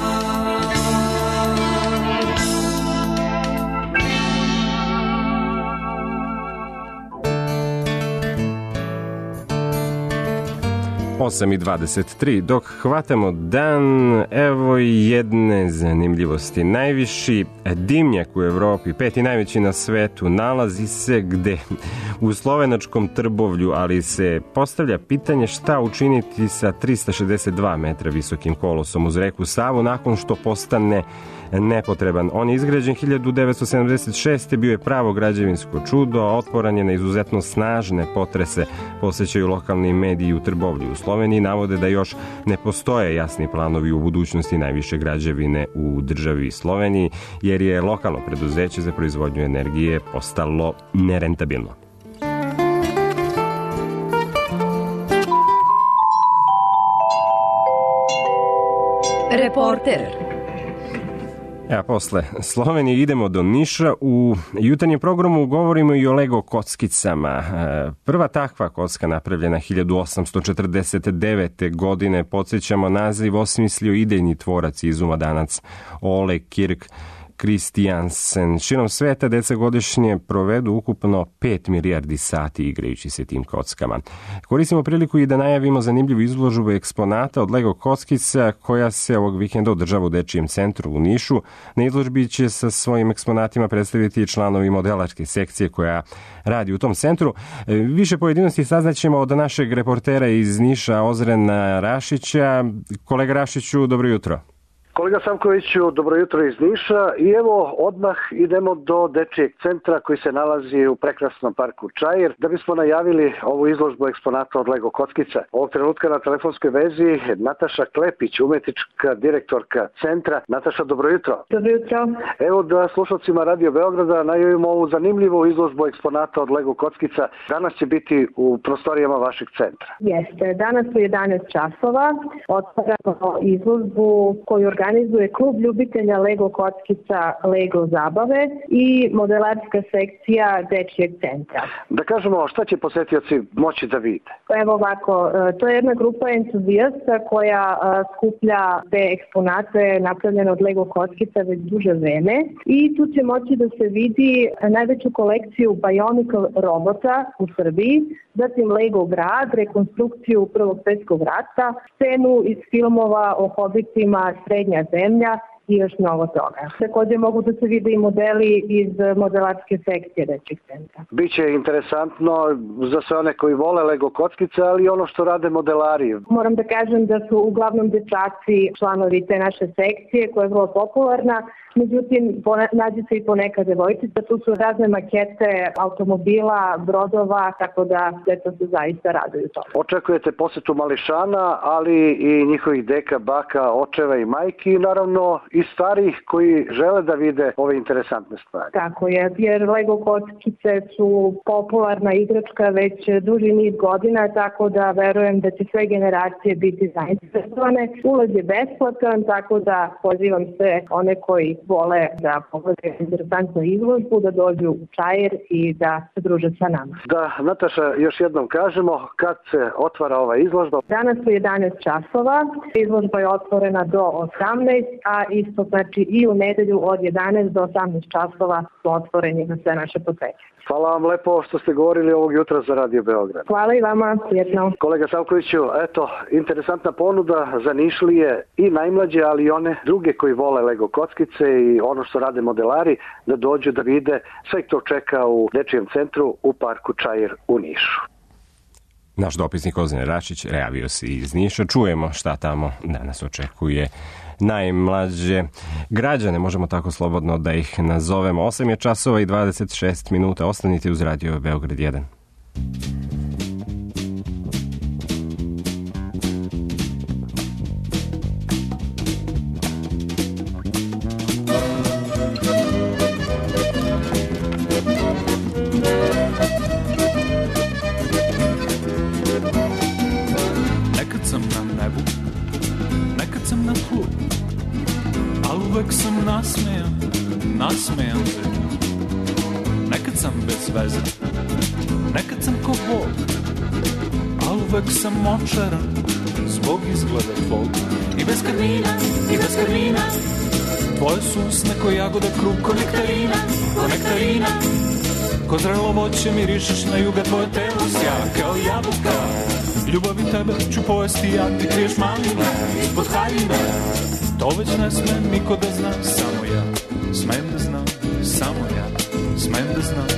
osam i dvadeset tri. Dok hvatamo dan, evo i jedne zanimljivosti. Najviši dimnjak u Evropi, peti najveći na svetu, nalazi se gde? U slovenačkom Trbovlju, ali se postavlja pitanje šta učiniti sa trista šezdeset dva metra visokim kolosom uz reku Savu nakon što postane nepotreban. On je izgrađen hiljadu devetsto sedamdeset šeste. bio je pravo građevinsko čudo, otporan je na izuzetno snažne potrese, posjećaju lokalni mediji u Trbovlju. U Sloveniji navode da još ne postoje jasni planovi u budućnosti najviše građevine u državi Sloveniji, jer je lokalno preduzeće za proizvodnju energije postalo nerentabilno. Reporter. A posle Slovenije idemo do Niša. U jutarnjem programu govorimo i o Lego kockicama. Prva takva kocka napravljena hiljadu osamsto četrdeset devete. godine. Podsjećamo, naziv osmislio idejni tvorac i izumodanac Ole Kirk Kristijansen. Širom sveta deca godišnje provedu ukupno pet milijardi sati igrajući se tim kockama. Koristimo priliku i da najavimo zanimljivu izložbu eksponata od Lego kockica koja se ovog vikenda održava u Dečijem centru u Nišu. Na izložbi će sa svojim eksponatima predstaviti članovi modelarske sekcije koja radi u tom centru. Više pojedinosti saznaćemo od našeg reportera iz Niša, Ozrena Rašića. Kolega Rašiću, dobro jutro. Kolega Savkoviću, dobro jutro iz Niša i evo odmah idemo do Dečijeg centra koji se nalazi u prekrasnom parku Čair da bismo najavili ovu izložbu eksponata od Lego kockica. Ovog trenutka na telefonskoj vezi Nataša Klepić, umetnička direktorka centra. Nataša, dobro jutro. Dobro jutro. Evo da slušalcima Radio Beograda najavimo ovu zanimljivu izložbu eksponata od Lego kockica. Danas će biti u prostorijama vašeg centra. Jeste, danas u jedanaest časova otvaramo izložbu koju organizuje klub ljubitelja Lego kockica Lego zabave i modelarska sekcija Dečijeg centra. Da kažemo, šta će posetioci moći da vide? Evo ovako, to je jedna grupa entuzijasta koja skuplja te eksponate napravljene od Lego kockica već duže vreme i tu će moći da se vidi najveću kolekciju Bionicle robota u Srbiji, zatim Lego grad, rekonstrukciju Prvog svjetskog rata, scenu iz filmova o hobitima Srednja zemlja i još mnogo toga. Također mogu da se vide i modeli iz modelarske sekcije Dečijeg centra. Biće interesantno za sve one koji vole Lego kockice, ali i ono što rade modelari. Moram da kažem da su uglavnom dečaci članovi te naše sekcije koja je vrlo popularna. Međutim, nađe se i poneka devojčica, tu su razne makete automobila, brodova, tako da deca se zaista raduju to. Očekujete posetu mališana, ali i njihovih deka, baka, očeva i majki i naravno i starih koji žele da vide ove interesantne stvari. Tako je, jer Lego kockice su popularna igračka već duži niz godina, tako da verujem da će sve generacije biti zainteresovane. Ulaz je besplatan, tako da pozivam sve one koji vole da pogledaju interesantnu izložbu, da dođu u Čair i da se druže sa nama. Da, Nataša, još jednom kažemo kad se otvara ova izložba. Danas u jedanaest časova, izložba je otvorena do osamnaest, a isto znači i u nedelju od jedanaest do osamnaest časova su otvoreni za sve naše posetioce. Hvala vam lepo što ste govorili ovog jutra za Radio Beograd. Hvala i vama, prijetno. Kolega Savkoviću, eto, interesantna ponuda za Nišlije i najmlađe, ali i one druge koji vole Lego kockice i ono što rade modelari, da dođu da vide. Sve to čeka u Dečijem centru u parku Čair u Nišu. Naš dopisnik Ozren Rašić reavio se iz Niša. Čujemo šta tamo danas očekuje najmlađe građane, možemo tako slobodno da ih nazovemo. osam je časova i dvadeset šest minuta. Ostanite uz Radio Beograd jedan. Uvek sam nasmejan, nasmejan se. Nekad sam bez veze, nekad sam ko Bog, al uvek sam očaran zbog izgleda tvog. I bez karmina, i bez karmina, tvoje su usne ko jagoda, krug ko nektarina, ko nektarina. Ko zrelo voće mirišeš na juga, tvoje telo sja kao jabuka. Ljubavi tebe ću pojesti, ja ti kriješ maline ispod haljine. To već ne smem niko da zna, samo ja smem da znam, samo ja smem da znam.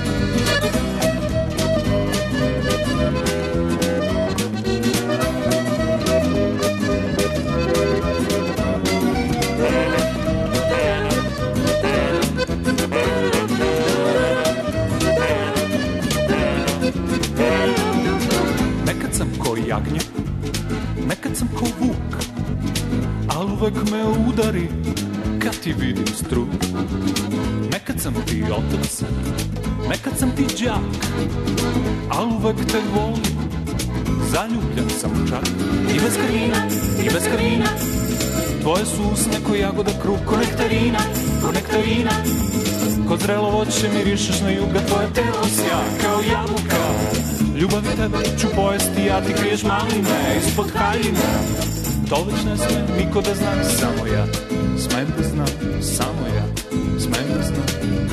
Nekad sam ko jagnje, nekad sam ko vuk, al uvek me udari kad ti vidim struk. Nekad sam ti otac, nekad sam ti đak, al uvek te volim, zaljubljen sam čak. I bez karina, i bez karina, tvoje su usne ko jagoda, krug ko nektarina, ko nektarina. Ko zrelo voće mirišeš na juga, tvoje telo sja kao jabuka. Ljubavi tebe ću pojesti, ja ti kriješ maline ispod haljine. To već ne smem niko da zna, samo ja smem da znam, samo ja smem da znam.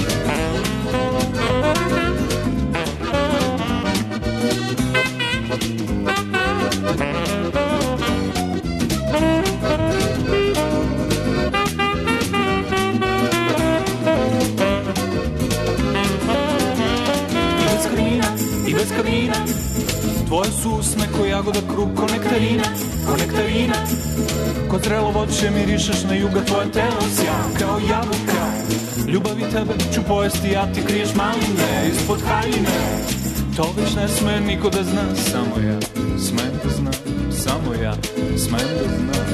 I bez karmina, i bez karmina, tvoje su usne ko jagoda, krug ko nektarina, ko nektarina. Ko zrelo voće mirišeš na juga, tvoje telo sja kao jabuka. Ljubavi tebe ću pojesti, ja ti kriješ maline ispod haljine. To već ne sme niko da zna, samo ja smem da znam, samo ja smem da znam.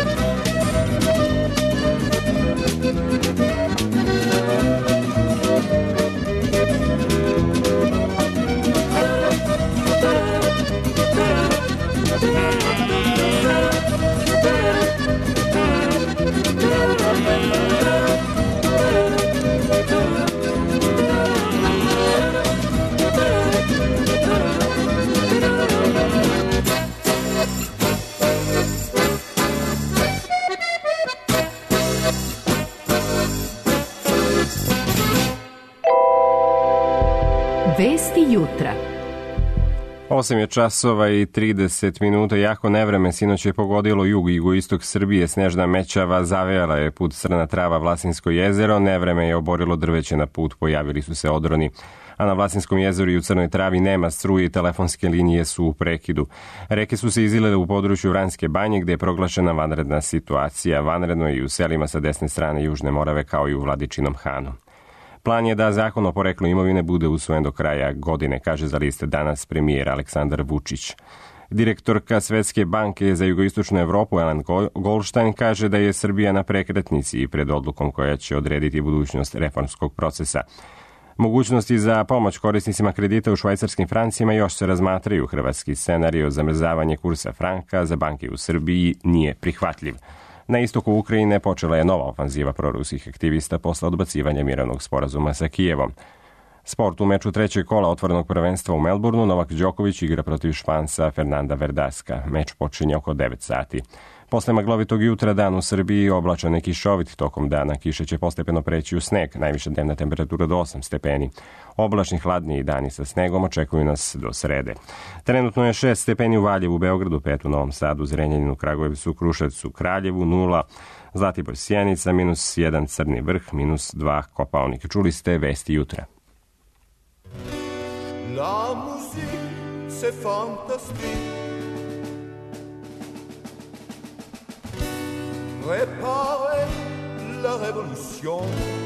Vesti jutra. osam je časova i trideset minuta. Jako nevreme sinoć je pogodilo jug i jugoistok Srbije. Snežna mećava zavejala je put Crna Trava, Vlasinsko jezero. Nevreme je oborilo drveće na put, pojavili su se odroni. A na Vlasinskom jezeru i u Crnoj Travi nema struje i telefonske linije su u prekidu. Reke su se izilile u području Vranjske banje gde je proglašena vanredna situacija. Vanredno je i u selima sa desne strane Južne Morave kao i u Vladičinom Hanu. Plan je da zakon o poreklu imovine bude usvojen do kraja godine, kaže za liste danas premijer Aleksandar Vučić. Direktorka Svetske banke za jugoistočnu Evropu Ellen Goldstein kaže da je Srbija na prekretnici i pred odlukom koja će odrediti budućnost reformskog procesa. Mogućnosti za pomoć korisnicima kredita u švajcarskim francima još se razmatraju. Hrvatski scenario zamrzavanje kursa franka za banke u Srbiji nije prihvatljiv. Na istoku Ukrajine počela je nova ofanziva proruskih aktivista posle odbacivanja mirovnog sporazuma sa Kijevom. Sport u meču trećeg kola otvorenog prvenstva u Melbourneu, Novak Đoković igra protiv Španca Fernanda Verdaska. Meč počinje oko devet sati. Posle maglovitog jutra dan u Srbiji oblačan i kišovit, tokom dana kiše će postepeno preći u sneg, najviša dnevna temperatura do osam stepeni. Oblačni hladniji dani sa snegom očekuju nas do srede. Trenutno je šest stepeni u Valjevu, Beogradu, pet u Novom Sadu, Zrenjaninu, Kragujevcu, Kruševcu, Kraljevu, nula, Zlatibor, Sjenica, minus jedan, Crni Vrh, minus dva, Kopaonik. Čuli ste vesti jutra. La musique, c'est fantastique. Préparer la révolution.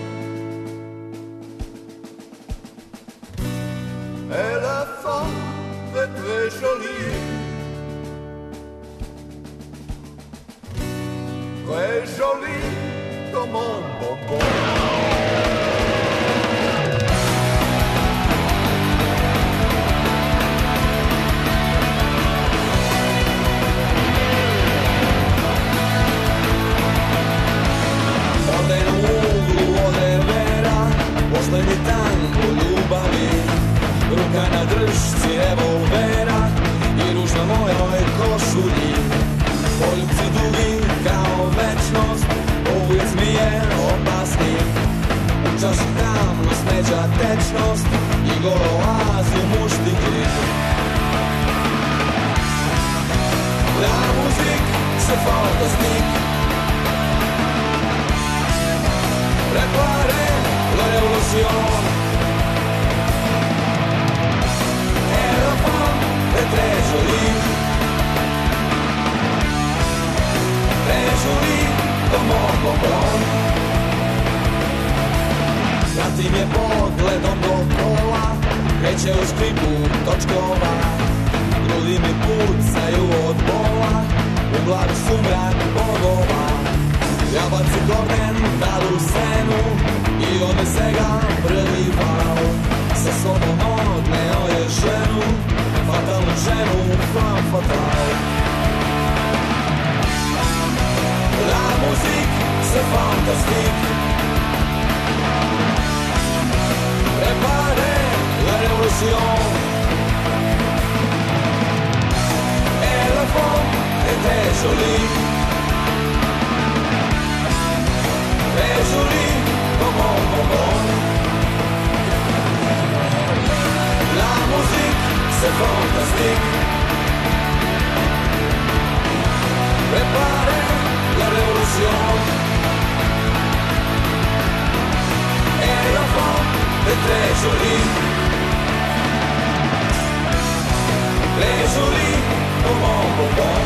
Et la femme est très jolie, très jolie comme un bonbon. Ode u uglu, ode vera, poslednji tango ljubav još tamno smeđa tečnost i golo oazu muštike. La musique c'est fantastique. Préparez la révolution. Et la femme est très jolie. Très jolie comme mon bonbon. Pratim je pogledom do kola, kreće u škripu točkova. Grudi mi pucaju od bola, u glavi sumrak bogova. Ja baci gorden, dadu senu i odnese ga prvi val. Sa sobom odneo je ženu, fatalnu ženu, femme fatale. La musique, c'est fantastique. Préparez la révolution. Et la femme était jolie. Très jolie comme un bonbon. La musique, c'est fantastique. Préparez la révolution. Et la femme est très jolie. Très jolie comme un bonbon.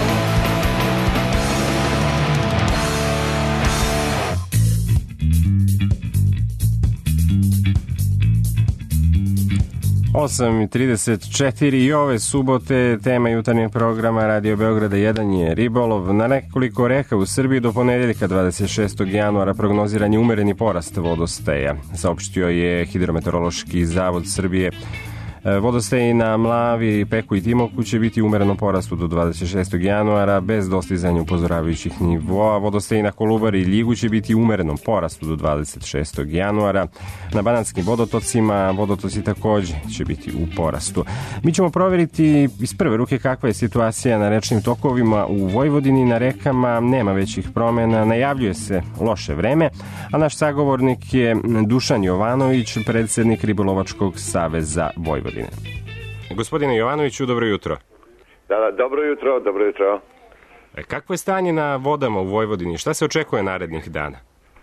osam i trideset četiri i ove subote tema jutarnjeg programa Radio Beograda jedan je ribolov. Na nekoliko reka u Srbiji do ponedeljka dvadeset šestog januara prognoziran je umereni porast vodostaja, saopštio je Hidrometeorološki zavod Srbije. Vodostaji na Mlavi, Peku i Timoku će biti umereno porastu do dvadeset šestog januara bez dostizanja upozoravajućih nivoa. Vodostaji na Kolubari i Ljigu će biti umerenom porastu do dvadeset šestog januara. Na banatskim vodotocima vodotoci takođe će biti u porastu. Mi ćemo provjeriti iz prve ruke kakva je situacija na rečnim tokovima u Vojvodini. Na rekama nema većih promjena, najavljuje se loše vreme, a naš sagovornik je Dušan Jovanović, predsjednik Ribolovačkog saveza Vojvodine. Gospodine Jovanoviću, dobro jutro. Da, da, dobro jutro, dobro jutro. E, kakvo je stanje na vodama u Vojvodini? Šta se očekuje narednih dana?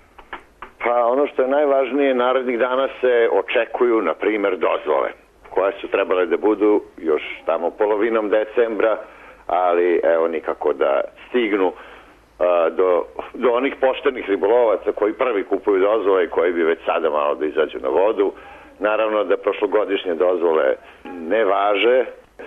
Pa ono što je najvažnije, narednih dana se očekuju, na primjer, dozvole, koje su trebale da budu još tamo polovinom decembra, ali evo nikako da stignu a, do, do onih poštenih ribolovaca koji prvi kupuju dozvole i koji bi već sada malo da izađu na vodu. Naravno da prošlogodišnje dozvole ne važe.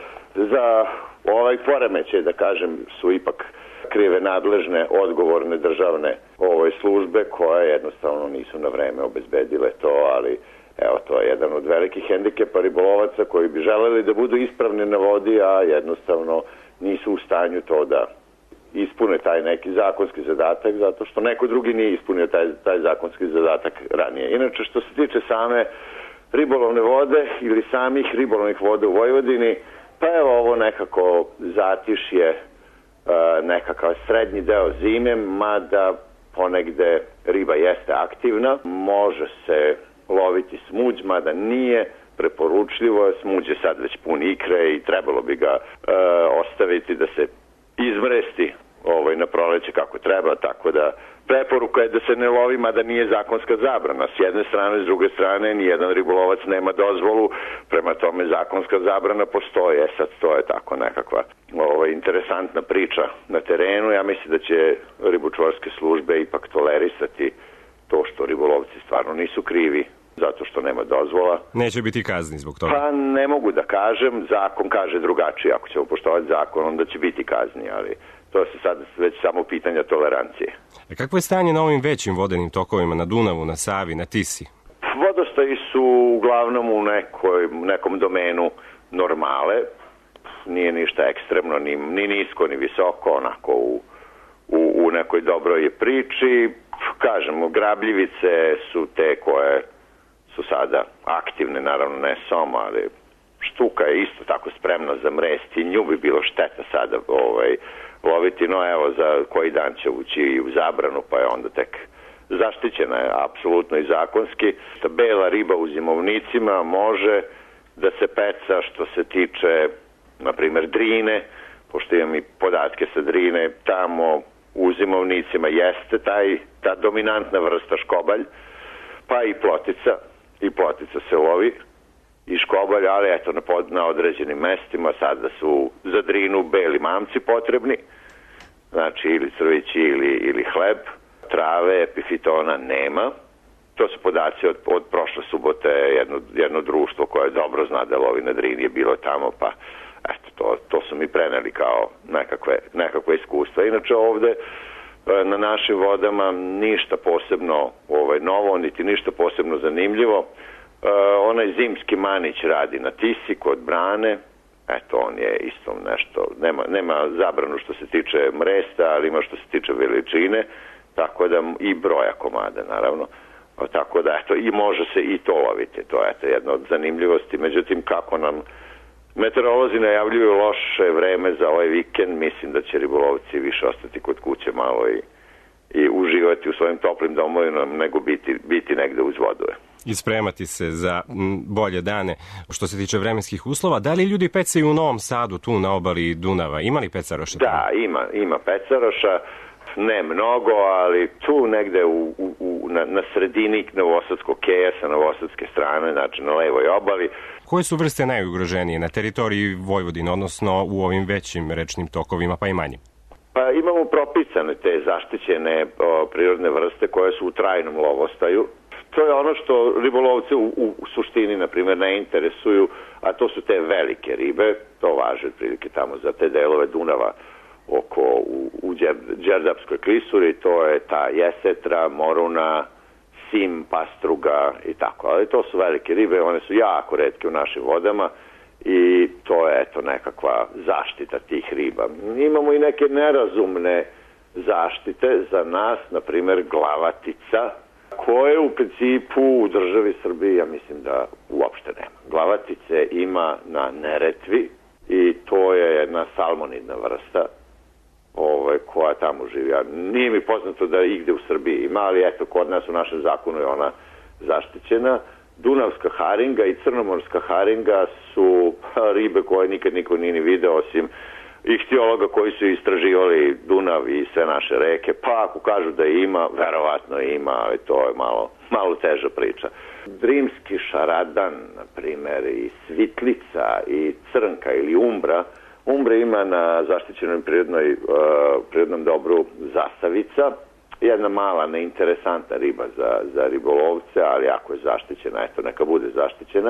Za ovaj poremećaj, da kažem, su ipak krive nadležne, odgovorne državne ove službe koje jednostavno nisu na vreme obezbedile to, ali evo, to je jedan od velikih hendikepa ribolovaca koji bi želeli da budu ispravni na vodi, a jednostavno nisu u stanju to da ispune taj neki zakonski zadatak, zato što neko drugi nije ispunio taj, taj zakonski zadatak ranije. Inače, što se tiče same ribolovne vode ili samih ribolovnih voda u Vojvodini, pa evo ovo nekako zatišje, nekakav srednji deo zime, mada ponegde riba jeste aktivna, može se loviti smuđ, mada nije preporučljivo, smuđ je sad već pun ikre i trebalo bi ga e, ostaviti da se izmresti ovaj, na proleće kako treba, tako da preporuka je da se ne lovi, mada nije zakonska zabrana. S jedne strane, s druge strane, nijedan ribolovac nema dozvolu, prema tome zakonska zabrana postoji. E sad, to je tako nekakva ovaj, interesantna priča na terenu. Ja mislim da će ribočuvarske službe ipak tolerisati to što ribolovci stvarno nisu krivi, zato što nema dozvola. Neće biti kazni zbog toga? Pa ne mogu da kažem, zakon kaže drugačije. Ako ćemo poštovati zakon, onda će biti kazni, ali to se sad već samo pitanja tolerancije. E kakvo je stanje na ovim većim vodenim tokovima, na Dunavu, na Savi, na Tisi? Vodostaji su uglavnom u nekoj, nekom domenu normale. Nije ništa ekstremno, ni, ni nisko, ni visoko, onako u, u, u nekoj dobroj priči. Kažemo, grabljivice su te koje su sada aktivne, naravno ne som, ali štuka je isto tako spremna za mresti. Nju bi bilo šteta sada ovaj, loviti, no evo za koji dan će ući i u zabranu, pa je onda tek zaštićena je apsolutno i zakonski. Ta bela riba u zimovnicima može da se peca što se tiče, na primjer, Drine, pošto imam i podatke sa Drine, tamo u zimovnicima jeste taj, ta dominantna vrsta škobalj, pa i plotica, i plotica se lovi, i škobalj, ali eto na, pod, na određenim mestima sada su za Drinu beli mamci potrebni, znači ili crvići ili, ili hleb, trave, epifitona nema. To su podaci od, od prošle subote, jedno, jedno društvo koje dobro zna da lovi na Drini je bilo tamo, pa eto, to, to su mi preneli kao nekakve, nekakve iskustva. Inače ovde na našim vodama ništa posebno ovaj, novo, niti ništa posebno zanimljivo. Uh, onaj zimski manić radi na Tisi kod brane, eto on je isto nešto, nema, nema zabranu što se tiče mresta, ali ima što se tiče veličine, tako da i broja komada naravno, o, tako da eto i može se i to loviti, to je eto jedna od zanimljivosti. Međutim, kako nam meteorolozi najavljuju loše vreme za ovaj vikend, mislim da će ribolovci više ostati kod kuće malo i, i uživati u svojim toplim domovima nego biti, biti negde uz vodu. I spremati se za bolje dane. Što se tiče vremenskih uslova, da li ljudi pecaju u Novom Sadu, tu na obali Dunava? Ima li pecaroša? Da, ima, ima pecaroša, ne mnogo, ali tu negde u, u, u, na, na sredini Novosadskog keja sa novosadske strane, znači na levoj obali. Koje su vrste najugroženije na teritoriji Vojvodine, odnosno u ovim većim rečnim tokovima, pa i manjim? Pa imamo propisane te zaštićene o, prirodne vrste koje su u trajnom lovostaju. To je ono što ribolovce u, u, u suštini, na primjer, ne interesuju, a to su te velike ribe, to važe otprilike tamo za te delove Dunava oko u, u Đerdapskoj klisuri, to je ta jesetra, moruna, sim, pastruga i tako, ali to su velike ribe, one su jako retke u našim vodama i to je eto nekakva zaštita tih riba. Imamo i neke nerazumne zaštite za nas, na primjer glavatica, koje u principu u državi Srbiji, ja mislim da uopšte nema. Glavatice ima na Neretvi i to je jedna salmonidna vrsta ovaj, koja tamo živi. Ja, nije mi poznato da igde u Srbiji ima, ali eto, kod nas u našem zakonu je ona zaštićena. Dunavska haringa i crnomorska haringa su ribe koje nikad niko nije ni video, osim ihtiologa koji su istraživali Dunav i sve naše reke, pa ako kažu da ima, verovatno ima, ali to je malo, malo teža priča. Drimski šaradan, na primjer, i svitlica, i crnka ili umbra. Umbra ima na zaštićenom prirodnoj, uh, prirodnom dobru zasavica, jedna mala, neinteresantna riba za, za ribolovce, ali ako je zaštićena, eto, neka bude zaštićena.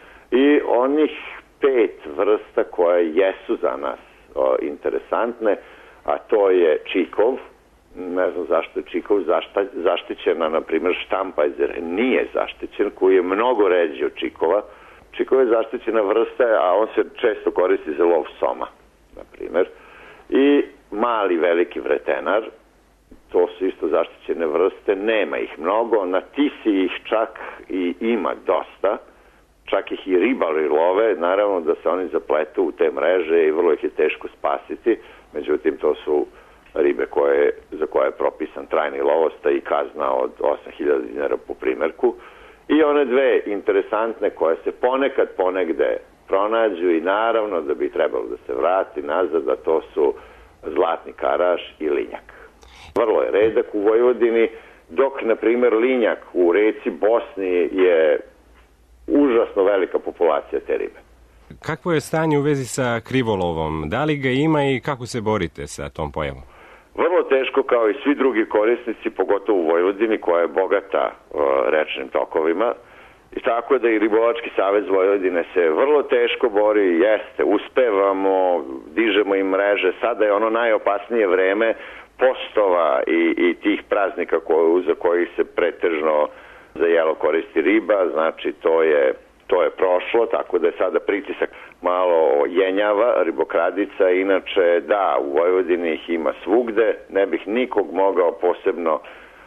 I onih pet vrsta koje jesu za nas o, interesantne, a to je čikov, ne znam zašto je čikov zašta, zaštićena, na primjer štampajzer nije zaštićen, koji je mnogo ređi od čikova. Čikov je zaštićena vrsta, a on se često koristi za lov soma, na primjer. I mali veliki vretenar, to su isto zaštićene vrste, nema ih mnogo, na Tisi ih čak i ima dosta, čak ih i ribari love, naravno da se oni zapletu u te mreže i vrlo ih je teško spasiti, međutim to su ribe koje, za koje je propisan trajni lovosta i kazna od osam hiljada dinara po primjerku. I one dve interesantne koje se ponekad ponegde pronađu i naravno da bi trebalo da se vrati nazad, da to su zlatni karaš i linjak. Vrlo je redak u Vojvodini, dok, na primjer, linjak u reci Bosni je užasno velika populacija te ribe. Kakvo je stanje u vezi sa krivolovom? Da li ga ima i kako se borite sa tom pojavom? Vrlo teško, kao i svi drugi korisnici, pogotovo u Vojvodini koja je bogata uh, rečnim tokovima. I tako da i Ribolovački savez Vojvodine se vrlo teško bori, jeste, uspevamo, dižemo im mreže, sada je ono najopasnije vreme postova i, i tih praznika koje, za kojih se pretežno za jelo koristi riba, znači to je, to je prošlo, tako da je sada pritisak malo jenjava, ribokradica, inače da, u Vojvodini ih ima svugde, ne bih nikog mogao posebno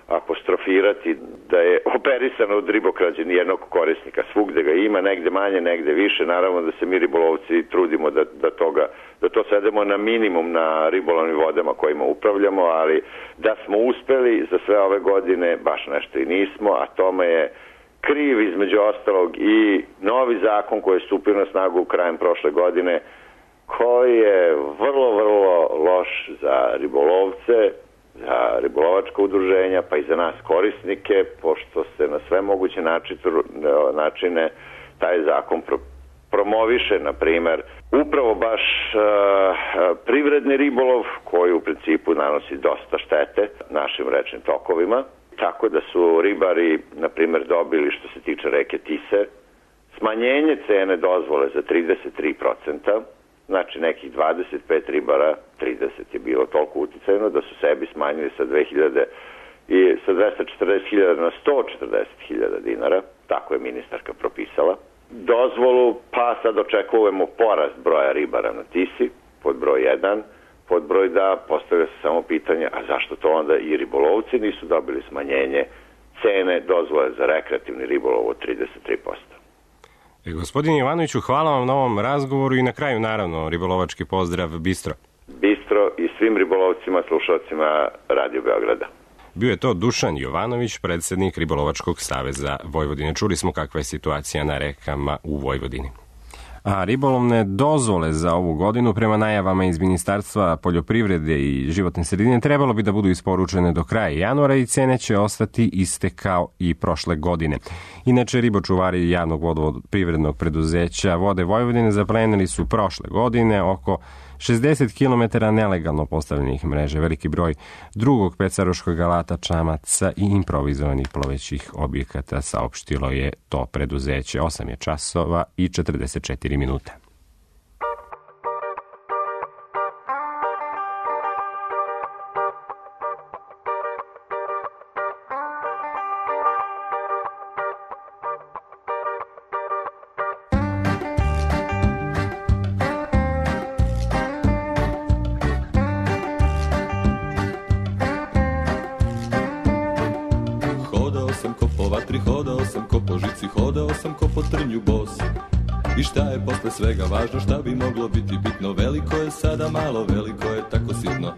apostrofirati da je operisano od ribokrađe nijednog korisnika. Svugde ga ima, negde manje, negde više. Naravno da se mi ribolovci trudimo da, da, toga, da to svedemo na minimum na ribolovnim vodama kojima upravljamo, ali da smo uspeli za sve ove godine baš nešto i nismo, a tome je kriv između ostalog i novi zakon koji je stupio na snagu krajem prošle godine, koji je vrlo, vrlo loš za ribolovce, za ribolovačka udruženja, pa i za nas korisnike, pošto se na sve moguće načine taj zakon pro, promoviše, na primer, upravo baš uh, privredni ribolov, koji u principu nanosi dosta štete našim rečnim tokovima, tako da su ribari, na primer, dobili, što se tiče reke Tise, smanjenje cene dozvole za trideset tri procenta, znači nekih dvadeset pet ribara, trideset je bilo toliko uticajno, da su sebi smanjili sa dve hiljade i sa dvesta četrdeset hiljada na sto četrdeset hiljada dinara, tako je ministarka propisala. Dozvolu, pa sad očekujemo porast broja ribara na Tisi, pod broj jedan, pod broj dva, postavlja se samo pitanje, a zašto to onda i ribolovci nisu dobili smanjenje cene dozvole za rekreativni ribolov od trideset tri posto. E, gospodine Jovanoviću, hvala vam na ovom razgovoru i na kraju, naravno, ribolovački pozdrav Bistro. Bistro i svim ribolovcima, slušalcima Radio Beograda. Bio je to Dušan Jovanović, predsjednik Ribolovačkog saveza Vojvodine. Čuli smo kakva je situacija na rekama u Vojvodini. A ribolovne dozvole za ovu godinu prema najavama iz Ministarstva poljoprivrede i životne sredine trebalo bi da budu isporučene do kraja januara i cene će ostati iste kao i prošle godine. Inače, ribočuvari javnog vodoprivrednog preduzeća Vode Vojvodine zaplenili su prošle godine oko šezdeset kilometara nelegalno postavljenih mreže, veliki broj drugog pecaroškog alata, čamaca i improvizovanih plovećih objekata, saopštilo je to preduzeće. osam je časova i četrdeset četiri minute. I šta je posle svega važno, šta bi moglo biti bitno? Veliko je sada malo, veliko je tako sitno.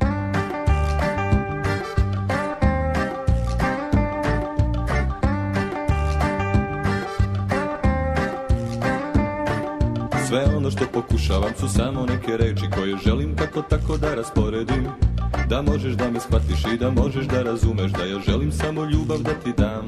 Sve ono što pokušavam su samo neke reči koje želim kako tako da rasporedim. Da možeš da me shvatiš i da možeš da razumeš da ja želim samo ljubav da ti dam.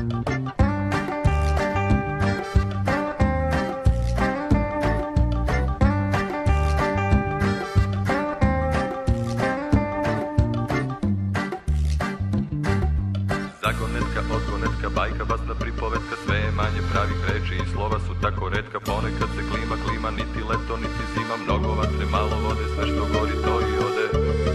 Bajka, basna, pripovetka, sve je manje pravih reči i slova su tako retka, ponekad se klima, klima, niti leto, niti zima, mnogo vatre, malo vode, sve što gori to i ode.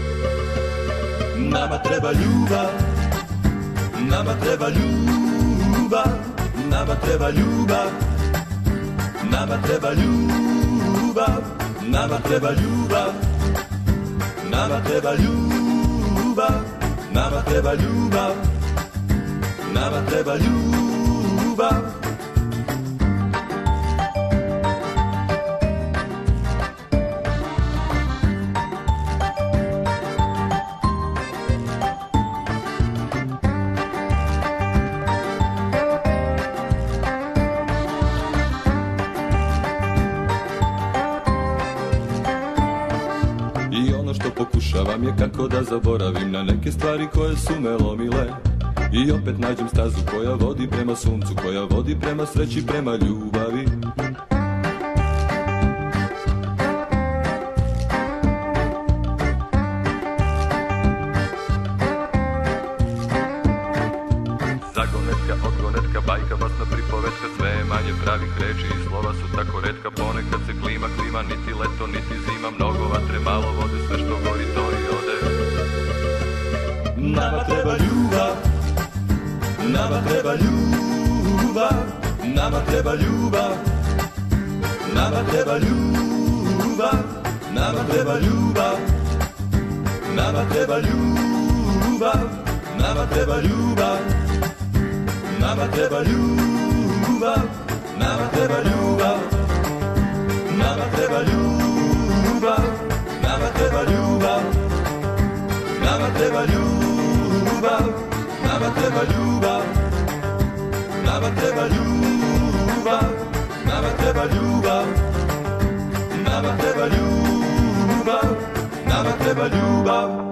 Nama treba ljubav, nama treba ljubav, nama treba ljubav, nama treba ljubav, nama treba ljubav, nama treba ljubav, nama treba ljubav. Nama treba ljubav. I ono što pokušavam je kako da zaboravim na neke stvari koje su me lomile. I opet nađem stazu koja vodi prema suncu, koja vodi prema sreći, prema ljubavi. Zagonetka, odgonetka, bajka, basna, pripovetka, sve je manje pravih reči i slova su tako retka, ponekad se klima, klima, niti leto, niti zima, mnogo vatre, malo vode, sve što gori to i ode. Nama treba ljubav. Nama treba ljubav, nama treba ljubav, nama treba ljubav, nama treba ljubav, nama treba ljubav, nama treba ljubav, nama treba ljubav, nama treba ljubav, nama treba ljubav, nama treba ljubav, nama treba ljubav, nama treba ljubav, nama treba ljubav, nama treba ljubav, nama treba ljubav, nama treba ljubav.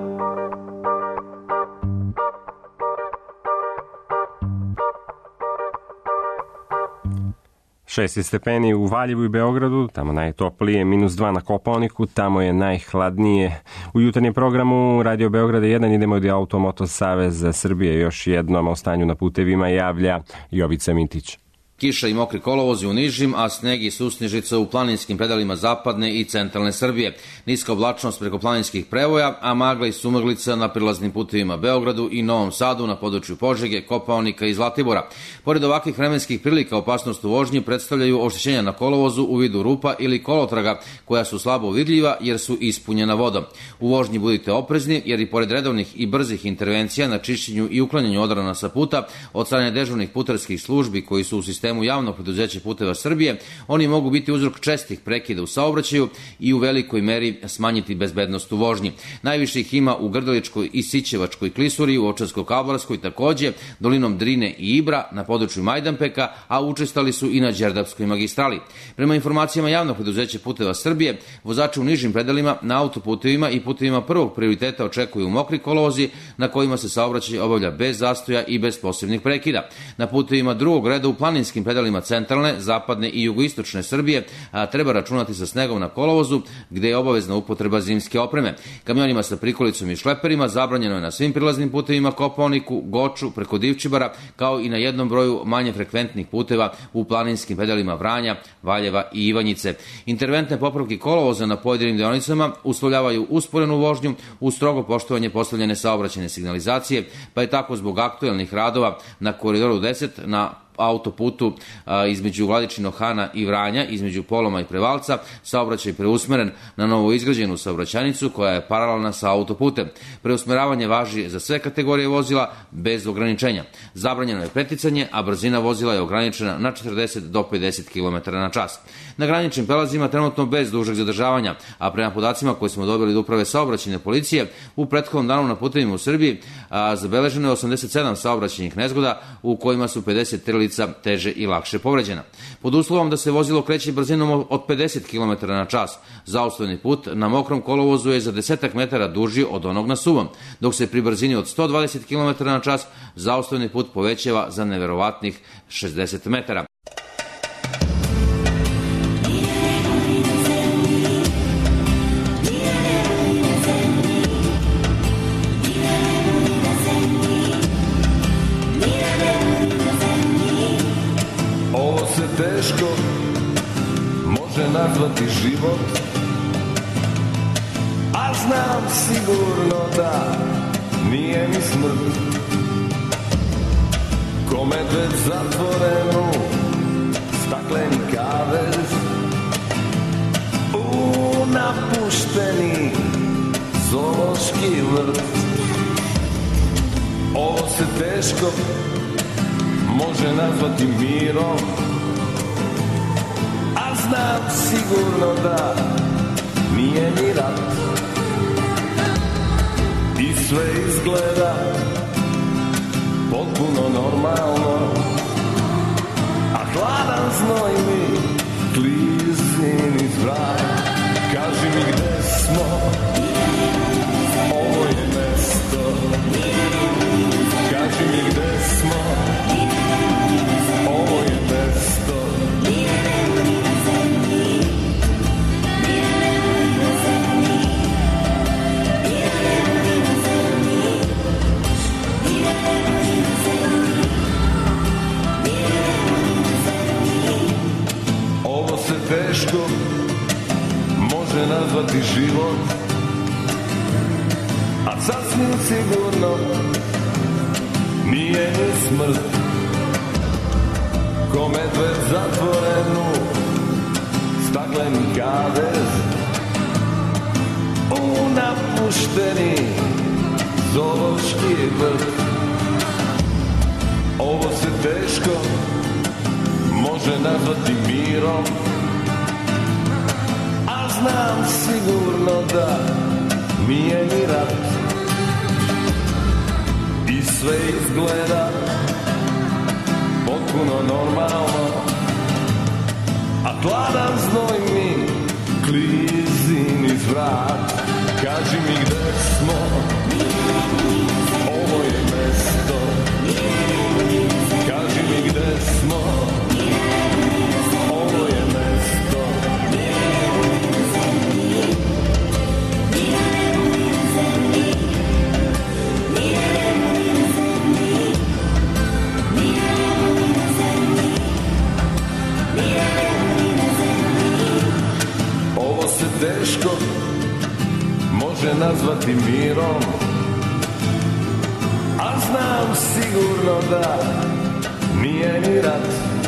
šest stepeni u Valjevu i Beogradu, tamo najtoplije, minus dva na Kopaoniku, tamo je najhladnije. U jutarnjem programu Radio Beograda jedan idemo od Automoto Savez Srbije. Još jednom o stanju na putevima javlja Jovica Mintić. Kiša i mokri kolovozi u nižim, a sneg i susnežica u planinskim predelima zapadne i centralne Srbije. Niska oblačnost preko planinskih prevoja, a magla i sumaglica na prilaznim putevima Beogradu i Novom Sadu na području Požege, Kopaonika i Zlatibora. Pored ovakvih vremenskih prilika, opasnost u vožnji predstavljaju oštećenja na kolovozu u vidu rupa ili kolotraga, koja su slabo vidljiva jer su ispunjena vodom. U vožnji budite oprezni, jer i pored redovnih i brzih intervencija na čišćenju i uklanjanju odrana sa puta od strane dežurnih putarskih službi koji su u sistemu u javnog preduzeća Puteva Srbije, oni mogu biti uzrok čestih prekida u saobraćaju i u velikoj meri smanjiti bezbednost u vožnji. Najviše ih ima u Grdeličkoj i Sićevačkoj klisuri, u Ovčarsko-Kablarskoj takođe, dolinom Drine i Ibra, na području Majdanpeka, a učestali su i na Đerdapskoj magistrali. Prema informacijama javnog preduzeća Puteva Srbije, vozači u nižim predelima na autoputevima i putevima prvog prioriteta očekuju mokri kolovozi na kojima se saobraćaj obavlja bez zastoja i bez posebnih prekida. Na putevima drugog reda u planinskim predelima centralne, zapadne i jugoistočne Srbije, a treba računati sa snegom na kolovozu, gde je obavezna upotreba zimske opreme. Kamionima sa prikolicom i šleperima zabranjeno je na svim prilaznim putevima Kopaoniku, Goču, preko Divčibara, kao i na jednom broju manje frekventnih puteva u planinskim predelima Vranja, Valjeva i Ivanjice. Interventne popravke kolovoza na pojedinim deonicama uslovljavaju usporenu vožnju uz strogo poštovanje postavljene saobraćajne signalizacije, pa je tako zbog aktuelnih radova na Koridoru deset na autoputu a, između Vladičinog Hana i Vranja, između Poloma i Prevalca, saobraćaj preusmeren na novo izgrađenu saobraćajnicu koja je paralelna sa autoputem. Preusmeravanje važi za sve kategorije vozila bez ograničenja. Zabranjeno je preticanje, a brzina vozila je ograničena na četrdeset do pedeset kilometara na čas. Na graničnim prelazima trenutno bez dužeg zadržavanja, a prema podacima koje smo dobili od uprave saobraćajne policije, u prethodnom danu na putevima u Srbiji a, zabeleženo je osamdeset sedam saobraćajnih nezgoda u kojima su pedeset tri lica teže i lakše povređena. Pod uslovom da se vozilo kreće brzinom od pedeset kilometara na čas, zaustavljeni put na mokrom kolovozu je za desetak metara duži od onog na suvom, dok se pri brzini od sto dvadeset kilometara na čas zaustavljeni put povećava za neverovatnih šezdeset metara. Teško može nazvati život, a znam sigurno da nije ni smrt. Ko medved zatvorenu stakleni kavez, u napušteni zoološki vrt. Ovo se teško može nazvati mirom, znam sigurno da nije ni rat. I sve izgleda potpuno normalno, a hladan znoj mi klizi niz vrat. Kaži mi gde smo, ovo je mesto. Kaži mi gde smo, ovo je mesto. Teško može nazvati život, a sasvim sigurno nije ni smrt. Ko medved zatvorenu stakleni kavez, u napušteni zoološki vrt. teško može nazvati mirom, a znam sigurno da nije ni rat i sve izgleda potpuno normalno, a hladan znoj mi klizi niz vrat. Kaži mi gde smo, ovo je mesto. Kaži mi gde smo, ovo je mesto. Ovo se teško može nazvati mirom, a znam sigurno da nije ni rat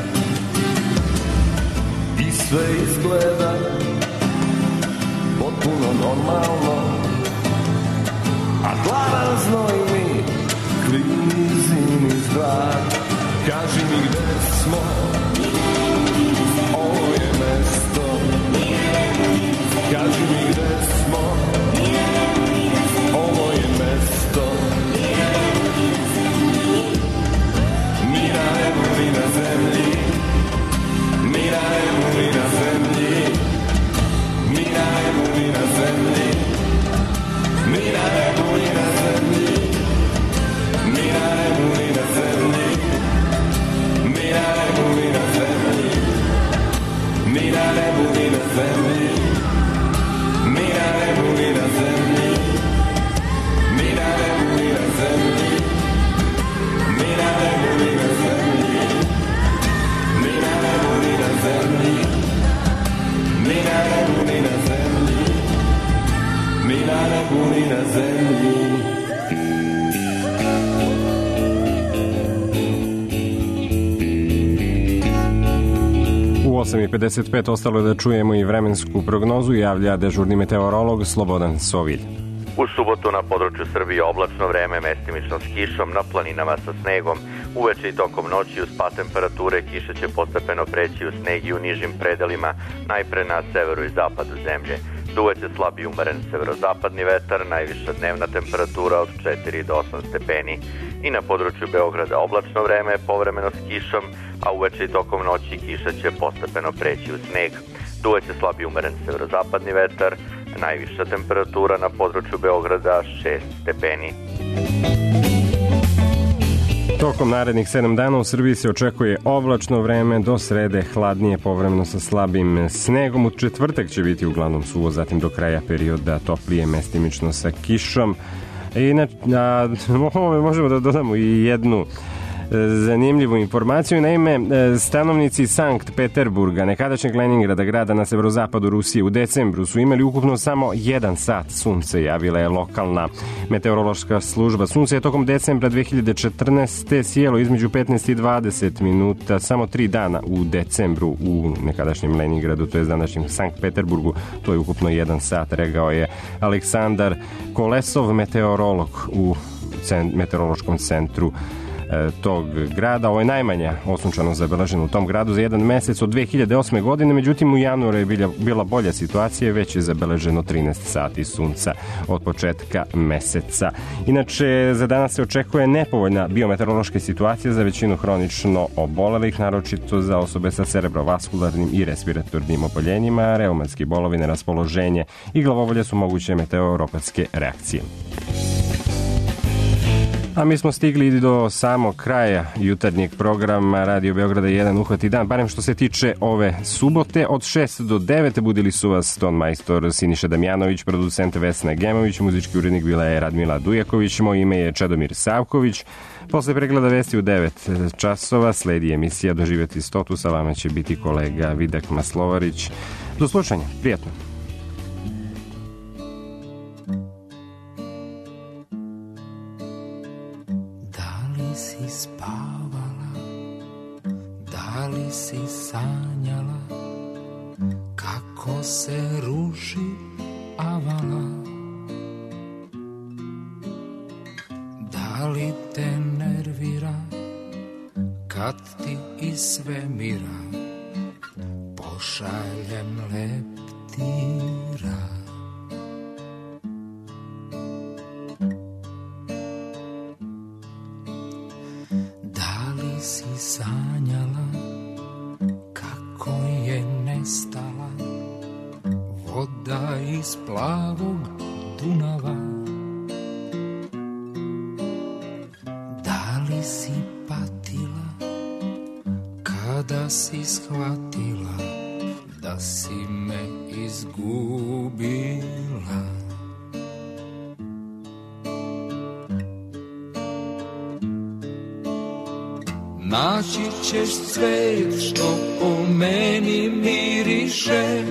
i sve izgleda potpuno normalno, a hladan znoj mi klizi niz vrat. Kaži mi gde smo, ovo je mesto. Kaži mi gde smo, ovo je mesto. Ni na nebu ni na zemlji, ni na nebu ni na zemlji, ni na nebu ni na zemlji, ni na nebu ni na zemlji, ni na nebu ni na zemlji, ni na nebu ni na zemlji, ni na nebu ni na zemlji, ni na nebu ni na zemlji, ni na nebu ni na zemlji, ni na nebu ni na zemlji, ni na nebu ni na zemlji, ni na nebu ni na zemlji, ni na nebu ni na zemlji. U osam i pedeset pet ostalo je da čujemo i vremensku prognozu, javlja dežurni meteorolog Slobodan Sovilj. U subotu na području Srbije oblačno vreme, mestimično s kišom, na planinama sa snegom. Uveče i tokom noći uz pad temperature kiša će postepeno preći u sneg i u nižim predelima, najpre na severu i zapadu zemlje. Duvaće slab i umeren severozapadni vetar, najviša dnevna temperatura od četiri do osam stepeni. I na području Beograda oblačno vreme, povremeno s kišom, a uveče i tokom noći kiša će postepeno preći u sneg. Duvaće slab i umeren severozapadni vetar, najviša temperatura na području Beograda šest stepeni. Tokom narednih sedam dana u Srbiji se očekuje oblačno vreme, do srede hladnije, povremeno sa slabim snegom. U četvrtak će biti uglavnom suvo, zatim do kraja perioda toplije, mestimično sa kišom. Inače, a, možemo da dodamo i jednu zanimljivu informaciju. Naime, stanovnici Sankt Peterburga, nekadašnjeg Leningrada, grada na severozapadu Rusije, u decembru su imali ukupno samo jedan sat sunce, javila je lokalna meteorološka služba. Sunce je tokom decembra dve hiljade četrnaeste sjelo između petnaest i dvadeset minuta, samo tri dana u decembru u nekadašnjem Leningradu, to je današnjem Sankt Peterburgu, to je ukupno jedan sat, rekao je Aleksandar Kolesov, meteorolog u meteorološkom centru tog grada. Ovo je najmanja osunčanost zabeležena u tom gradu za jedan mesec od dve hiljade osme godine, međutim u januaru je bila, bila bolja situacija, već je zabeleženo trinaest sati sunca od početka meseca. Inače, za danas se očekuje nepovoljna biometeorološka situacija za većinu hronično obolelih, naročito za osobe sa cerebrovaskularnim i respiratornim oboljenjima, reumatski bolovi, neraspoloženje i glavobolje su moguće meteoropatske reakcije. A mi smo stigli do samog kraja jutarnjeg programa Radio Beograda jedan uhvati dan, barem što se tiče ove subote. Od šest do devet budili su vas ton majstor Siniša Damjanović, producent Vesna Gemović, muzički urednik bila je Radmila Dujaković, moj ime je Čedomir Savković. Posle pregleda vesti u devet časova sledi emisija Doživjeti stotu, sa vama će biti kolega Vidak Maslovarić. Do slušanja, prijatno. Da li si sanjala kako se ruši avala? Da li te nervira kad ti iz svemira pošaljem leptira. Da li si sanjala kako je nestala voda iz plavog Dunava? Da li si patila kada si shvatila da si me izgubila? Naći ćeš cvet što po meni miriše,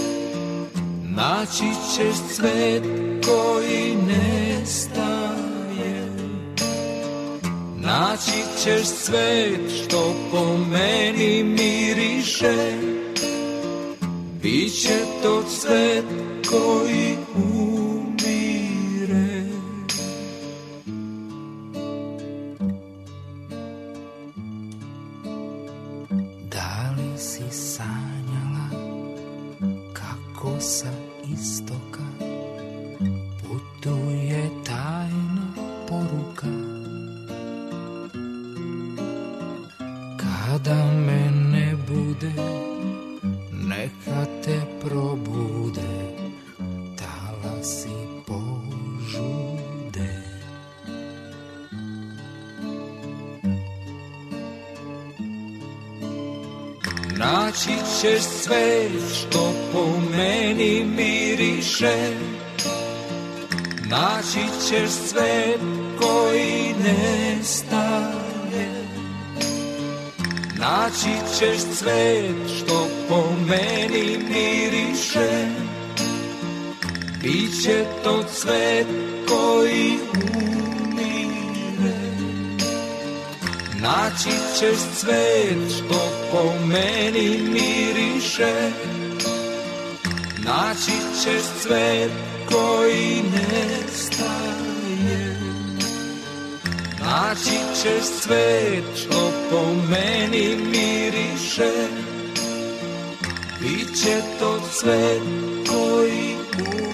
naći ćeš cvet koji nestaje, naći ćeš cvet što po meni miriše, biće to cvet koji umire. Da li si sanjala kako sa istoka putuje tajna poruka? Kada me ne bude, neka te probude talasi požude. Naći ćeš sve što po meni miriše, naći ćeš svet koji nestaje, naći ćeš cvet što po meni miriše, biće to cvet koji umire. Naći ćeš cvet što po meni miriše, naći ćeš cvet koji nestaje, naći ćeš cvet što po meni miriše, biće to cvet koji umire.